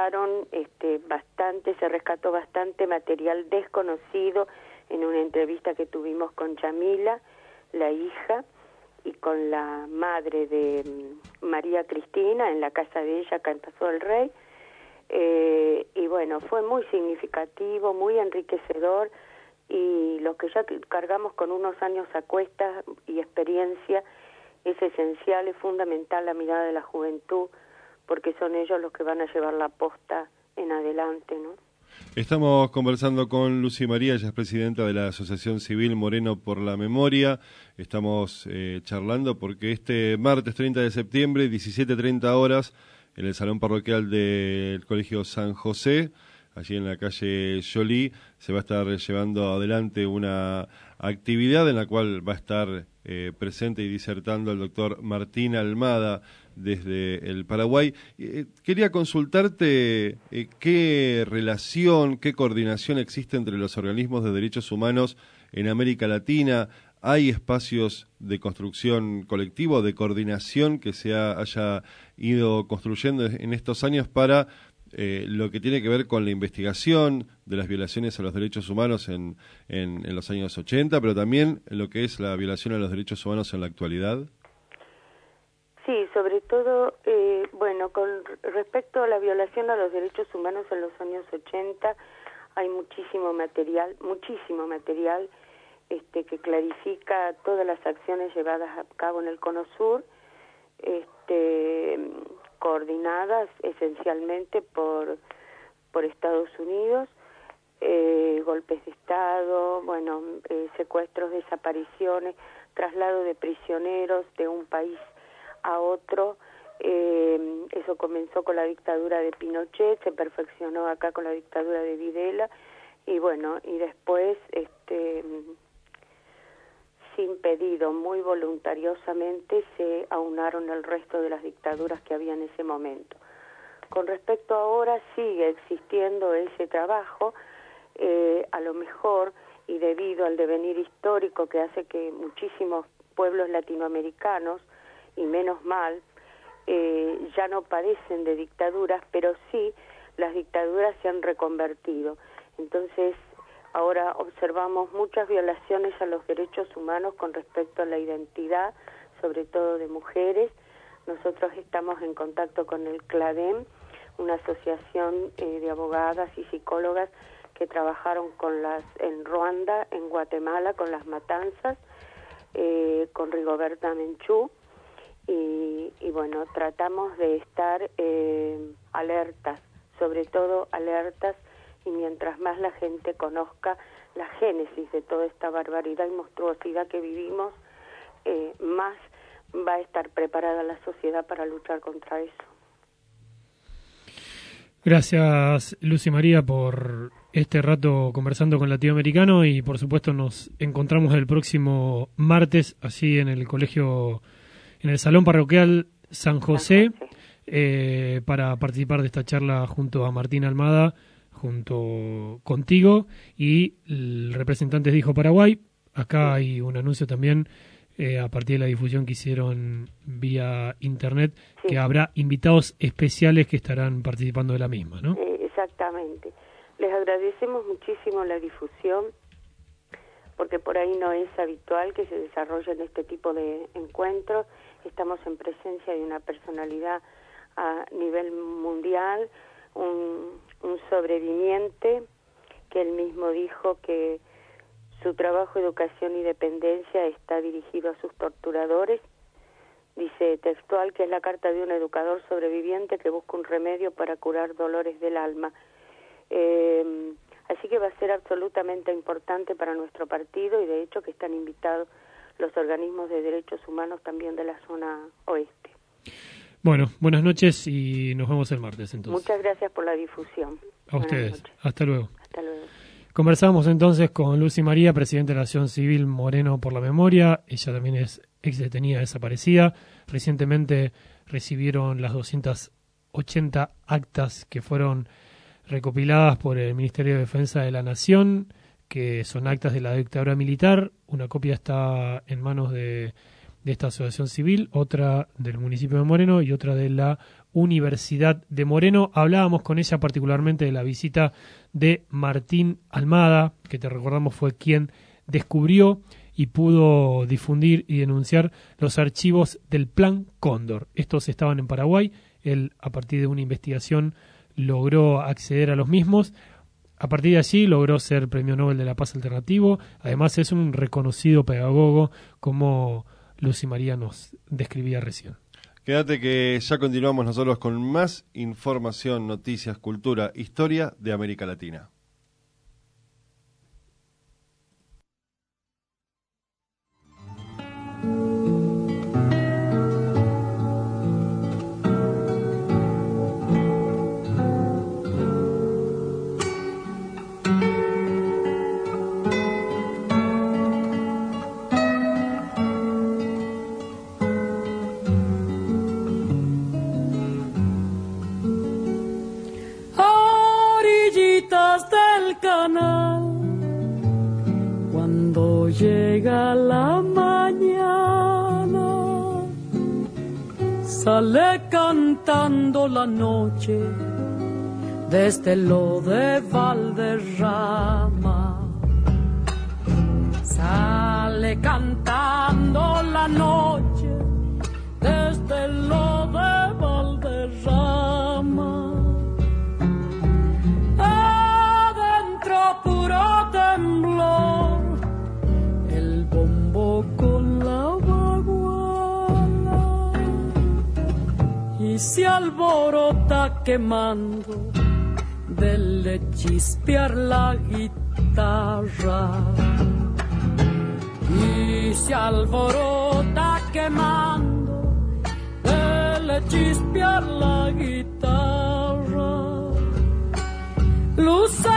bastante material desconocido en una entrevista que tuvimos con Yamila, la hija, y con la madre de María Cristina en la casa de ella acá en Paso del Rey, y fue muy significativo, muy enriquecedor, y los que ya cargamos con unos años a cuestas y experiencia, es esencial, es fundamental la mirada de la juventud, porque son ellos los que van a llevar la posta en adelante, ¿no? Estamos conversando con Lucy María, ella es presidenta de la Asociación Civil Moreno por la Memoria. Estamos charlando porque este martes 30 de septiembre, 17:30 horas, en el Salón Parroquial del Colegio San José, allí en la calle Jolie, se va a estar llevando adelante una actividad en la cual va a estar presente y disertando el doctor Martín Almada desde el Paraguay. Quería consultarte qué relación, qué coordinación existe entre los organismos de derechos humanos en América Latina. ¿Hay espacios de construcción colectivo, de coordinación que se haya ido construyendo en estos años para lo que tiene que ver con la investigación de las violaciones a los derechos humanos en los años 80, pero también en lo que es la violación a los derechos humanos en la actualidad? Sí, sobre todo, con respecto a la violación a los derechos humanos en los años 80, hay muchísimo material que clarifica todas las acciones llevadas a cabo en el Cono Sur, coordinadas esencialmente por Estados Unidos, golpes de Estado, secuestros, desapariciones, traslado de prisioneros de un país a otro. Eso comenzó con la dictadura de Pinochet, se perfeccionó acá con la dictadura de Videla y después sin pedido, muy voluntariosamente se aunaron el resto de las dictaduras que había en ese momento. Con respecto a ahora, sigue existiendo ese trabajo, a lo mejor, y debido al devenir histórico que hace que muchísimos pueblos latinoamericanos, y menos mal, ya no padecen de dictaduras, pero sí las dictaduras se han reconvertido. Entonces, ahora observamos muchas violaciones a los derechos humanos con respecto a la identidad, sobre todo de mujeres. Nosotros estamos en contacto con el CLADEM, una asociación de abogadas y psicólogas que trabajaron en Ruanda, en Guatemala, con las matanzas, con Rigoberta Menchú, y tratamos de estar alertas, sobre todo alertas, y mientras más la gente conozca la génesis de toda esta barbaridad y monstruosidad que vivimos, más va a estar preparada la sociedad para luchar contra eso. Gracias, Lucy María, por este rato conversando con Latinoamericano, y por supuesto nos encontramos el próximo martes allí en el colegio, en el Salón Parroquial San José, para participar de esta charla junto a Martín Almada, junto contigo y el representante de Dijo Paraguay. Acá hay un anuncio también a partir de la difusión que hicieron vía internet, que habrá invitados especiales que estarán participando de la misma, ¿no? Exactamente. Les agradecemos muchísimo la difusión, porque por ahí no es habitual que se desarrollen este tipo de encuentros. Estamos en presencia de una personalidad a nivel mundial, un sobreviviente que él mismo dijo que su trabajo, educación y dependencia está dirigido a sus torturadores. Dice textual que es la carta de un educador sobreviviente que busca un remedio para curar dolores del alma. Así que va a ser absolutamente importante para nuestro partido, y de hecho que están invitados los organismos de derechos humanos también de la zona oeste. Bueno, buenas noches y nos vemos el martes entonces. Muchas gracias por la difusión. A ustedes. Hasta luego. Hasta luego. Conversamos entonces con Lucy María, presidenta de la Asociación Civil Moreno por la Memoria. Ella también es ex detenida desaparecida. Recientemente recibieron las 280 actas que fueron recopiladas por el Ministerio de Defensa de la Nación, que son actas de la dictadura militar. Una copia está en manos de esta asociación civil, otra del municipio de Moreno y otra de la Universidad de Moreno. Hablábamos con ella particularmente de la visita de Martín Almada, que te recordamos fue quien descubrió y pudo difundir y denunciar los archivos del Plan Cóndor. Estos estaban en Paraguay. Él, a partir de una investigación, logró acceder a los mismos. A partir de allí logró ser Premio Nobel de la Paz Alternativo. Además es un reconocido pedagogo, como Lucy María nos describía recién. Quédate que ya continuamos nosotros con más información, noticias, cultura, historia de América Latina. sale cantando la noche desde lo de Valderrama. Sale cantando la noche desde lo de Valderrama. Adentro puro temblor, el bombo con la baguala y se alborota quemando del chispear la guitarra. Y se alborota quemando del chispear la guitarra. Lucero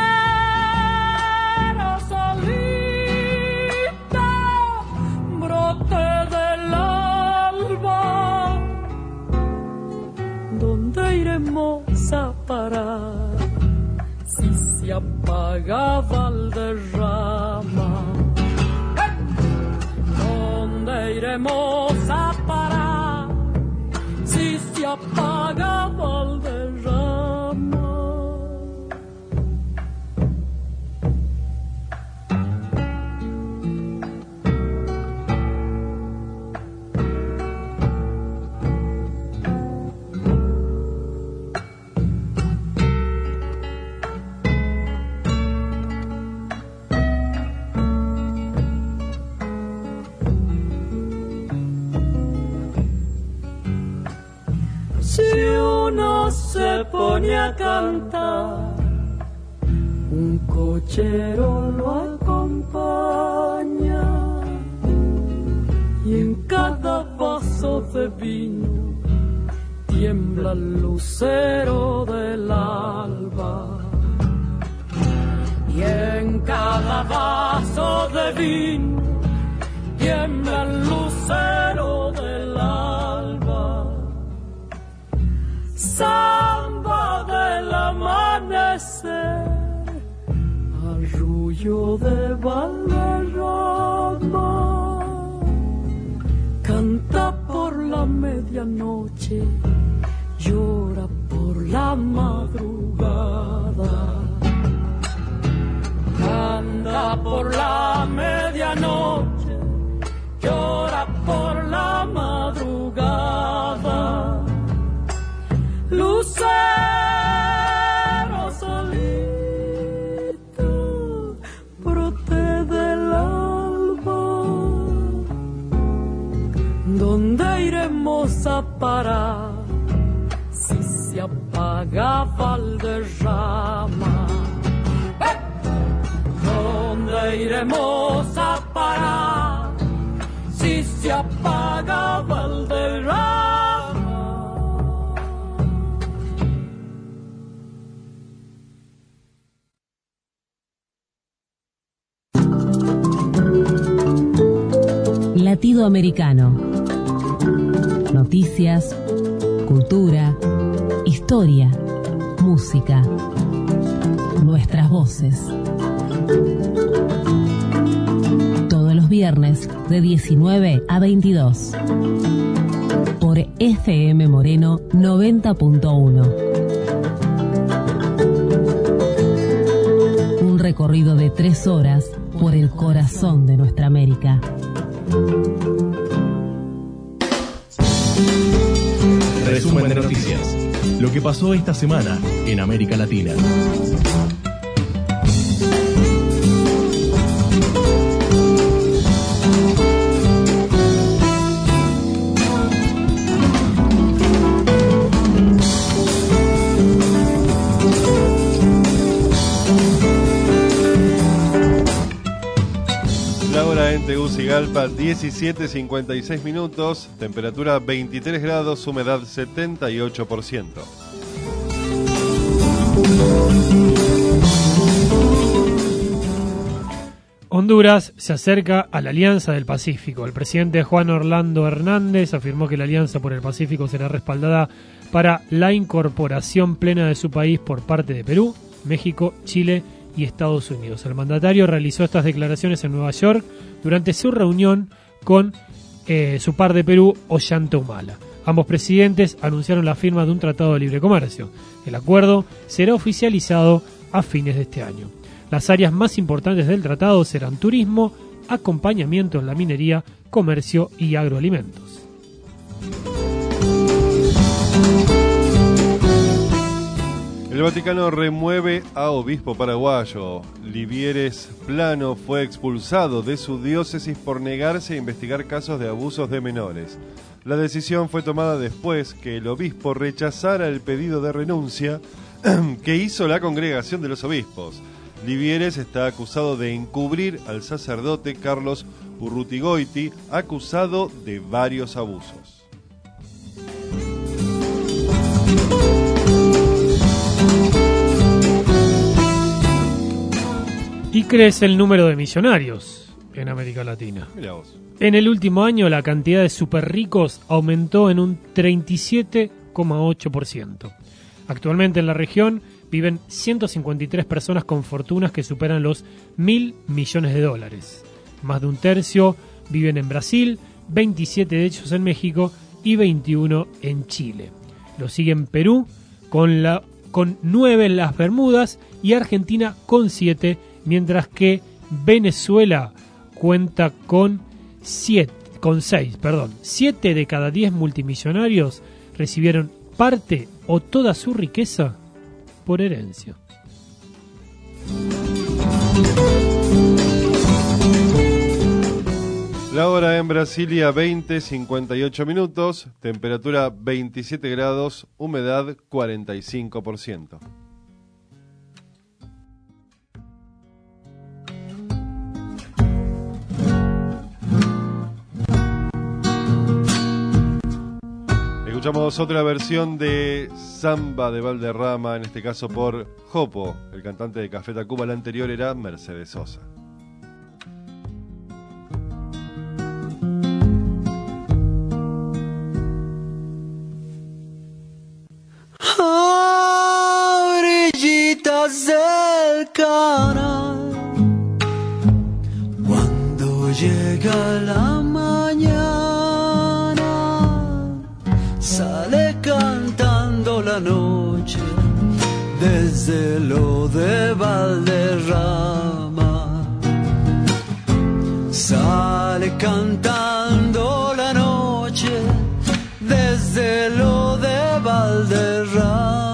solita, brote del alba, ¿dónde iremos a parar si se apaga Valderrama? ¿Dónde iremos a parar si se apaga Valderrama? Se pone a cantar, un cochero lo acompaña y en cada vaso de vino tiembla el lucero del alba. Y en cada vaso de vino tiembla el lucero del alba. Samba del amanecer, arrullo de Valderrama, canta por la medianoche, llora por la madrugada. Canta por la medianoche, llora por la madrugada. Lucero solito, brote del alba, ¿dónde iremos a parar si se apaga Valderrama? ¿Dónde iremos a parar si se apaga Valderrama? Latido Americano. Noticias, cultura, historia, música. Nuestras voces. Todos los viernes de 19 a 22. Por FM Moreno 90.1. Un recorrido de 3 horas por el corazón de nuestra América. Resumen de noticias. Lo que pasó esta semana en América Latina. En Tegucigalpa, 17:56 minutos, temperatura 23 grados, humedad 78%. Honduras se acerca a la Alianza del Pacífico. El presidente Juan Orlando Hernández afirmó que la Alianza por el Pacífico será respaldada para la incorporación plena de su país por parte de Perú, México, Chile y Estados Unidos. El mandatario realizó estas declaraciones en Nueva York durante su reunión con su par de Perú, Ollanta Humala. Ambos presidentes anunciaron la firma de un tratado de libre comercio. El acuerdo será oficializado a fines de este año. Las áreas más importantes del tratado serán turismo, acompañamiento en la minería, comercio y agroalimentos. El Vaticano remueve a obispo paraguayo. Livieres Plano fue expulsado de su diócesis por negarse a investigar casos de abusos de menores. La decisión fue tomada después que el obispo rechazara el pedido de renuncia que hizo la Congregación de los Obispos. Livieres está acusado de encubrir al sacerdote Carlos Urrutigoiti, acusado de varios abusos. Y crece el número de millonarios en América Latina. Mirá vos. En el último año la cantidad de superricos aumentó en un 37,8%. Actualmente en la región viven 153 personas con fortunas que superan los $1.000 millones. Más de un tercio viven en Brasil, 27 de ellos en México y 21 en Chile. Lo siguen Perú con 9 en las Bermudas y Argentina con 7, mientras que Venezuela cuenta con 6. 7 de cada 10 multimillonarios recibieron parte o toda su riqueza por herencia. La hora en Brasilia 20:58 minutos, temperatura 27 grados, humedad 45%. Escuchamos otra versión de Samba de Valderrama, en este caso por Jopo, el cantante de Café Tacuba. La anterior era Mercedes Sosa. Orillitas del canal, cuando llega la mañana, sale cantando la noche desde lo de Valderrama. Sale cantando la noche desde lo de Valderrama.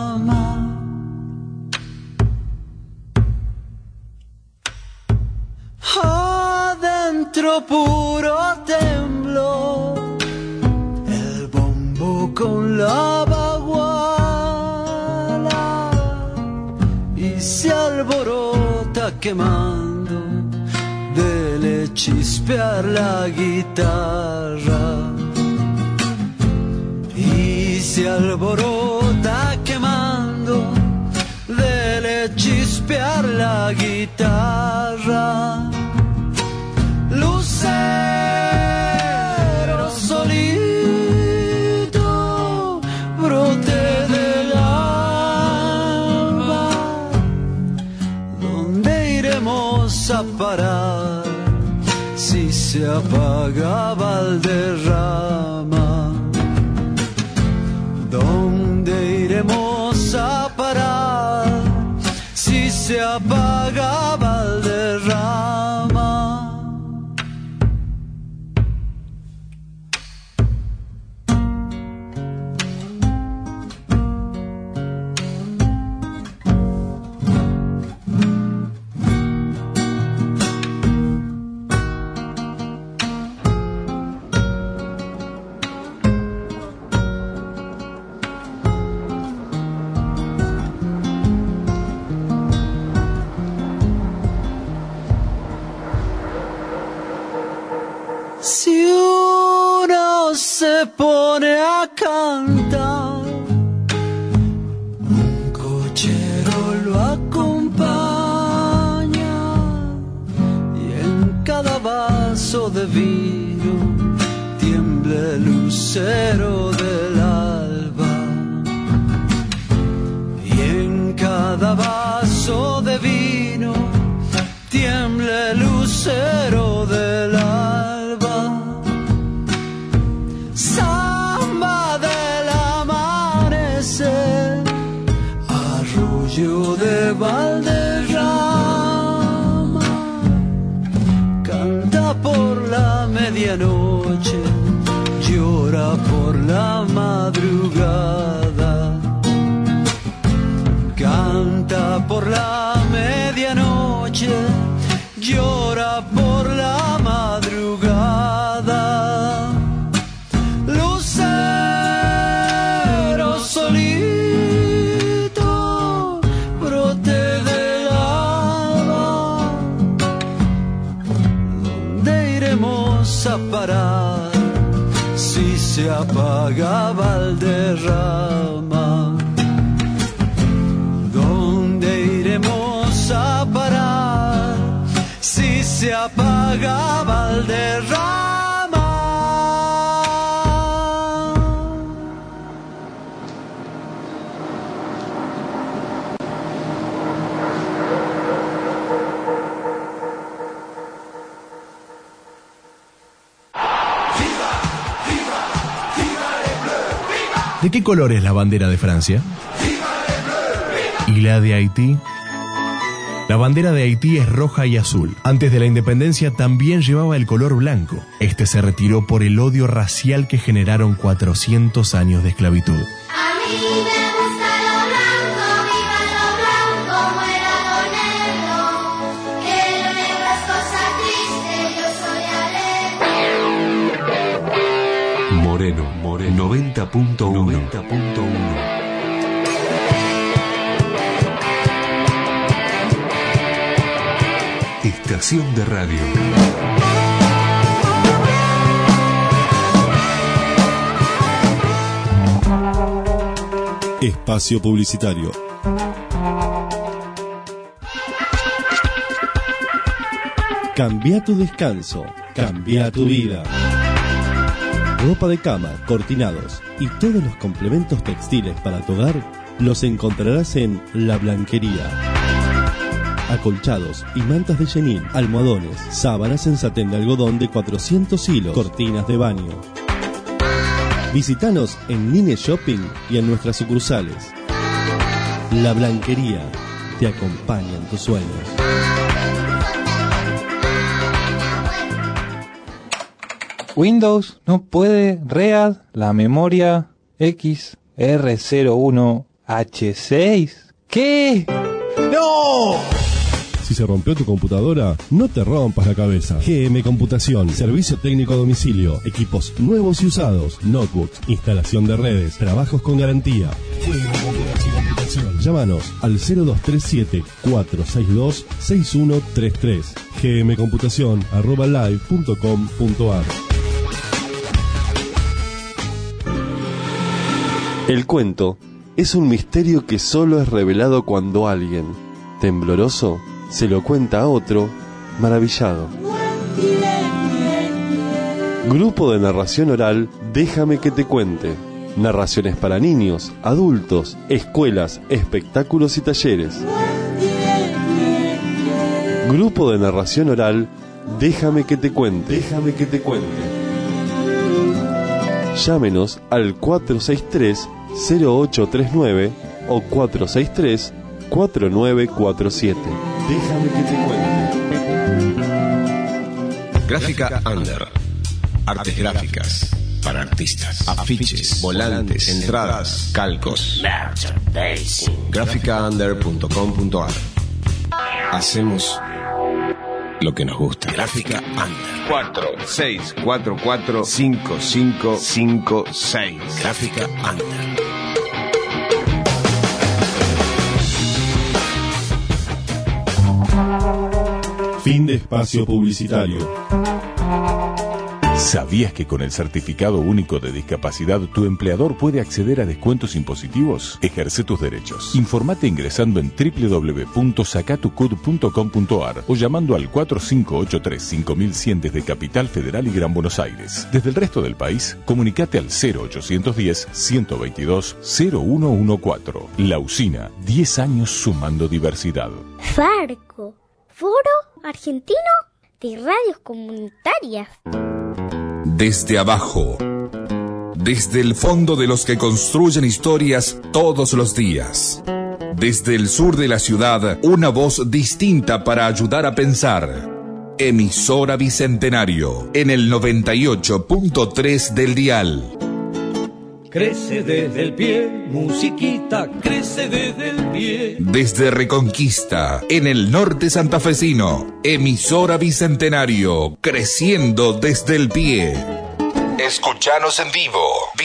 Adentro puro temblor, el bombo con la baguala y se alborota quemando de le chispear la guitarra. Y se alborota quemando de le chispear la guitarra. Lucero solito, brote del alba, ¿dónde iremos a parar si se apaga Valderrama? ¿Dónde iremos a parar si se apaga Valderrama? Si uno se pone a cantar, un cochero lo acompaña y en cada vaso de vino tiembla el lucero del alba. Y en cada vaso de vino tiembla el lucero del alba. Samba de Valderrama, canta por la medianoche, llora por la madrugada, canta por la medianoche, llora por la madrugada. Lucero solito, brote del alba, ¿dónde iremos a parar si se apaga Valderrama? ¿Dónde iremos a parar si se apaga Valderrama? ¿De qué color es la bandera de Francia? ¿Y la de Haití? La bandera de Haití es roja y azul. Antes de la independencia también llevaba el color blanco. Este se retiró por el odio racial que generaron 400 años de esclavitud. A mí me gusta lo blanco, viva lo blanco, muera lo negro. Que lo negro es cosa triste, yo soy alegre. Moreno, 90.1. Estación de radio. Espacio publicitario. Cambia tu descanso, cambia tu vida. Ropa de cama, cortinados y todos los complementos textiles para tu hogar los encontrarás en La Blanquería. Acolchados y mantas de chenil, almohadones, sábanas en satén de algodón de 400 hilos, cortinas de baño. Visítanos en Nine Shopping y en nuestras sucursales. La Blanquería te acompaña en tus sueños. Windows no puede read la memoria XR01H6. ¿Qué? ¡No! Si se rompió tu computadora, no te rompas la cabeza. GM Computación, servicio técnico a domicilio, equipos nuevos y usados, notebooks, instalación de redes, trabajos con garantía. GM Computación. Llámanos al 0237-462-6133. gmcomputación@live.com.ar. El cuento es un misterio que solo es revelado cuando alguien, tembloroso, se lo cuenta a otro, maravillado. Grupo de narración oral, Déjame que te cuente. Narraciones para niños, adultos, escuelas, espectáculos y talleres. Grupo de narración oral, Déjame que te cuente. Déjame que te cuente. Llámenos al 463-0839 o 463-4947. Déjame que te cuente. Gráfica Under. Artes gráficas para artistas. Afiches, volantes, entradas, calcos. Gráficaunder.com.ar. Hacemos lo que nos gusta. Gráfica Under. 46445556. Gráfica Under. Fin de espacio publicitario. ¿Sabías que con el Certificado Único de Discapacidad tu empleador puede acceder a descuentos impositivos? Ejerce tus derechos. Informate ingresando en www.sacatucud.com.ar o llamando al 4583-5100 desde Capital Federal y Gran Buenos Aires. Desde el resto del país, comunicate al 0810-122-0114. La Usina, 10 años sumando diversidad. Farco, Foro Argentino de Radios Comunitarias. Desde abajo, desde el fondo de los que construyen historias todos los días, Desde el sur de la ciudad, una voz distinta para ayudar a pensar. Emisora Bicentenario, en el 98.3 del dial. Crece desde el pie, musiquita, crece desde el pie. Desde Reconquista, en el norte santafesino, Emisora Bicentenario, creciendo desde el pie. Escuchanos en vivo,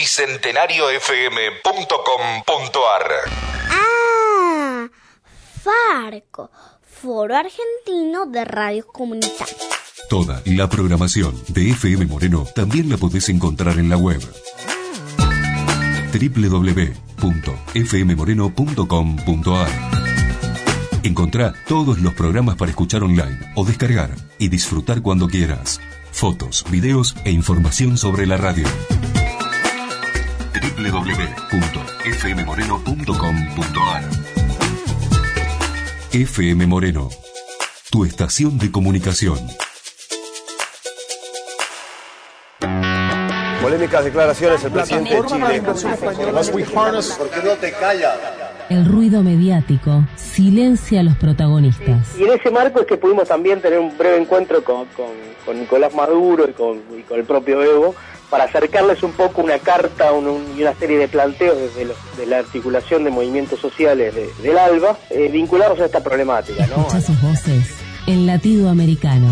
bicentenariofm.com.ar. Ah, Farco, Foro Argentino de Radios Comunitarias. Toda la programación de FM Moreno también la podés encontrar en la web www.fmmoreno.com.ar. Encontrá todos los programas para escuchar online o descargar y disfrutar cuando quieras. Fotos, videos e información sobre la radio. www.fmmoreno.com.ar. FM Moreno, tu estación de comunicación. Polémicas declaraciones el presidente de Chile. ¿Por qué no te callas? El ruido mediático silencia a los protagonistas. Y en ese marco es que pudimos también tener un breve encuentro con Nicolás Maduro y con el propio Evo, para acercarles un poco una carta y una serie de planteos de la articulación de movimientos sociales del ALBA, vinculados a esta problemática, ¿no? Escucha sus voces en Latido Americano.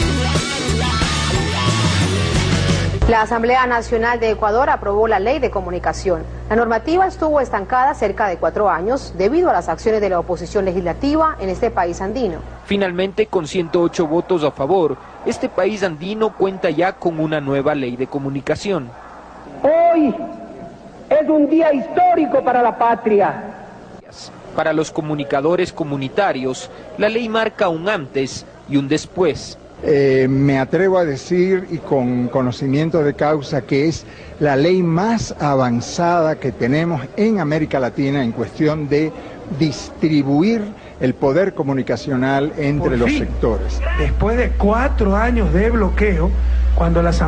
La Asamblea Nacional de Ecuador aprobó la Ley de Comunicación. La normativa estuvo estancada cerca de 4 años debido a las acciones de la oposición legislativa en este país andino. Finalmente, con 108 votos a favor, este país andino cuenta ya con una nueva Ley de Comunicación. Hoy es un día histórico para la patria. Para los comunicadores comunitarios, la ley marca un antes y un después. Me atrevo a decir, y con conocimiento de causa, que es la ley más avanzada que tenemos en América Latina en cuestión de distribuir el poder comunicacional entre los sectores. Después de 4 años de bloqueo, cuando la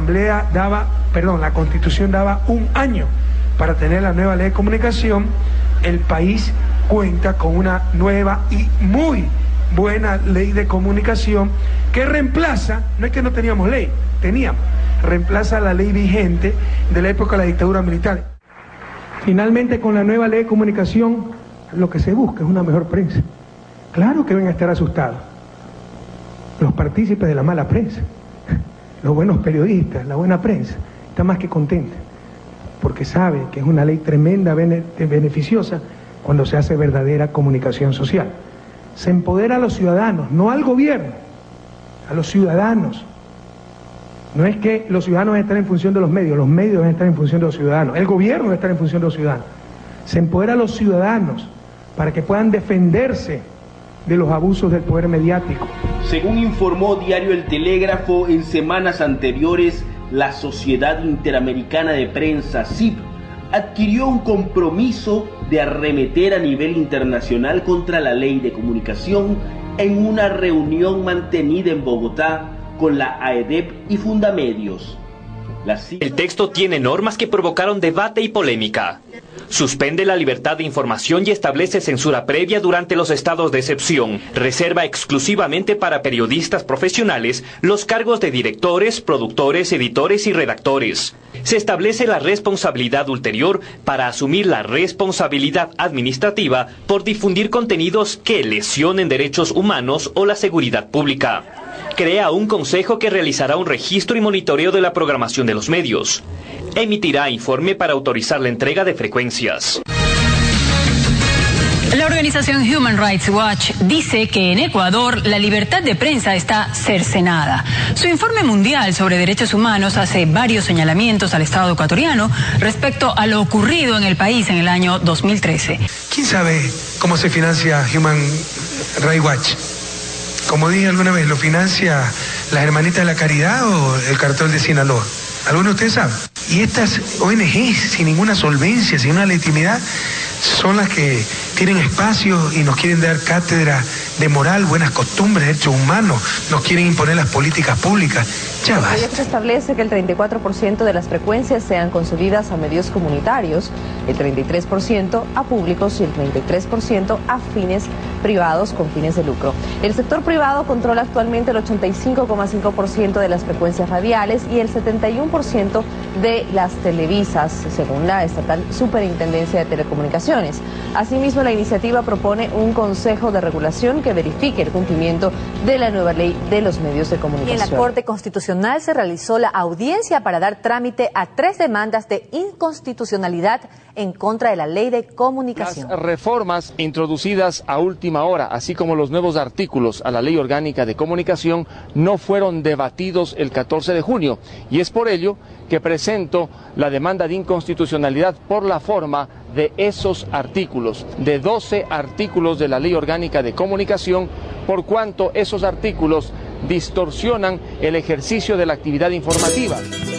la Constitución daba 1 año para tener la nueva ley de comunicación, el país cuenta con una nueva y muy buena ley de comunicación que reemplaza, no es que no teníamos ley, reemplaza la ley vigente de la época de la dictadura militar. Finalmente, con la nueva ley de comunicación, lo que se busca es una mejor prensa. Claro que van a estar asustados los partícipes de la mala prensa, los buenos periodistas, la buena prensa, está más que contenta, porque sabe que es una ley tremenda, beneficiosa, cuando se hace verdadera comunicación social. Se empodera a los ciudadanos, no al gobierno, a los ciudadanos. No es que los ciudadanos van a estar en función de los medios van a estar en función de los ciudadanos, el gobierno va a estar en función de los ciudadanos. Se empodera a los ciudadanos para que puedan defenderse de los abusos del poder mediático. Según informó Diario El Telégrafo, en semanas anteriores, la Sociedad Interamericana de Prensa, SIP, adquirió un compromiso de arremeter a nivel internacional contra la ley de comunicación en una reunión mantenida en Bogotá con la AEDEP y Fundamedios. El texto tiene normas que provocaron debate y polémica. Suspende la libertad de información y establece censura previa durante los estados de excepción. Reserva exclusivamente para periodistas profesionales los cargos de directores, productores, editores y redactores. Se establece la responsabilidad ulterior para asumir la responsabilidad administrativa por difundir contenidos que lesionen derechos humanos o la seguridad pública. Crea un consejo que realizará un registro y monitoreo de la programación de los medios. Emitirá informe para autorizar la entrega de frecuencias. La organización Human Rights Watch dice que en Ecuador la libertad de prensa está cercenada. Su informe mundial sobre derechos humanos hace varios señalamientos al Estado ecuatoriano respecto a lo ocurrido en el país en el año 2013. ¿Quién sabe cómo se financia Human Rights Watch? Como dije alguna vez, ¿lo financia las Hermanitas de la Caridad o el Cartel de Sinaloa? ¿Alguno de ustedes sabe? Y estas ONG, sin ninguna solvencia, sin una legitimidad, son las que tienen espacio y nos quieren dar cátedra de moral, buenas costumbres, derechos humanos, nos quieren imponer las políticas públicas. Ya El basta. proyecto establece que el 34% de las frecuencias sean concedidas a medios comunitarios, el 33% a públicos y el 33% a fines privados con fines de lucro. El sector privado controla actualmente el 85,5% de las frecuencias radiales y el 71% de las televisas, según la estatal Superintendencia de Telecomunicaciones. Asimismo, la iniciativa propone un consejo de regulación que verifique el cumplimiento de la nueva ley de los medios de Y comunicación. en la Corte Constitucional se realizó la audiencia para dar trámite a 3 demandas de inconstitucionalidad en contra de la ley de comunicación. Las reformas introducidas a última hora, así como los nuevos artículos a la Ley Orgánica de Comunicación, no fueron debatidos el 14 de junio y es por ello que presento la demanda de inconstitucionalidad por la forma de esos artículos, de 12 artículos de la Ley Orgánica de Comunicación, por cuanto esos artículos distorsionan el ejercicio de la actividad informativa.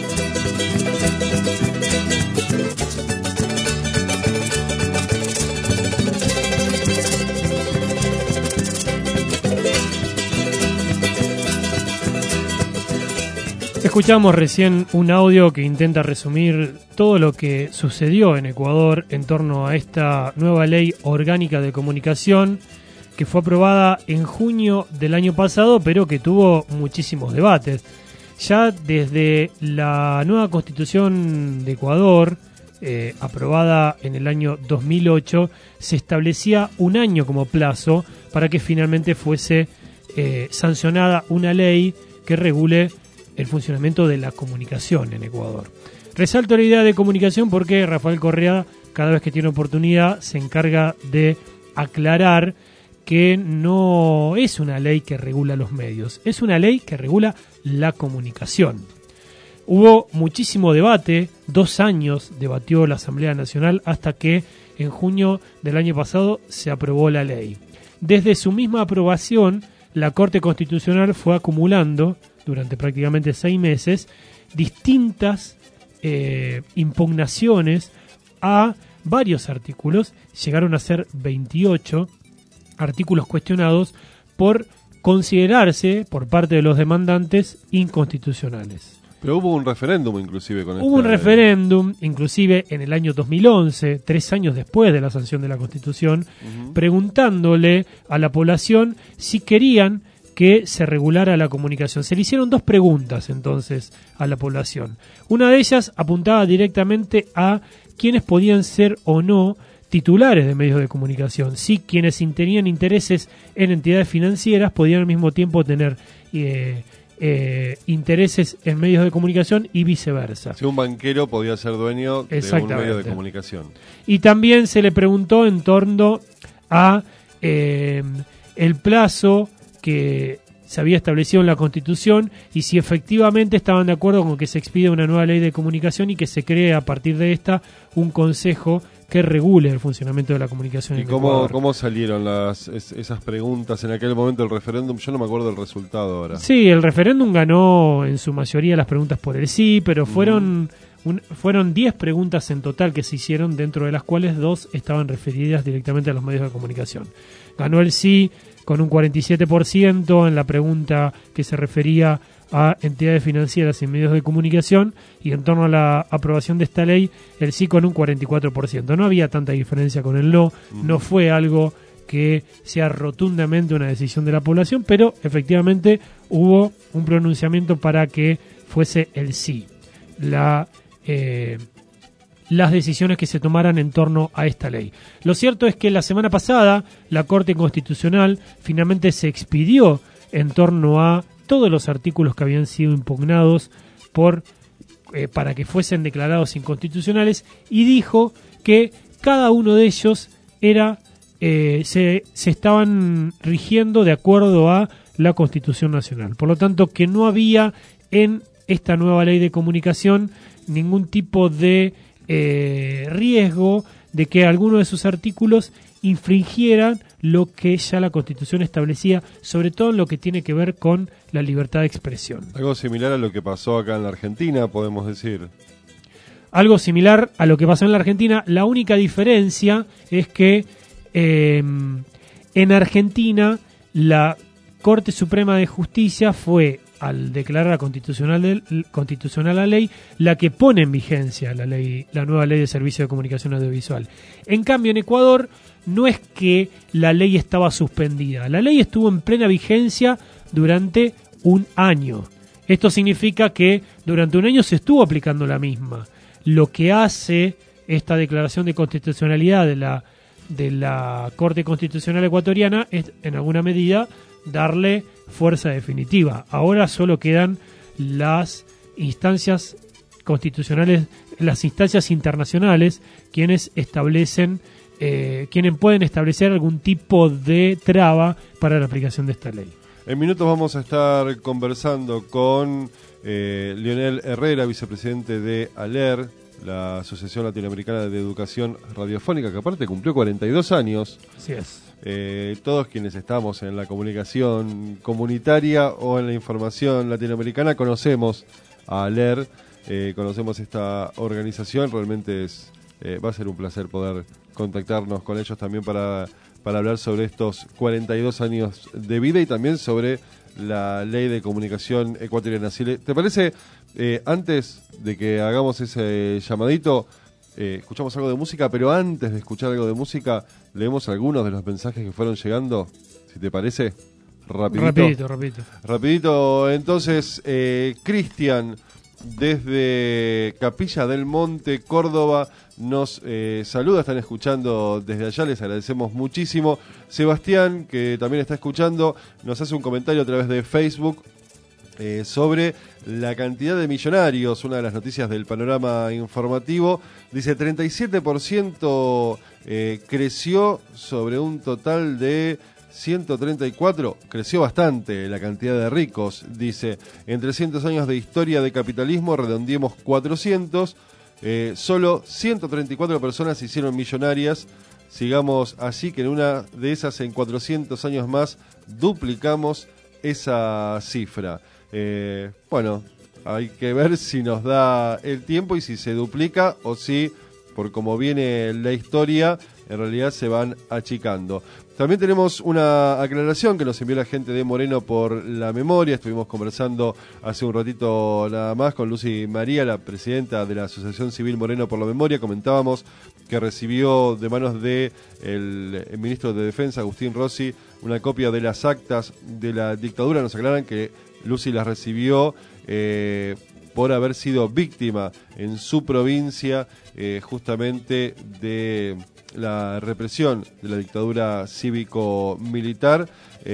Escuchamos recién un audio que intenta resumir todo lo que sucedió en Ecuador en torno a esta nueva ley orgánica de comunicación que fue aprobada en junio del año pasado, pero que tuvo muchísimos debates. Ya desde la nueva Constitución de Ecuador, aprobada en el año 2008, se establecía un año como plazo para que finalmente fuese sancionada una ley que regule el funcionamiento de la comunicación en Ecuador. Resalto la idea de comunicación porque Rafael Correa, cada vez que tiene oportunidad, se encarga de aclarar que no es una ley que regula los medios, es una ley que regula la comunicación. Hubo muchísimo debate, 2 años debatió la Asamblea Nacional hasta que en junio del año pasado se aprobó la ley. Desde su misma aprobación, la Corte Constitucional fue acumulando durante prácticamente 6 meses distintas impugnaciones a varios artículos. Llegaron a ser 28 artículos cuestionados por considerarse por parte de los demandantes inconstitucionales. Pero hubo un referéndum inclusive con Hubo un referéndum, inclusive en el año 2011, 3 años después de la sanción de la Constitución, preguntándole a la población si querían que se regulara la comunicación. Se le hicieron 2 preguntas entonces a la población. Una de ellas apuntaba directamente a quiénes podían ser o no titulares de medios de comunicación. Si quienes tenían intereses en entidades financieras podían al mismo tiempo tener intereses en medios de comunicación y viceversa. Si un banquero podía ser dueño de un medio de comunicación. Y también se le preguntó en torno a el plazo que se había establecido en la Constitución y si efectivamente estaban de acuerdo con que se expida una nueva ley de comunicación y que se cree a partir de esta un consejo que regule el funcionamiento de la comunicación en Ecuador. ¿Cómo salieron esas preguntas en aquel momento del referéndum? Yo no me acuerdo del resultado ahora. Sí, el referéndum ganó en su mayoría las preguntas por el sí, pero fueron 10 preguntas en total que se hicieron, dentro de las cuales 2 estaban referidas directamente a los medios de comunicación. Ganó el sí con un 47% en la pregunta que se refería a entidades financieras y medios de comunicación, y en torno a la aprobación de esta ley, el sí con un 44%. No había tanta diferencia con el no, no fue algo que sea rotundamente una decisión de la población, pero efectivamente hubo un pronunciamiento para que fuese el sí. Las decisiones que se tomaran en torno a esta ley. Lo cierto es que la semana pasada la Corte Constitucional finalmente se expidió en torno a todos los artículos que habían sido impugnados para que fuesen declarados inconstitucionales y dijo que cada uno de ellos se estaban rigiendo de acuerdo a la Constitución Nacional. Por lo tanto, que no había en esta nueva ley de comunicación ningún tipo de riesgo de que alguno de sus artículos infringieran lo que ya la Constitución establecía, sobre todo en lo que tiene que ver con la libertad de expresión. Algo similar a lo que pasó acá en la Argentina, podemos decir. Algo similar a lo que pasó en la Argentina. La única diferencia es que en Argentina la Corte Suprema de Justicia fue, al declarar constitucional la ley, la que pone en vigencia la nueva ley de servicio de comunicación audiovisual. En cambio, en Ecuador no es que la ley estaba suspendida. La ley estuvo en plena vigencia durante un año. Esto significa que durante un año se estuvo aplicando la misma. Lo que hace esta declaración de constitucionalidad de la Corte Constitucional Ecuatoriana es, en alguna medida, darle fuerza definitiva. Ahora solo quedan las instancias constitucionales, las instancias internacionales, quienes pueden establecer algún tipo de traba para la aplicación de esta ley. En minutos vamos a estar conversando con Leonel Herrera, vicepresidente de ALER, la Asociación Latinoamericana de Educación Radiofónica, que aparte cumplió 42 años. Así es. Todos quienes estamos en la comunicación comunitaria o en la información latinoamericana conocemos a ALER, conocemos esta organización. Realmente va a ser un placer poder contactarnos con ellos también para hablar sobre estos 42 años de vida y también sobre la ley de comunicación ecuatoriana. ¿Te parece, antes de que hagamos ese llamadito, escuchamos algo de música, pero antes de escuchar algo de música, leemos algunos de los mensajes que fueron llegando, si te parece? Rapidito. Entonces, Cristian, desde Capilla del Monte, Córdoba, nos saluda, están escuchando desde allá, les agradecemos muchísimo. Sebastián, que también está escuchando, nos hace un comentario a través de Facebook sobre la cantidad de millonarios, una de las noticias del panorama informativo. Dice 37% creció sobre un total de 134, creció bastante la cantidad de ricos. Dice, en 300 años de historia de capitalismo, redondeemos 400, solo 134 personas se hicieron millonarias. Sigamos así, que en una de esas, en 400 años más, duplicamos esa cifra. Bueno, hay que ver si nos da el tiempo y si se duplica o si, por como viene la historia, en realidad se van achicando. También tenemos una aclaración que nos envió la gente de Moreno por la Memoria. Estuvimos conversando hace un ratito nada más con Lucy María, la presidenta de la Asociación Civil Moreno por la Memoria. Comentábamos que recibió de manos de el ministro de Defensa, Agustín Rossi, una copia de las actas de la dictadura. Nos aclaran que Lucy las recibió por haber sido víctima en su provincia justamente de la represión de la dictadura cívico-militar,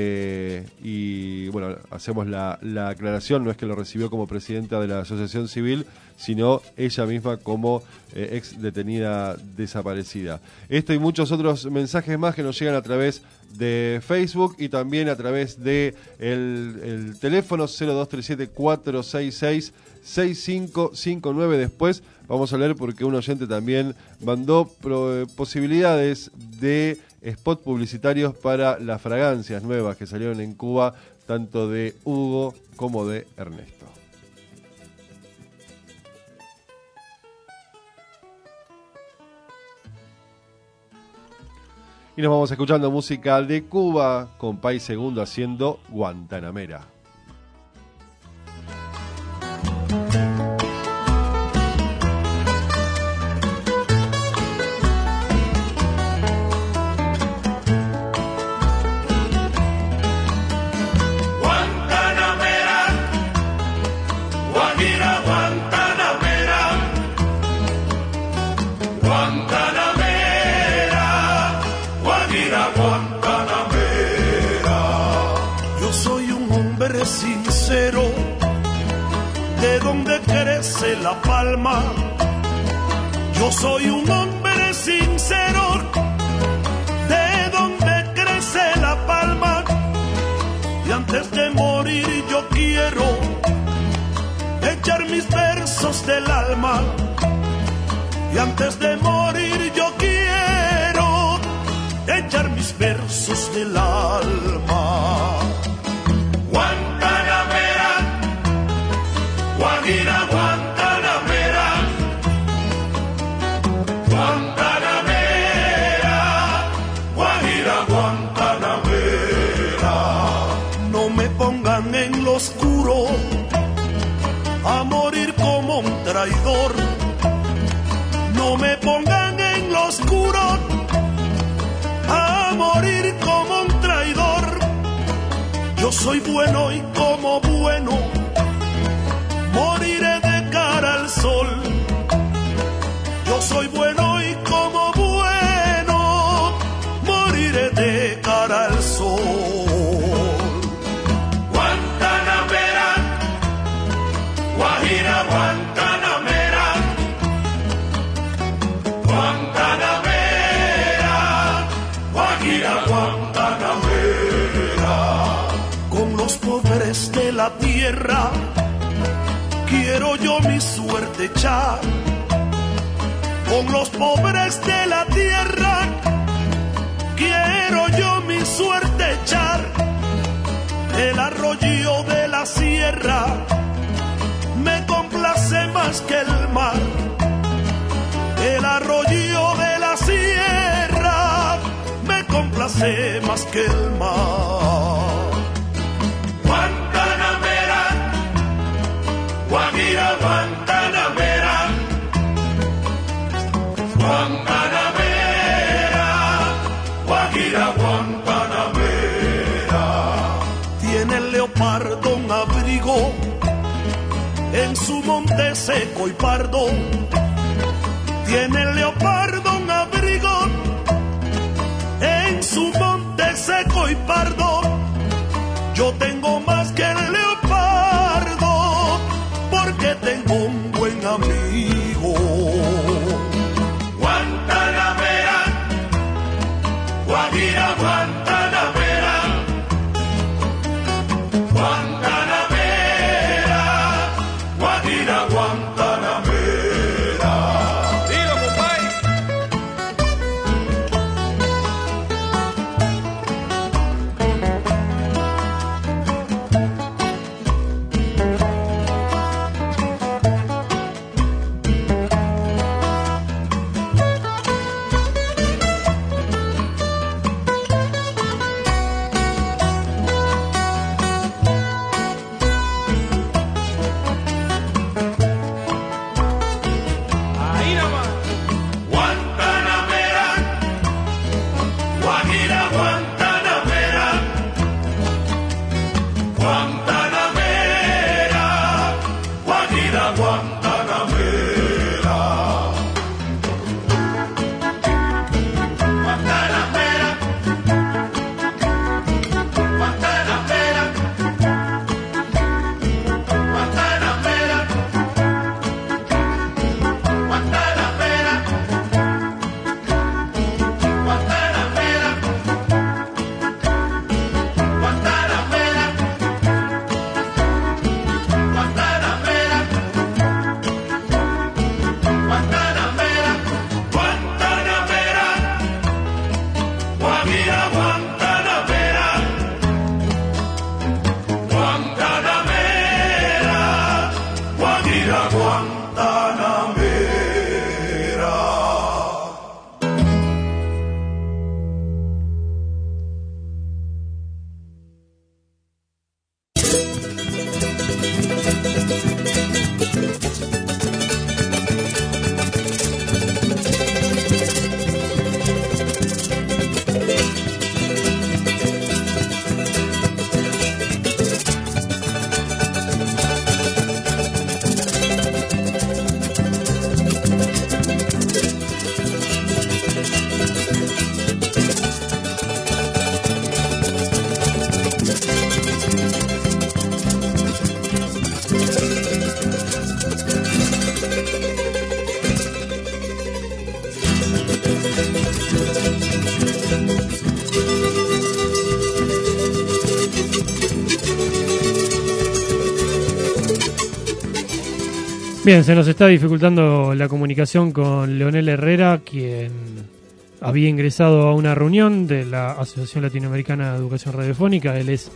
y bueno, hacemos la aclaración, no es que lo recibió como presidenta de la asociación civil, sino ella misma como ex detenida desaparecida. Esto y muchos otros mensajes más que nos llegan a través de Facebook y también a través de el teléfono 0237-466-6559. Después vamos a leer porque un oyente también mandó posibilidades de spot publicitarios para las fragancias nuevas que salieron en Cuba, tanto de Hugo como de Ernesto. Y nos vamos escuchando música de Cuba con País Segundo haciendo Guantanamera. Sincero, de donde crece la palma. Yo soy un hombre sincero, de donde crece la palma. Y antes de morir yo quiero echar mis versos del alma. Y antes de morir yo quiero echar mis versos del alma. Guantanamera, Guajira, Guantanamera, Guantanamera, Guajira, Guantanamera. pongan en lo oscuro a morir como un traidor. Yo soy bueno y como bueno moriré de cara al sol. Yo soy bueno y como bueno moriré de cara al sol. Guantanamera, Guajira, Guantanamera, Guantanamera, Guajira, Guantanamera. Con los pobres de la tierra quiero yo mi suerte echar. Con los pobres de la tierra quiero yo mi suerte echar. El arroyo de la sierra me complace más que el mar. El arroyo de la sierra me complace más que el mar. Guantanamera, Guajira, Guantanamera, Guantanamera, Guajira, Guantanamera. Tiene el leopardo un abrigo en su monte seco y pardo. Tiene el leopardo un abrigo en su monte seco y pardo. Yo tengo más que el leopardo porque tengo un buen amigo. Guantanamera, Guajira, Guantanamera, Guantanamera, Guajira, Guantanamera. ¡Dilo, compadre! Bien, se nos está dificultando la comunicación con Leonel Herrera, quien había ingresado a una reunión de la Asociación Latinoamericana de Educación Radiofónica. Él es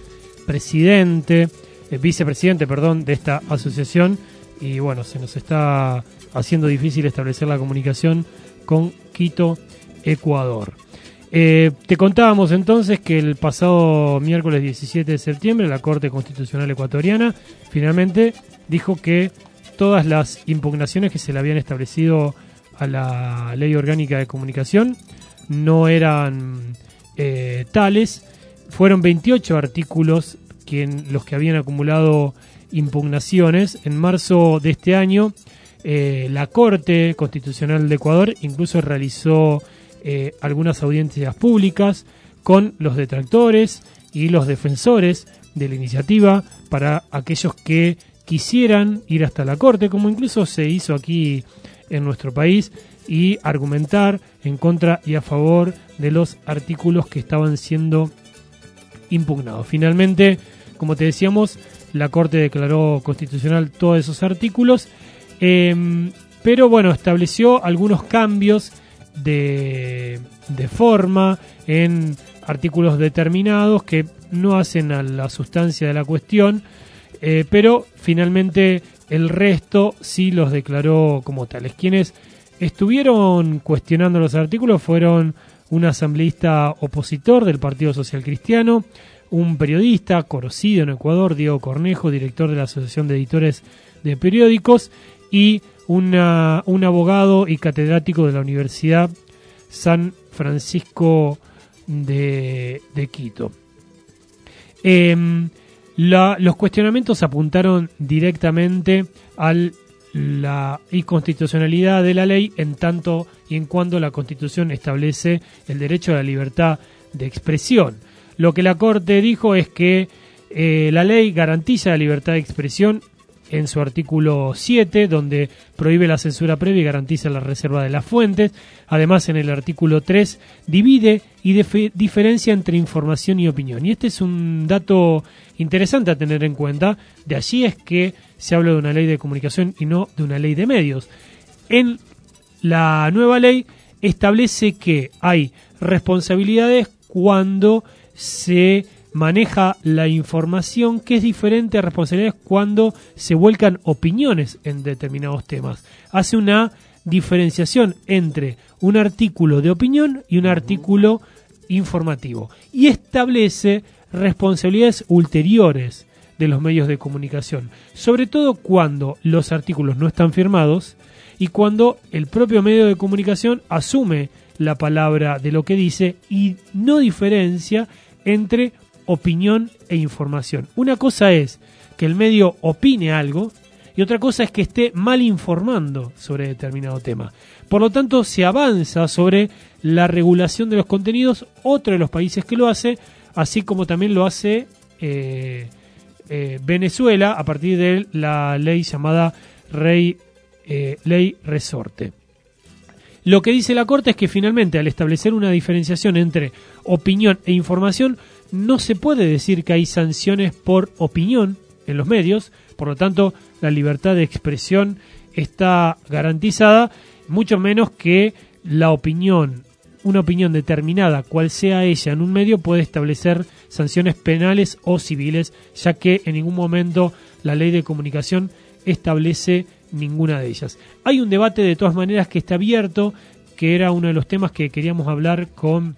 vicepresidente de esta asociación, y bueno, se nos está haciendo difícil establecer la comunicación con Quito, Ecuador. Te contábamos entonces que el pasado miércoles 17 de septiembre la Corte Constitucional Ecuatoriana finalmente dijo que todas las impugnaciones que se le habían establecido a la Ley Orgánica de Comunicación no eran tales. Fueron 28 artículos los que habían acumulado impugnaciones. En marzo de este año, la Corte Constitucional de Ecuador incluso realizó algunas audiencias públicas con los detractores y los defensores de la iniciativa para aquellos que quisieran ir hasta la Corte, como incluso se hizo aquí en nuestro país, y argumentar en contra y a favor de los artículos que estaban siendo impugnados. Finalmente, como te decíamos, la Corte declaró constitucional todos esos artículos, pero bueno, estableció algunos cambios de forma en artículos determinados que no hacen a la sustancia de la cuestión, pero finalmente el resto sí los declaró como tales. Quienes estuvieron cuestionando los artículos fueron un asambleísta opositor del Partido Social Cristiano, un periodista conocido en Ecuador, Diego Cornejo, director de la Asociación de Editores de Periódicos, y un abogado y catedrático de la Universidad San Francisco de Quito. Los cuestionamientos apuntaron directamente a la inconstitucionalidad de la ley, en tanto y en cuanto la Constitución establece el derecho a la libertad de expresión. Lo que la Corte dijo es que la ley garantiza la libertad de expresión en su artículo 7, donde prohíbe la censura previa y garantiza la reserva de las fuentes. Además, en el artículo 3 divide y diferencia entre información y opinión. Y este es un dato interesante a tener en cuenta. De allí es que se habla de una ley de comunicación y no de una ley de medios. En la nueva ley establece que hay responsabilidades cuando se maneja la información, que es diferente a responsabilidades cuando se vuelcan opiniones en determinados temas. Hace una diferenciación entre un artículo de opinión y un artículo informativo, y establece responsabilidades ulteriores de los medios de comunicación, sobre todo cuando los artículos no están firmados y cuando el propio medio de comunicación asume la palabra de lo que dice y no diferencia entre opinión e información. Una cosa es que el medio opine algo y otra cosa es que esté mal informando sobre determinado tema. Por lo tanto, se avanza sobre la regulación de los contenidos. Otro de los países que lo hace, así como también lo hace Venezuela a partir de la ley llamada Ley Resorte. Lo que dice la Corte es que finalmente, al establecer una diferenciación entre opinión e información, no se puede decir que hay sanciones por opinión en los medios. Por lo tanto, la libertad de expresión está garantizada, mucho menos que la opinión, una opinión determinada, cual sea ella en un medio, puede establecer sanciones penales o civiles, ya que en ningún momento la ley de comunicación establece ninguna de ellas. Hay un debate de todas maneras que está abierto, que era uno de los temas que queríamos hablar con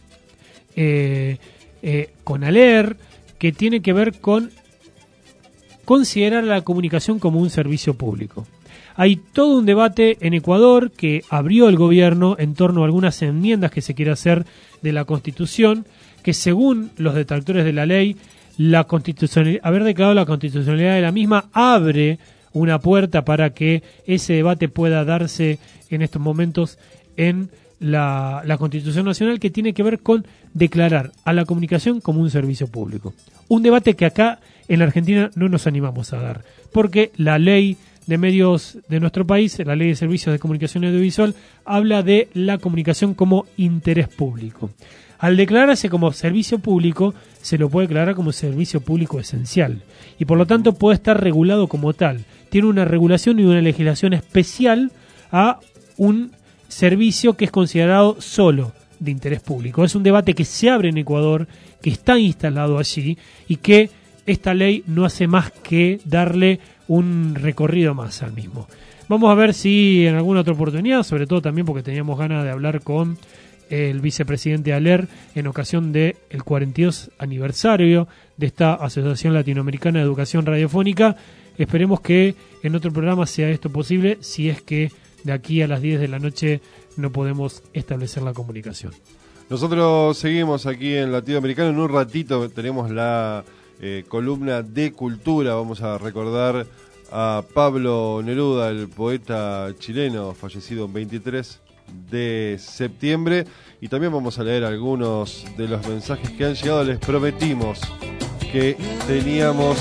ALER, que tiene que ver con considerar la comunicación como un servicio público. Hay todo un debate en Ecuador que abrió el gobierno en torno a algunas enmiendas que se quiere hacer de la Constitución, que según los detractores de la ley, haber declarado la constitucionalidad de la misma abre una puerta para que ese debate pueda darse en estos momentos en la Constitución Nacional, que tiene que ver con declarar a la comunicación como un servicio público. Un debate que acá en la Argentina no nos animamos a dar, porque la ley de medios de nuestro país, la ley de servicios de comunicación audiovisual, habla de la comunicación como interés público. Al declararse como servicio público, se lo puede declarar como servicio público esencial y por lo tanto puede estar regulado como tal. Tiene una regulación y una legislación especial a un servicio que es considerado solo de interés público. Es un debate que se abre en Ecuador, que está instalado allí y que esta ley no hace más que darle un recorrido más al mismo. Vamos a ver si en alguna otra oportunidad, sobre todo también porque teníamos ganas de hablar con el vicepresidente ALER en ocasión del 42 aniversario de esta Asociación Latinoamericana de Educación Radiofónica. Esperemos que en otro programa sea esto posible, si es que de aquí a las 10 de la noche no podemos establecer la comunicación. Nosotros seguimos aquí en Latinoamericano. En un ratito tenemos la columna de cultura. Vamos a recordar a Pablo Neruda, el poeta chileno, fallecido el 23 de septiembre. Y también vamos a leer algunos de los mensajes que han llegado. Les prometimos que teníamos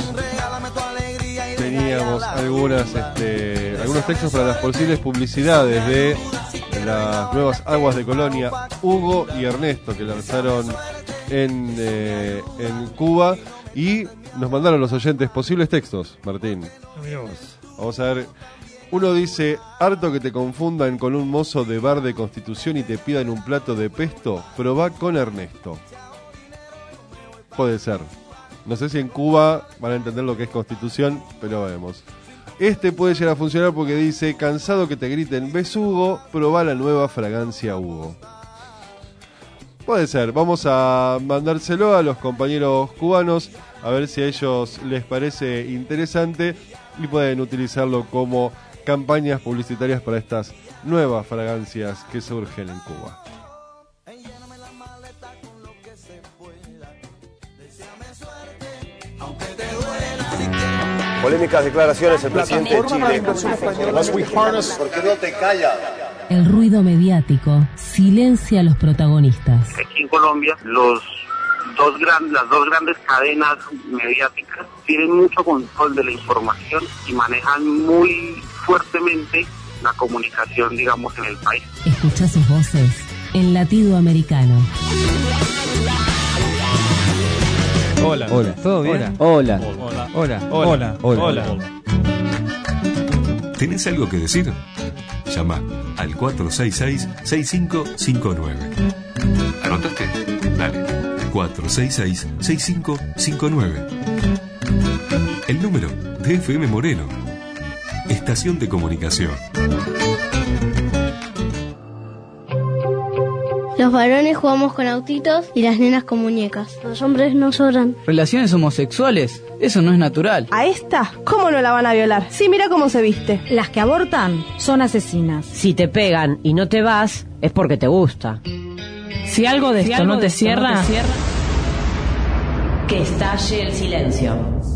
algunos textos para las posibles publicidades de las nuevas aguas de Colonia, Hugo y Ernesto, que lanzaron en Cuba, y nos mandaron los oyentes posibles textos, Martín. Vamos a ver. Uno dice: harto que te confundan con un mozo de bar de Constitución y te pidan un plato de pesto, probá con Ernesto. Puede ser. No sé si en Cuba van a entender lo que es Constitución, pero vemos. Este puede llegar a funcionar porque dice: cansado que te griten ¿ves Hugo? Probá la nueva fragancia Hugo. Puede ser. Vamos a mandárselo a los compañeros cubanos a ver si a ellos les parece interesante y pueden utilizarlo como campañas publicitarias para estas nuevas fragancias que surgen en Cuba. Polémicas declaraciones del presidente de Chile. ¿Por qué no te callas? El ruido mediático silencia a los protagonistas. Aquí en Colombia, las dos grandes cadenas mediáticas tienen mucho control de la información y manejan muy fuertemente la comunicación, digamos, en el país. Escucha sus voces en Latido Americano. Hola. ¿Todo bien? Hola. ¿Tenés algo que decir? Llama al 466-6559. ¿Anotaste? Dale. 466-6559. El número de FM Moreno. Estación de comunicación. Los varones jugamos con autitos y las nenas con muñecas. Los hombres no sobran. Relaciones homosexuales, eso no es natural. ¿A esta? ¿Cómo no la van a violar? Sí, mira cómo se viste. Las que abortan son asesinas. Si te pegan y no te vas, es porque te gusta. Si algo de esto no te cierra, que estalle el silencio.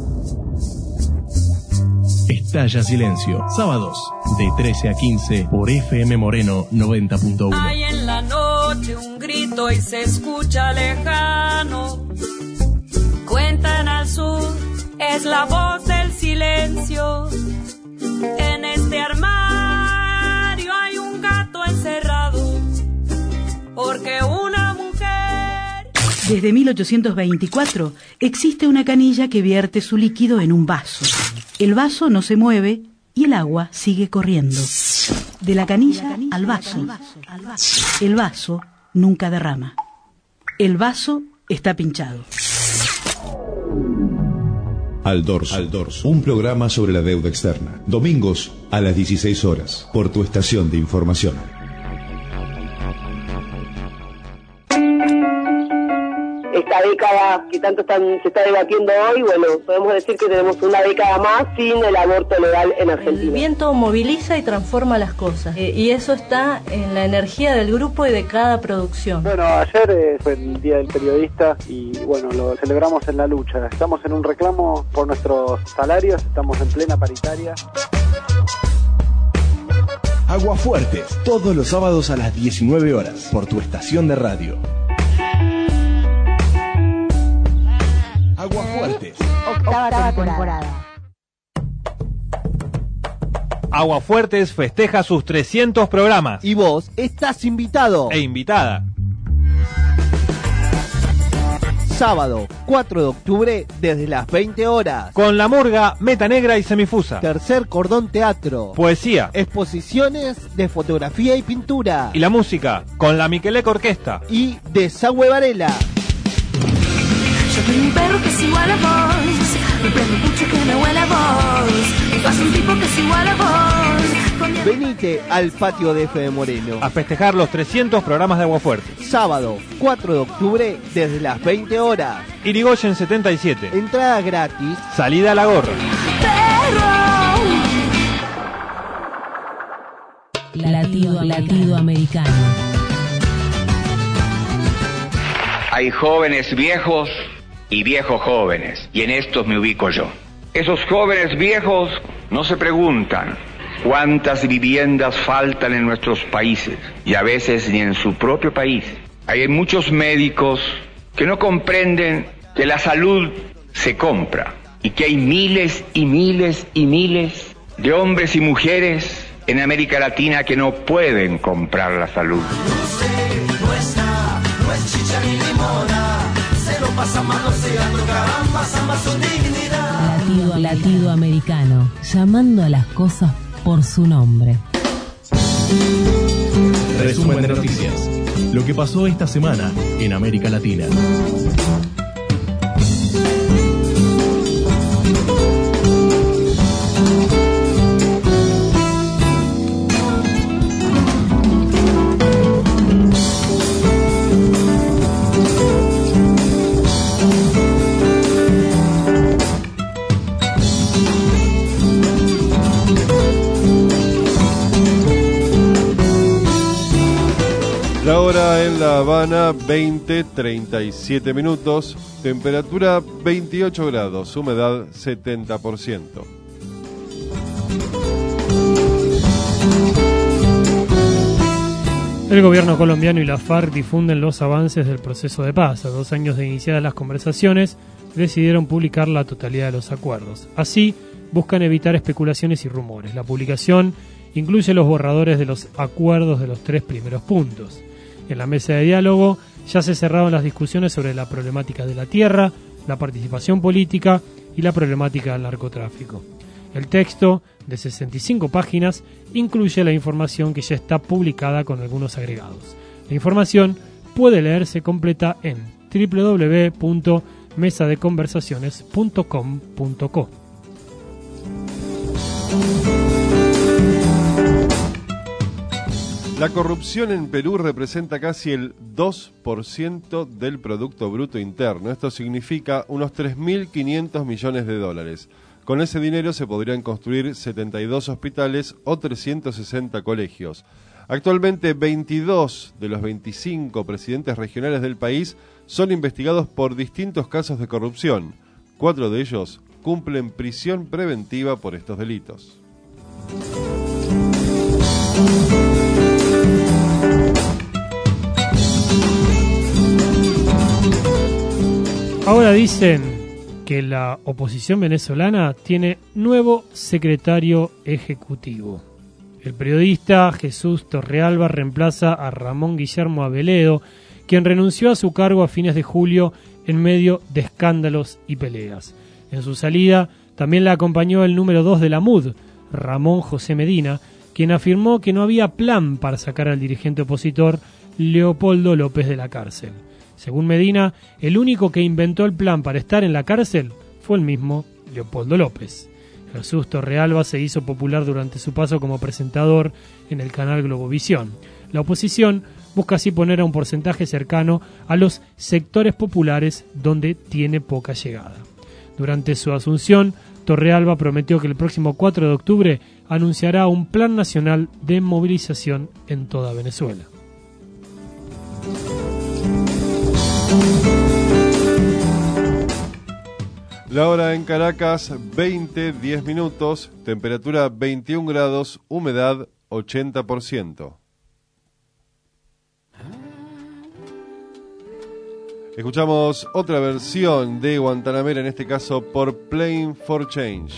Estalla Silencio, sábados de 13 a 15 por FM Moreno 90.1. Hay en la noche un grito y se escucha lejano. Cuentan al sur, es la voz del silencio. En este armario hay un gato encerrado, porque una mujer... Desde 1824 existe una canilla que vierte su líquido en un vaso. El vaso no se mueve y el agua sigue corriendo. De la canilla al vaso. El vaso nunca derrama. El vaso está pinchado. Al Dorso, un programa sobre la deuda externa. Domingos a las 16 horas, por tu estación de información. Esta década que tanto se está debatiendo hoy, bueno, podemos decir que tenemos una década más sin el aborto legal en Argentina. El viento moviliza y transforma las cosas, y eso está en la energía del grupo y de cada producción. Bueno, ayer fue el Día del Periodista y bueno, lo celebramos en la lucha. Estamos en un reclamo por nuestros salarios, estamos en plena paritaria. Aguafuertes, todos los sábados a las 19 horas, por tu estación de radio. Aguafuertes. Octava temporada. Aguafuertes festeja sus 300 programas. Y vos estás invitado. E invitada. Sábado, 4 de octubre, desde las 20 horas. Con La Murga, Meta Negra y Semifusa. Tercer Cordón Teatro. Poesía. Exposiciones de fotografía y pintura. Y la música, con la Miquelec Orquesta. Y Desagüe Varela. Yo soy un perro que es igual a vos, me prende mucho que me huele a vos, y tú haces un tipo que es igual a vos. Venite al patio de FM Moreno a festejar los 300 programas de Aguafuerte. Sábado, 4 de octubre, desde las 20 horas. Irigoyen 77. Entrada gratis. Salida a la gorra. Latido americano. Hay jóvenes viejos y viejos jóvenes, y en estos me ubico yo. Esos jóvenes viejos no se preguntan cuántas viviendas faltan en nuestros países, y a veces ni en su propio país. Hay muchos médicos que no comprenden que la salud se compra, y que hay miles y miles y miles de hombres y mujeres en América Latina que no pueden comprar la salud. No es chicha ni limona, se lo pasa manoseando, caramba, samba su dignidad. Latido americano, llamando a las cosas por su nombre. Resumen de noticias. Lo que pasó esta semana en América Latina. La hora en La Habana, 20:37 minutos, temperatura 28 grados, humedad 70%. El gobierno colombiano y la FARC difunden los avances del proceso de paz. A 2 años de iniciadas las conversaciones, decidieron publicar la totalidad de los acuerdos. Así, buscan evitar especulaciones y rumores. La publicación incluye los borradores de los acuerdos de los 3 primeros puntos. En la mesa de diálogo ya se cerraron las discusiones sobre la problemática de la tierra, la participación política y la problemática del narcotráfico. El texto, de 65 páginas, incluye la información que ya está publicada con algunos agregados. La información puede leerse completa en www.mesadeconversaciones.com.co. La corrupción en Perú representa casi el 2% del Producto Bruto Interno. Esto significa unos 3.500 millones de dólares. Con ese dinero se podrían construir 72 hospitales o 360 colegios. Actualmente 22 de los 25 presidentes regionales del país son investigados por distintos casos de corrupción. 4 de ellos cumplen prisión preventiva por estos delitos. Ahora dicen que la oposición venezolana tiene nuevo secretario ejecutivo. El periodista Jesús Torrealba reemplaza a Ramón Guillermo Aveledo, quien renunció a su cargo a fines de julio en medio de escándalos y peleas. En su salida también la acompañó el número 2 de la MUD, Ramón José Medina, quien afirmó que no había plan para sacar al dirigente opositor Leopoldo López de la cárcel. Según Medina, el único que inventó el plan para estar en la cárcel fue el mismo Leopoldo López. Jesús Torrealba se hizo popular durante su paso como presentador en el canal Globovisión. La oposición busca así poner a un porcentaje cercano a los sectores populares donde tiene poca llegada. Durante su asunción, Torrealba prometió que el próximo 4 de octubre anunciará un plan nacional de movilización en toda Venezuela. La hora en Caracas, 20:10 minutos, temperatura 21 grados, humedad 80%. Escuchamos otra versión de Guantanamera, en este caso por Playing for Change.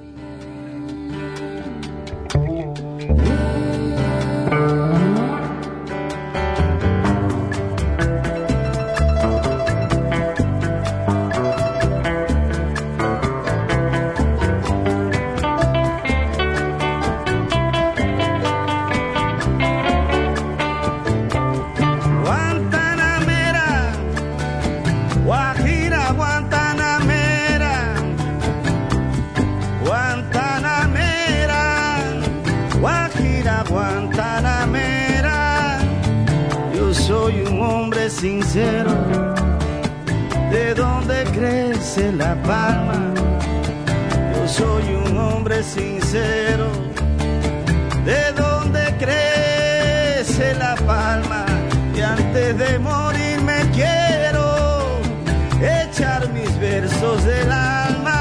Sincero, de donde crece la palma. Yo soy un hombre sincero, de donde crece hice la palma y antes de morir me quiero echar mis versos del alma.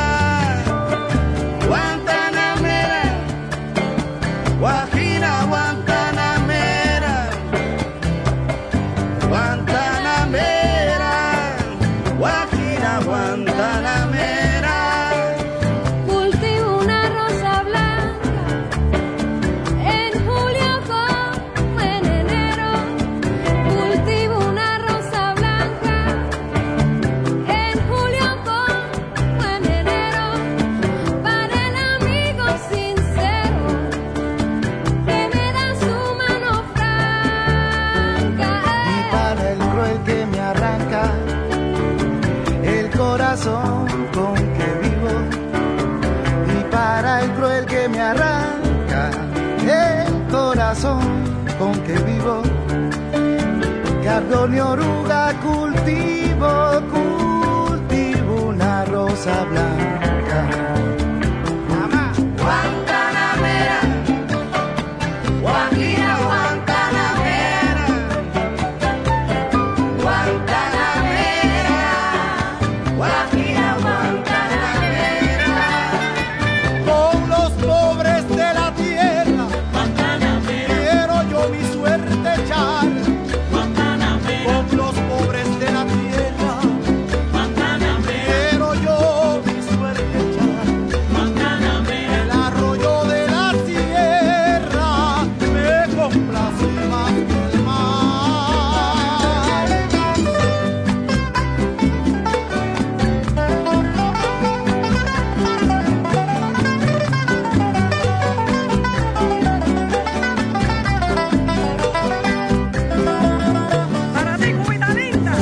Guantanamera, Guajira, Guantanamera, Guantanamera, Guajira, Guantanamera. Cultivo una rosa blanca en julio como en enero. Cultivo una rosa blanca en julio como en enero. Para el amigo sincero que me da su mano franca. Y para el cruel que me arranca el corazón con que vivo. Y para el cruel que me arranca el corazón con que vivo. Cardón y oruga cultivo, cultivo una rosa blanca. Guantanamera, Guajira, Guantanamera, Guantanamera, Guajira, Guantanamera. Con los pobres de la tierra, quiero yo mi suerte echar. Con los pobres de la tierra, quiero yo mi suerte echar. El arroyo de la tierra me complace más que el mar. Para ti, cubita linda.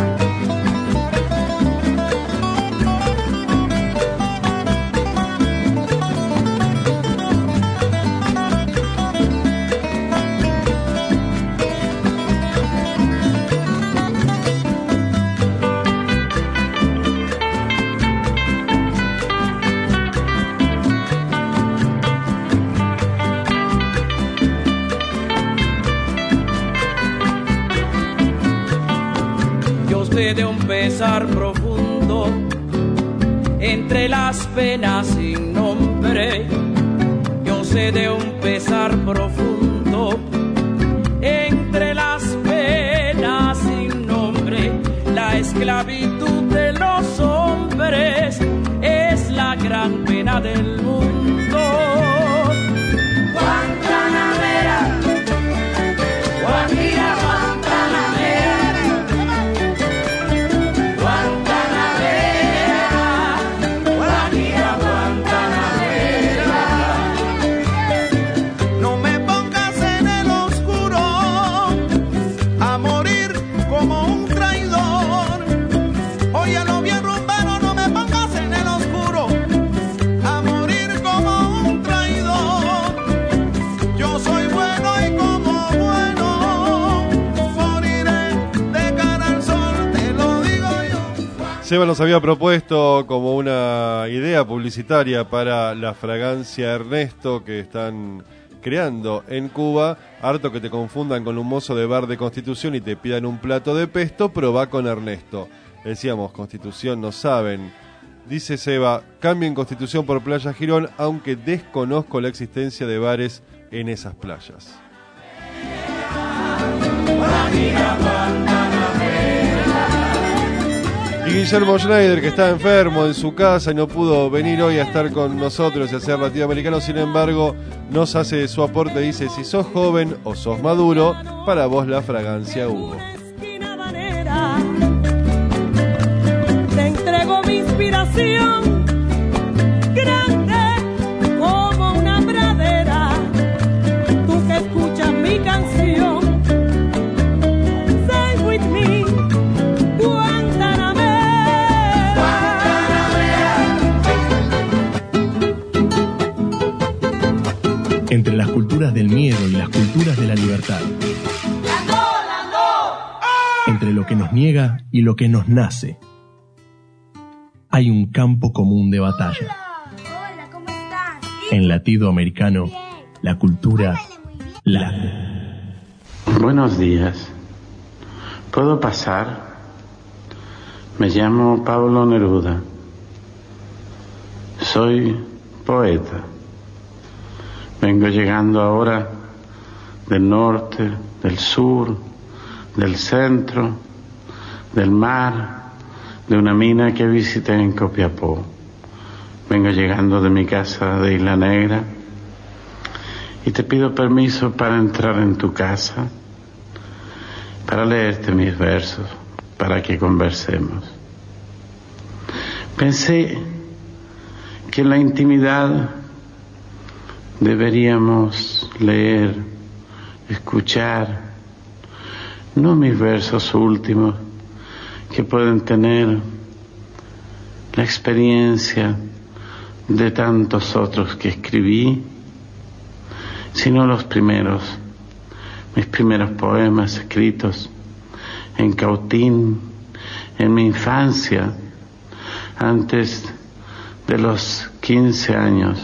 Yo sé de un pesar profundo entre las penas sin nombre. Yo sé de un pesar profundo entre las penas sin nombre. La esclavitud de los hombres es la gran pena del mundo. Guantanamera, Guajira, Guantanamera, Guantanamera, Guajira, Guantanamera. No me pongas en el oscuro a morir como un traidor. Óyelo bien, rumbero, no me pongas en el oscuro a morir como un traidor. Yo soy bueno y como bueno moriré de cara al sol, te lo digo yo. Seba nos había propuesto como una idea publicitaria para la fragancia Ernesto que están creando en Cuba. Harto que te confundan con un mozo de bar de Constitución y te pidan un plato de pesto, probá con Ernesto. Decíamos, Constitución no saben. Dice Seba, cambien Constitución por Playa Girón, aunque desconozco la existencia de bares en esas playas. Y Guillermo Schneider, que está enfermo en su casa y no pudo venir hoy a estar con nosotros y hacer latinoamericano, sin embargo, nos hace su aporte. Dice, si sos joven o sos maduro, para vos la fragancia Hugo. Te entrego mi inspiración, grande como una pradera. Tú que escuchas mi canción, say with me, Guantanamera. Entre las culturas del miedo y las culturas de la libertad. Entre lo que nos niega y lo que nos nace. Hay un campo común de batalla. Hola, ¿cómo estás? En latido americano, la cultura late. Buenos días. ¿Puedo pasar? Me llamo Pablo Neruda. Soy poeta. Vengo llegando ahora del norte, del sur, del centro, del mar, de una mina que visité en Copiapó. Vengo llegando de mi casa de Isla Negra y te pido permiso para entrar en tu casa, para leerte mis versos, para que conversemos. Pensé que en la intimidad deberíamos leer, escuchar, no mis versos últimos, que pueden tener la experiencia de tantos otros que escribí, sino los primeros, mis primeros poemas escritos en Cautín, en mi infancia, antes de los 15 años,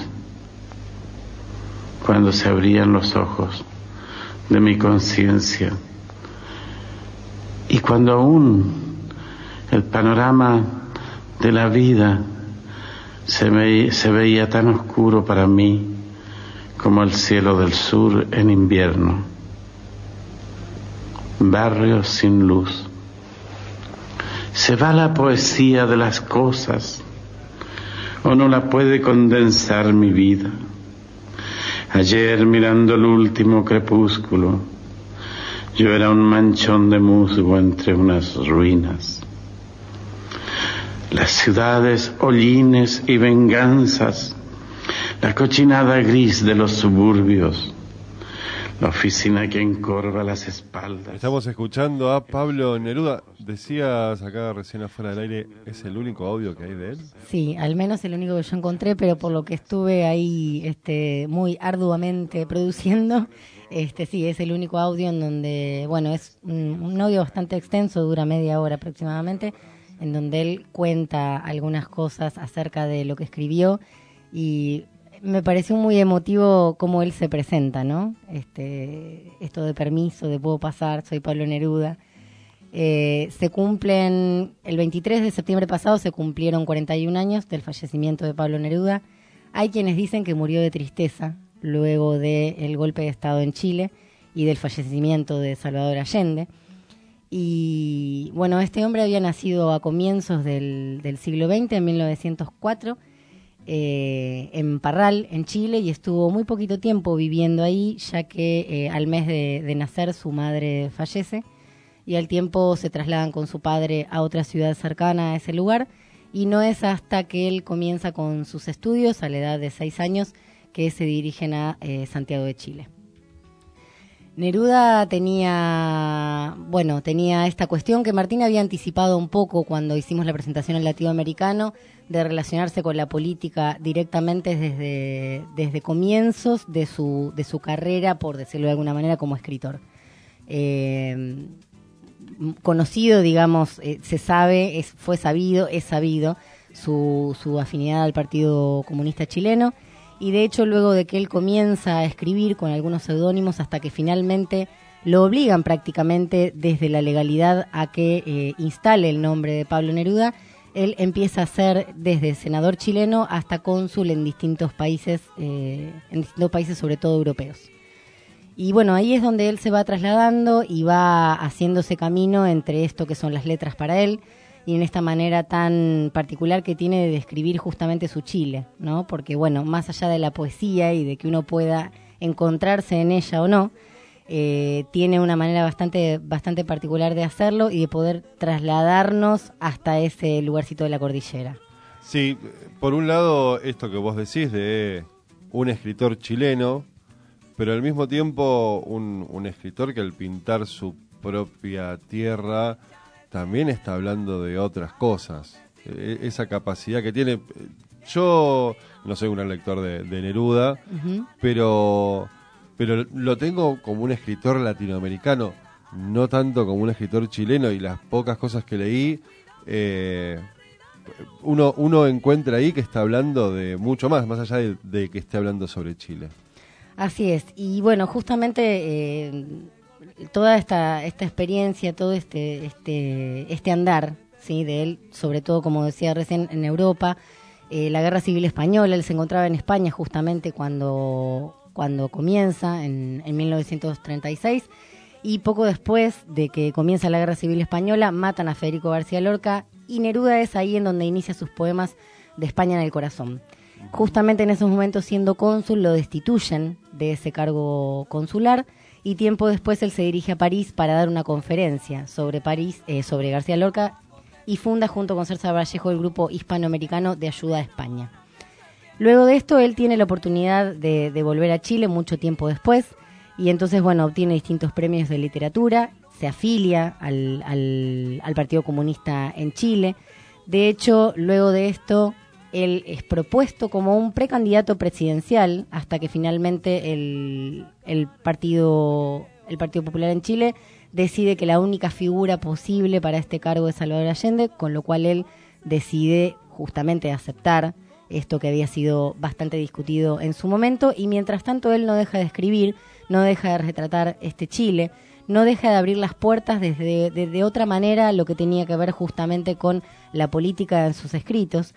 cuando se abrían los ojos de mi conciencia y cuando aún el panorama de la vida se veía tan oscuro para mí como el cielo del sur en invierno. Barrios sin luz. Se va la poesía de las cosas, o no la puede condensar mi vida. Ayer, mirando el último crepúsculo, yo era un manchón de musgo entre unas ruinas. Las ciudades, hollines y venganzas, la cochinada gris de los suburbios, la oficina que encorva las espaldas. Estamos escuchando a Pablo Neruda. Decías acá recién afuera del aire, ¿es el único audio que hay de él? Sí, al menos el único que yo encontré, pero por lo que estuve ahí muy arduamente produciendo, sí, es el único audio en donde, bueno, es un audio bastante extenso, dura media hora aproximadamente, en donde él cuenta algunas cosas acerca de lo que escribió y me pareció muy emotivo cómo él se presenta, ¿no? Esto de permiso, de puedo pasar, soy Pablo Neruda. Se cumplen, el 23 de septiembre pasado se cumplieron 41 años del fallecimiento de Pablo Neruda. Hay quienes dicen que murió de tristeza luego del golpe de Estado en Chile y del fallecimiento de Salvador Allende. Y bueno, este hombre había nacido a comienzos del siglo XX, en 1904, en Parral, en Chile, y estuvo muy poquito tiempo viviendo ahí, ya que al mes de nacer su madre fallece, y al tiempo se trasladan con su padre a otra ciudad cercana a ese lugar, y no es hasta que él comienza con sus estudios, a la edad de 6 años, que se dirigen a Santiago de Chile. Neruda tenía esta cuestión que Martín había anticipado un poco cuando hicimos la presentación en Latinoamericano, de relacionarse con la política directamente desde comienzos de su carrera, por decirlo de alguna manera, como escritor. Conocido, digamos, se sabe, es sabido su afinidad al Partido Comunista Chileno. Y de hecho, luego de que él comienza a escribir con algunos seudónimos, hasta que finalmente lo obligan prácticamente desde la legalidad a que instale el nombre de Pablo Neruda, él empieza a ser desde senador chileno hasta cónsul en distintos países sobre todo europeos. Y bueno, ahí es donde él se va trasladando y va haciéndose camino entre esto que son las letras para él, y en esta manera tan particular que tiene de describir justamente su Chile, ¿no? Porque, bueno, más allá de la poesía y de que uno pueda encontrarse en ella o no, tiene una manera bastante particular de hacerlo y de poder trasladarnos hasta ese lugarcito de la cordillera. Sí, por un lado, esto que vos decís de un escritor chileno, pero al mismo tiempo un escritor que al pintar su propia tierra también está hablando de otras cosas. Esa capacidad que tiene. Yo no soy un gran lector de Neruda, uh-huh, pero lo tengo como un escritor latinoamericano, no tanto como un escritor chileno, y las pocas cosas que leí, uno encuentra ahí que está hablando de mucho más allá de que esté hablando sobre Chile. Así es, y bueno, justamente toda esta experiencia, todo este andar, ¿sí? De él, sobre todo, como decía recién, en Europa, la Guerra Civil Española. Él se encontraba en España justamente cuando comienza, en 1936, y poco después de que comienza la Guerra Civil Española, matan a Federico García Lorca, y Neruda es ahí en donde inicia sus poemas de España en el corazón. Justamente en esos momentos, siendo cónsul, lo destituyen de ese cargo consular, y tiempo después él se dirige a París para dar una conferencia sobre García Lorca, y funda junto con César Vallejo el grupo hispanoamericano de ayuda a España. Luego de esto, él tiene la oportunidad de volver a Chile mucho tiempo después, y entonces, obtiene distintos premios de literatura, se afilia al Partido Comunista en Chile. De hecho, luego de esto, él es propuesto como un precandidato presidencial, hasta que finalmente el Partido Popular en Chile decide que la única figura posible para este cargo es Salvador Allende, con lo cual él decide justamente aceptar esto que había sido bastante discutido en su momento, y mientras tanto él no deja de escribir, no deja de retratar este Chile, no deja de abrir las puertas desde otra manera lo que tenía que ver justamente con la política en sus escritos.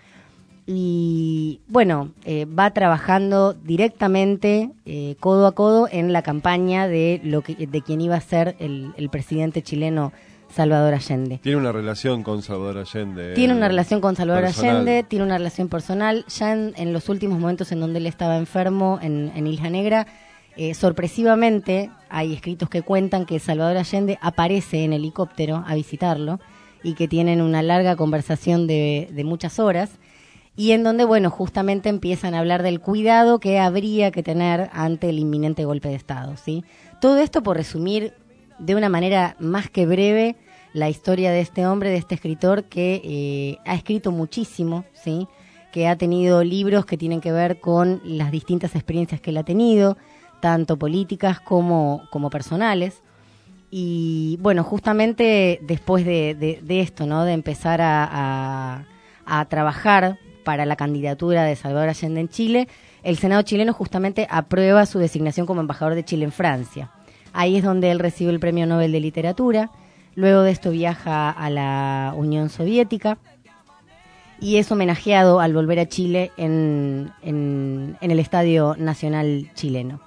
Y va trabajando directamente, codo a codo, en la campaña de quien iba a ser el presidente chileno, Salvador Allende. Tiene una relación con Salvador Allende. Tiene una relación con Salvador personal. Allende, tiene una relación personal. Ya en los últimos momentos en donde él estaba enfermo en Isla Negra, sorpresivamente hay escritos que cuentan que Salvador Allende aparece en helicóptero a visitarlo, y que tienen una larga conversación de muchas horas, y en donde, justamente empiezan a hablar del cuidado que habría que tener ante el inminente golpe de Estado, ¿sí? Todo esto por resumir de una manera más que breve la historia de este hombre, de este escritor que ha escrito muchísimo, ¿sí? Que ha tenido libros que tienen que ver con las distintas experiencias que él ha tenido, tanto políticas como personales. Y justamente después de esto, ¿no? De empezar a trabajar para la candidatura de Salvador Allende en Chile, el Senado chileno justamente aprueba su designación como embajador de Chile en Francia. Ahí es donde él recibe el Premio Nobel de Literatura. Luego de esto viaja a la Unión Soviética y es homenajeado al volver a Chile en el Estadio Nacional chileno.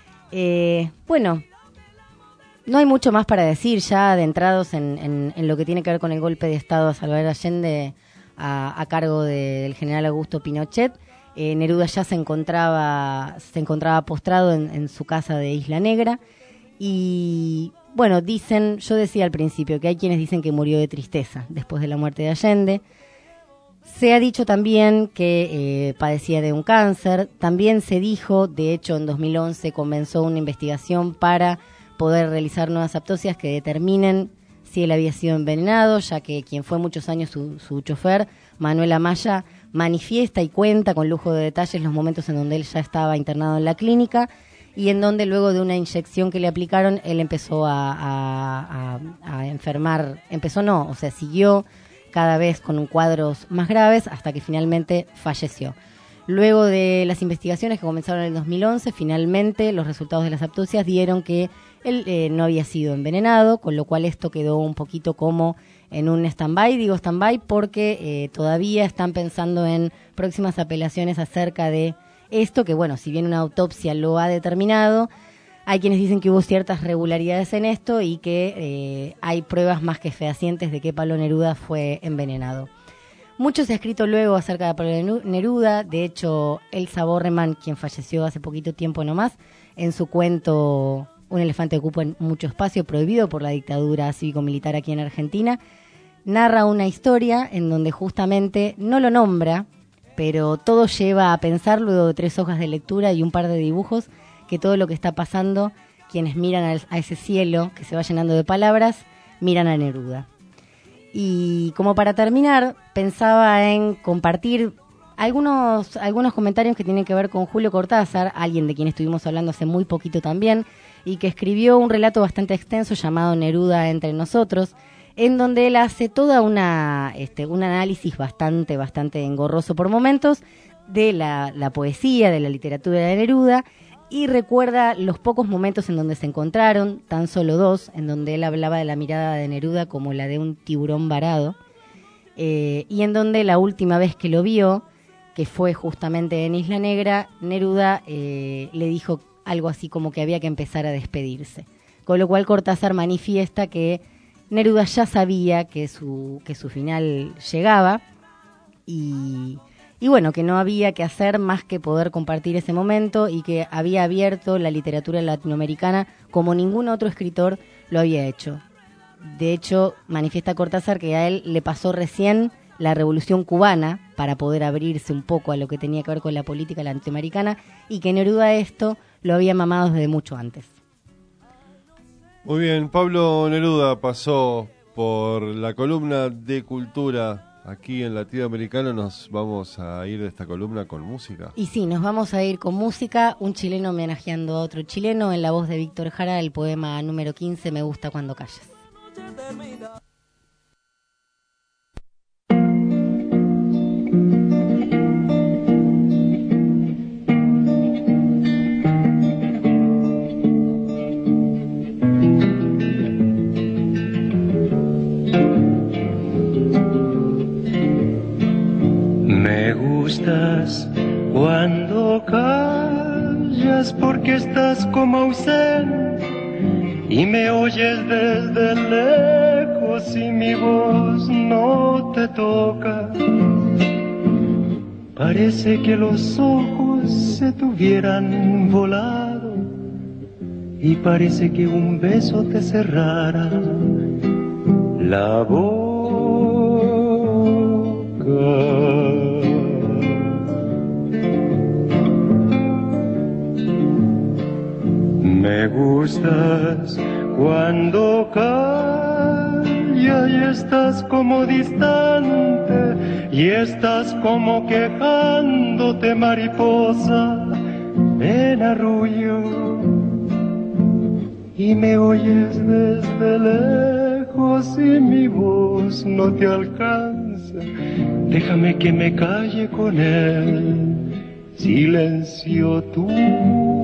No hay mucho más para decir, ya adentrados en lo que tiene que ver con el golpe de Estado a Salvador Allende a cargo del general Augusto Pinochet. Neruda ya se encontraba postrado en su casa de Isla Negra. Y yo decía al principio que hay quienes dicen que murió de tristeza después de la muerte de Allende. Se ha dicho también que padecía de un cáncer. También se dijo, de hecho en 2011 comenzó una investigación para poder realizar nuevas autopsias que determinen si él había sido envenenado, ya que quien fue muchos años su chofer, Manuel Amaya, manifiesta y cuenta con lujo de detalles los momentos en donde él ya estaba internado en la clínica, y en donde luego de una inyección que le aplicaron, él empezó a enfermar, siguió cada vez con cuadros más graves hasta que finalmente falleció. Luego de las investigaciones que comenzaron en el 2011, finalmente los resultados de las autopsias dieron que él no había sido envenenado, con lo cual esto quedó un poquito como en un stand-by. Digo stand-by porque todavía están pensando en próximas apelaciones acerca de esto, que si bien una autopsia lo ha determinado, hay quienes dicen que hubo ciertas regularidades en esto y que hay pruebas más que fehacientes de que Pablo Neruda fue envenenado. Mucho se ha escrito luego acerca de Pablo Neruda. De hecho, Elsa Borreman, quien falleció hace poquito tiempo nomás, en su cuento Un elefante ocupa mucho espacio, prohibido por la dictadura cívico-militar aquí en Argentina, narra una historia en donde justamente no lo nombra, pero todo lleva a pensar, luego de 3 hojas de lectura y un par de dibujos, que todo lo que está pasando, quienes miran a ese cielo que se va llenando de palabras, miran a Neruda. Y como para terminar, pensaba en compartir algunos comentarios que tienen que ver con Julio Cortázar, alguien de quien estuvimos hablando hace muy poquito también, y que escribió un relato bastante extenso llamado Neruda entre nosotros, en donde él hace toda un análisis bastante engorroso por momentos de la poesía, de la literatura de Neruda, y recuerda los pocos momentos en donde se encontraron, tan solo 2, en donde él hablaba de la mirada de Neruda como la de un tiburón varado, y en donde la última vez que lo vio, que fue justamente en Isla Negra, Neruda le dijo algo así como que había que empezar a despedirse. Con lo cual Cortázar manifiesta que Neruda ya sabía que su final llegaba y bueno, que no había que hacer más que poder compartir ese momento y que había abierto la literatura latinoamericana como ningún otro escritor lo había hecho. De hecho, manifiesta Cortázar que a él le pasó recién la Revolución Cubana para poder abrirse un poco a lo que tenía que ver con la política latinoamericana y que Neruda esto lo había mamado desde mucho antes. Muy bien, Pablo Neruda pasó por la columna de cultura aquí en Latinoamericano. Nos vamos a ir de esta columna con música. Y sí, nos vamos a ir con música, un chileno homenajeando a otro chileno, en la voz de Víctor Jara, el poema número 15, Me gusta cuando callas. Me gustas cuando callas porque estás como ausente y me oyes desde lejos y mi voz no te toca. Parece que los ojos se te hubieran volado y parece que un beso te cerrara la boca. Me gustas cuando callas y estás como distante y estás como quejándote, mariposa, en arrullo, y me oyes desde lejos y mi voz no te alcanza. Déjame que me calle con él, silencio tuyo.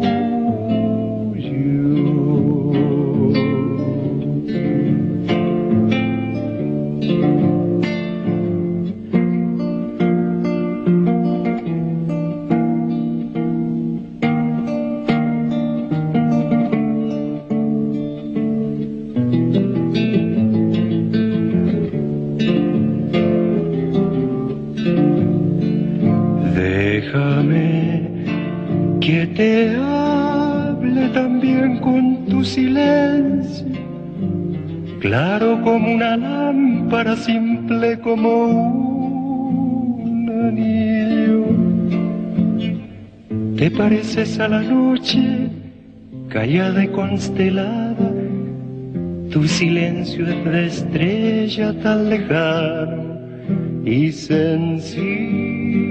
Déjame que te hable también con tu silencio, claro como una lámpara, simple como un anillo. Te pareces a la noche, callada y constelada, tu silencio es de estrella tan lejano y sencillo.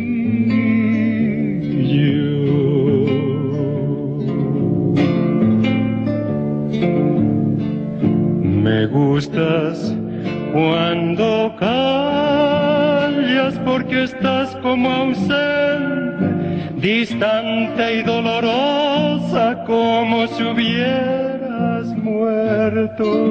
Me gustas cuando callas porque estás como ausente, distante y dolorosa como si hubieras muerto.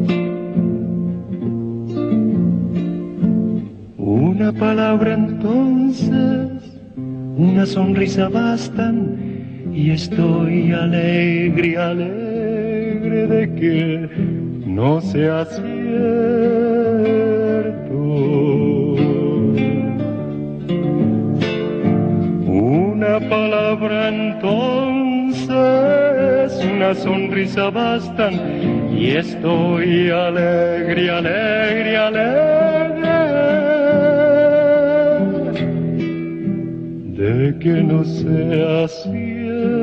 Una palabra entonces, una sonrisa bastan y estoy alegre, alegre de que no sea cierto. Una palabra entonces, una sonrisa bastan y estoy alegre, alegre, alegre de que no sea cierto.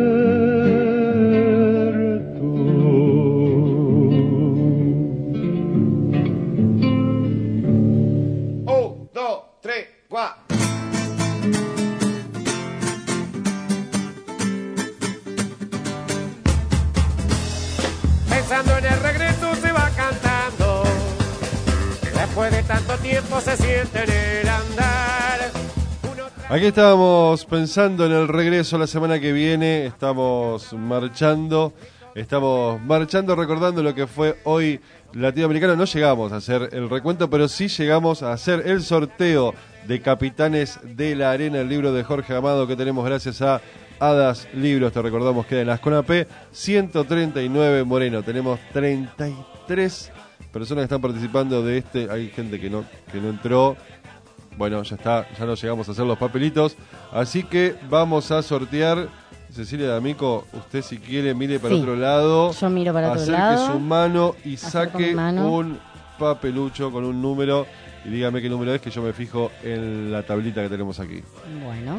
Pensando en el regreso se va cantando, después de tanto tiempo se siente en el andar. Aquí estábamos pensando en el regreso la semana que viene, estamos marchando recordando lo que fue hoy Latinoamericano. No llegamos a hacer el recuento, pero sí llegamos a hacer el sorteo de Capitanes de la Arena, el libro de Jorge Amado que tenemos gracias a Hadas Libros. Te recordamos que en las CONAP 139 Moreno. Tenemos 33 personas que están participando de este. Hay gente que no entró. Bueno, ya está, ya nos llegamos a hacer los papelitos. Así que vamos a sortear. Cecilia D'Amico, usted si quiere mire para otro lado. Yo miro para otro lado. Acerque su mano y saque un papelucho con un número. Y dígame qué número es, que yo me fijo en la tablita que tenemos aquí. Bueno.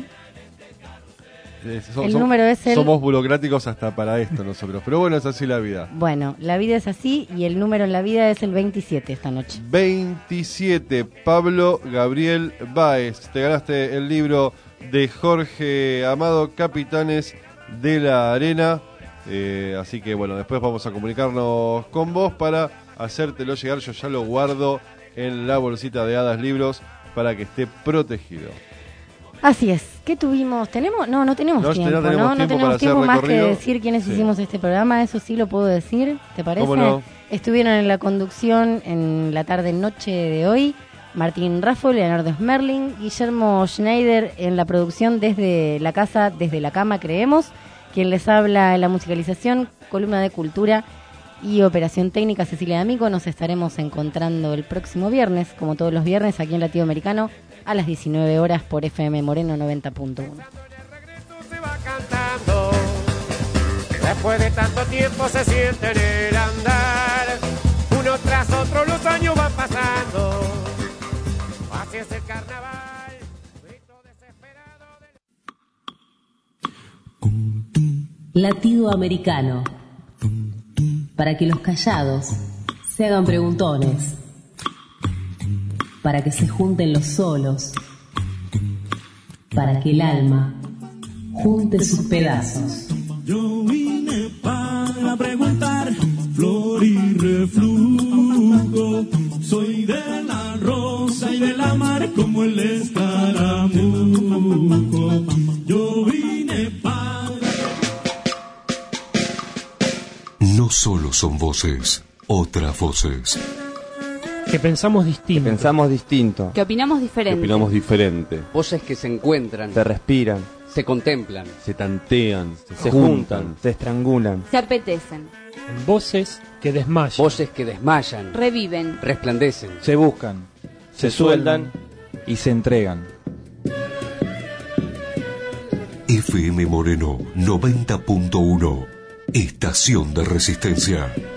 El número es el... Somos burocráticos hasta para esto nosotros, pero bueno, es así la vida. Bueno, la vida es así y el número en la vida es el 27 esta noche. 27, Pablo Gabriel Báez. Te ganaste el libro de Jorge Amado, Capitanes de la Arena. Así que bueno, después vamos a comunicarnos con vos para hacértelo llegar. Yo ya lo guardo en la bolsita de Hadas Libros para que esté protegido. Así es. ¿Qué tuvimos? ¿Tenemos? No tenemos tiempo. No tenemos tiempo más que decir quiénes hicimos este programa. Eso sí lo puedo decir. ¿Te parece? ¿Cómo no? Estuvieron en la conducción en la tarde-noche de hoy Martín Raffo, Leonardo Smerling, Guillermo Schneider en la producción desde la casa, desde la cama, creemos. Quien les habla en la musicalización, columna de cultura y operación técnica, Cecilia D'Amico. Nos estaremos encontrando el próximo viernes, como todos los viernes, aquí en Latinoamericano, a las 19 horas por FM Moreno 90.1. Después de tanto tiempo se siente en el andar, uno tras otro los años van pasando, así es el carnaval, grito desesperado de... Latido americano, para que los callados se hagan preguntones, para que se junten los solos, para que el alma junte sus pedazos. Yo vine para preguntar, flor y reflujo, soy de la rosa y de la mar como el escaramujo. Yo vine para... No solo son voces, otras voces. Que pensamos distinto. Que opinamos diferente. Voces que se encuentran. Se respiran. Se contemplan. Se tantean. Se juntan. Se estrangulan. Se apetecen. Voces que desmayan. Voces que desmayan. Reviven. Resplandecen. Se buscan. Se sueldan. Y se entregan. FM Moreno 90.1. Estación de Resistencia.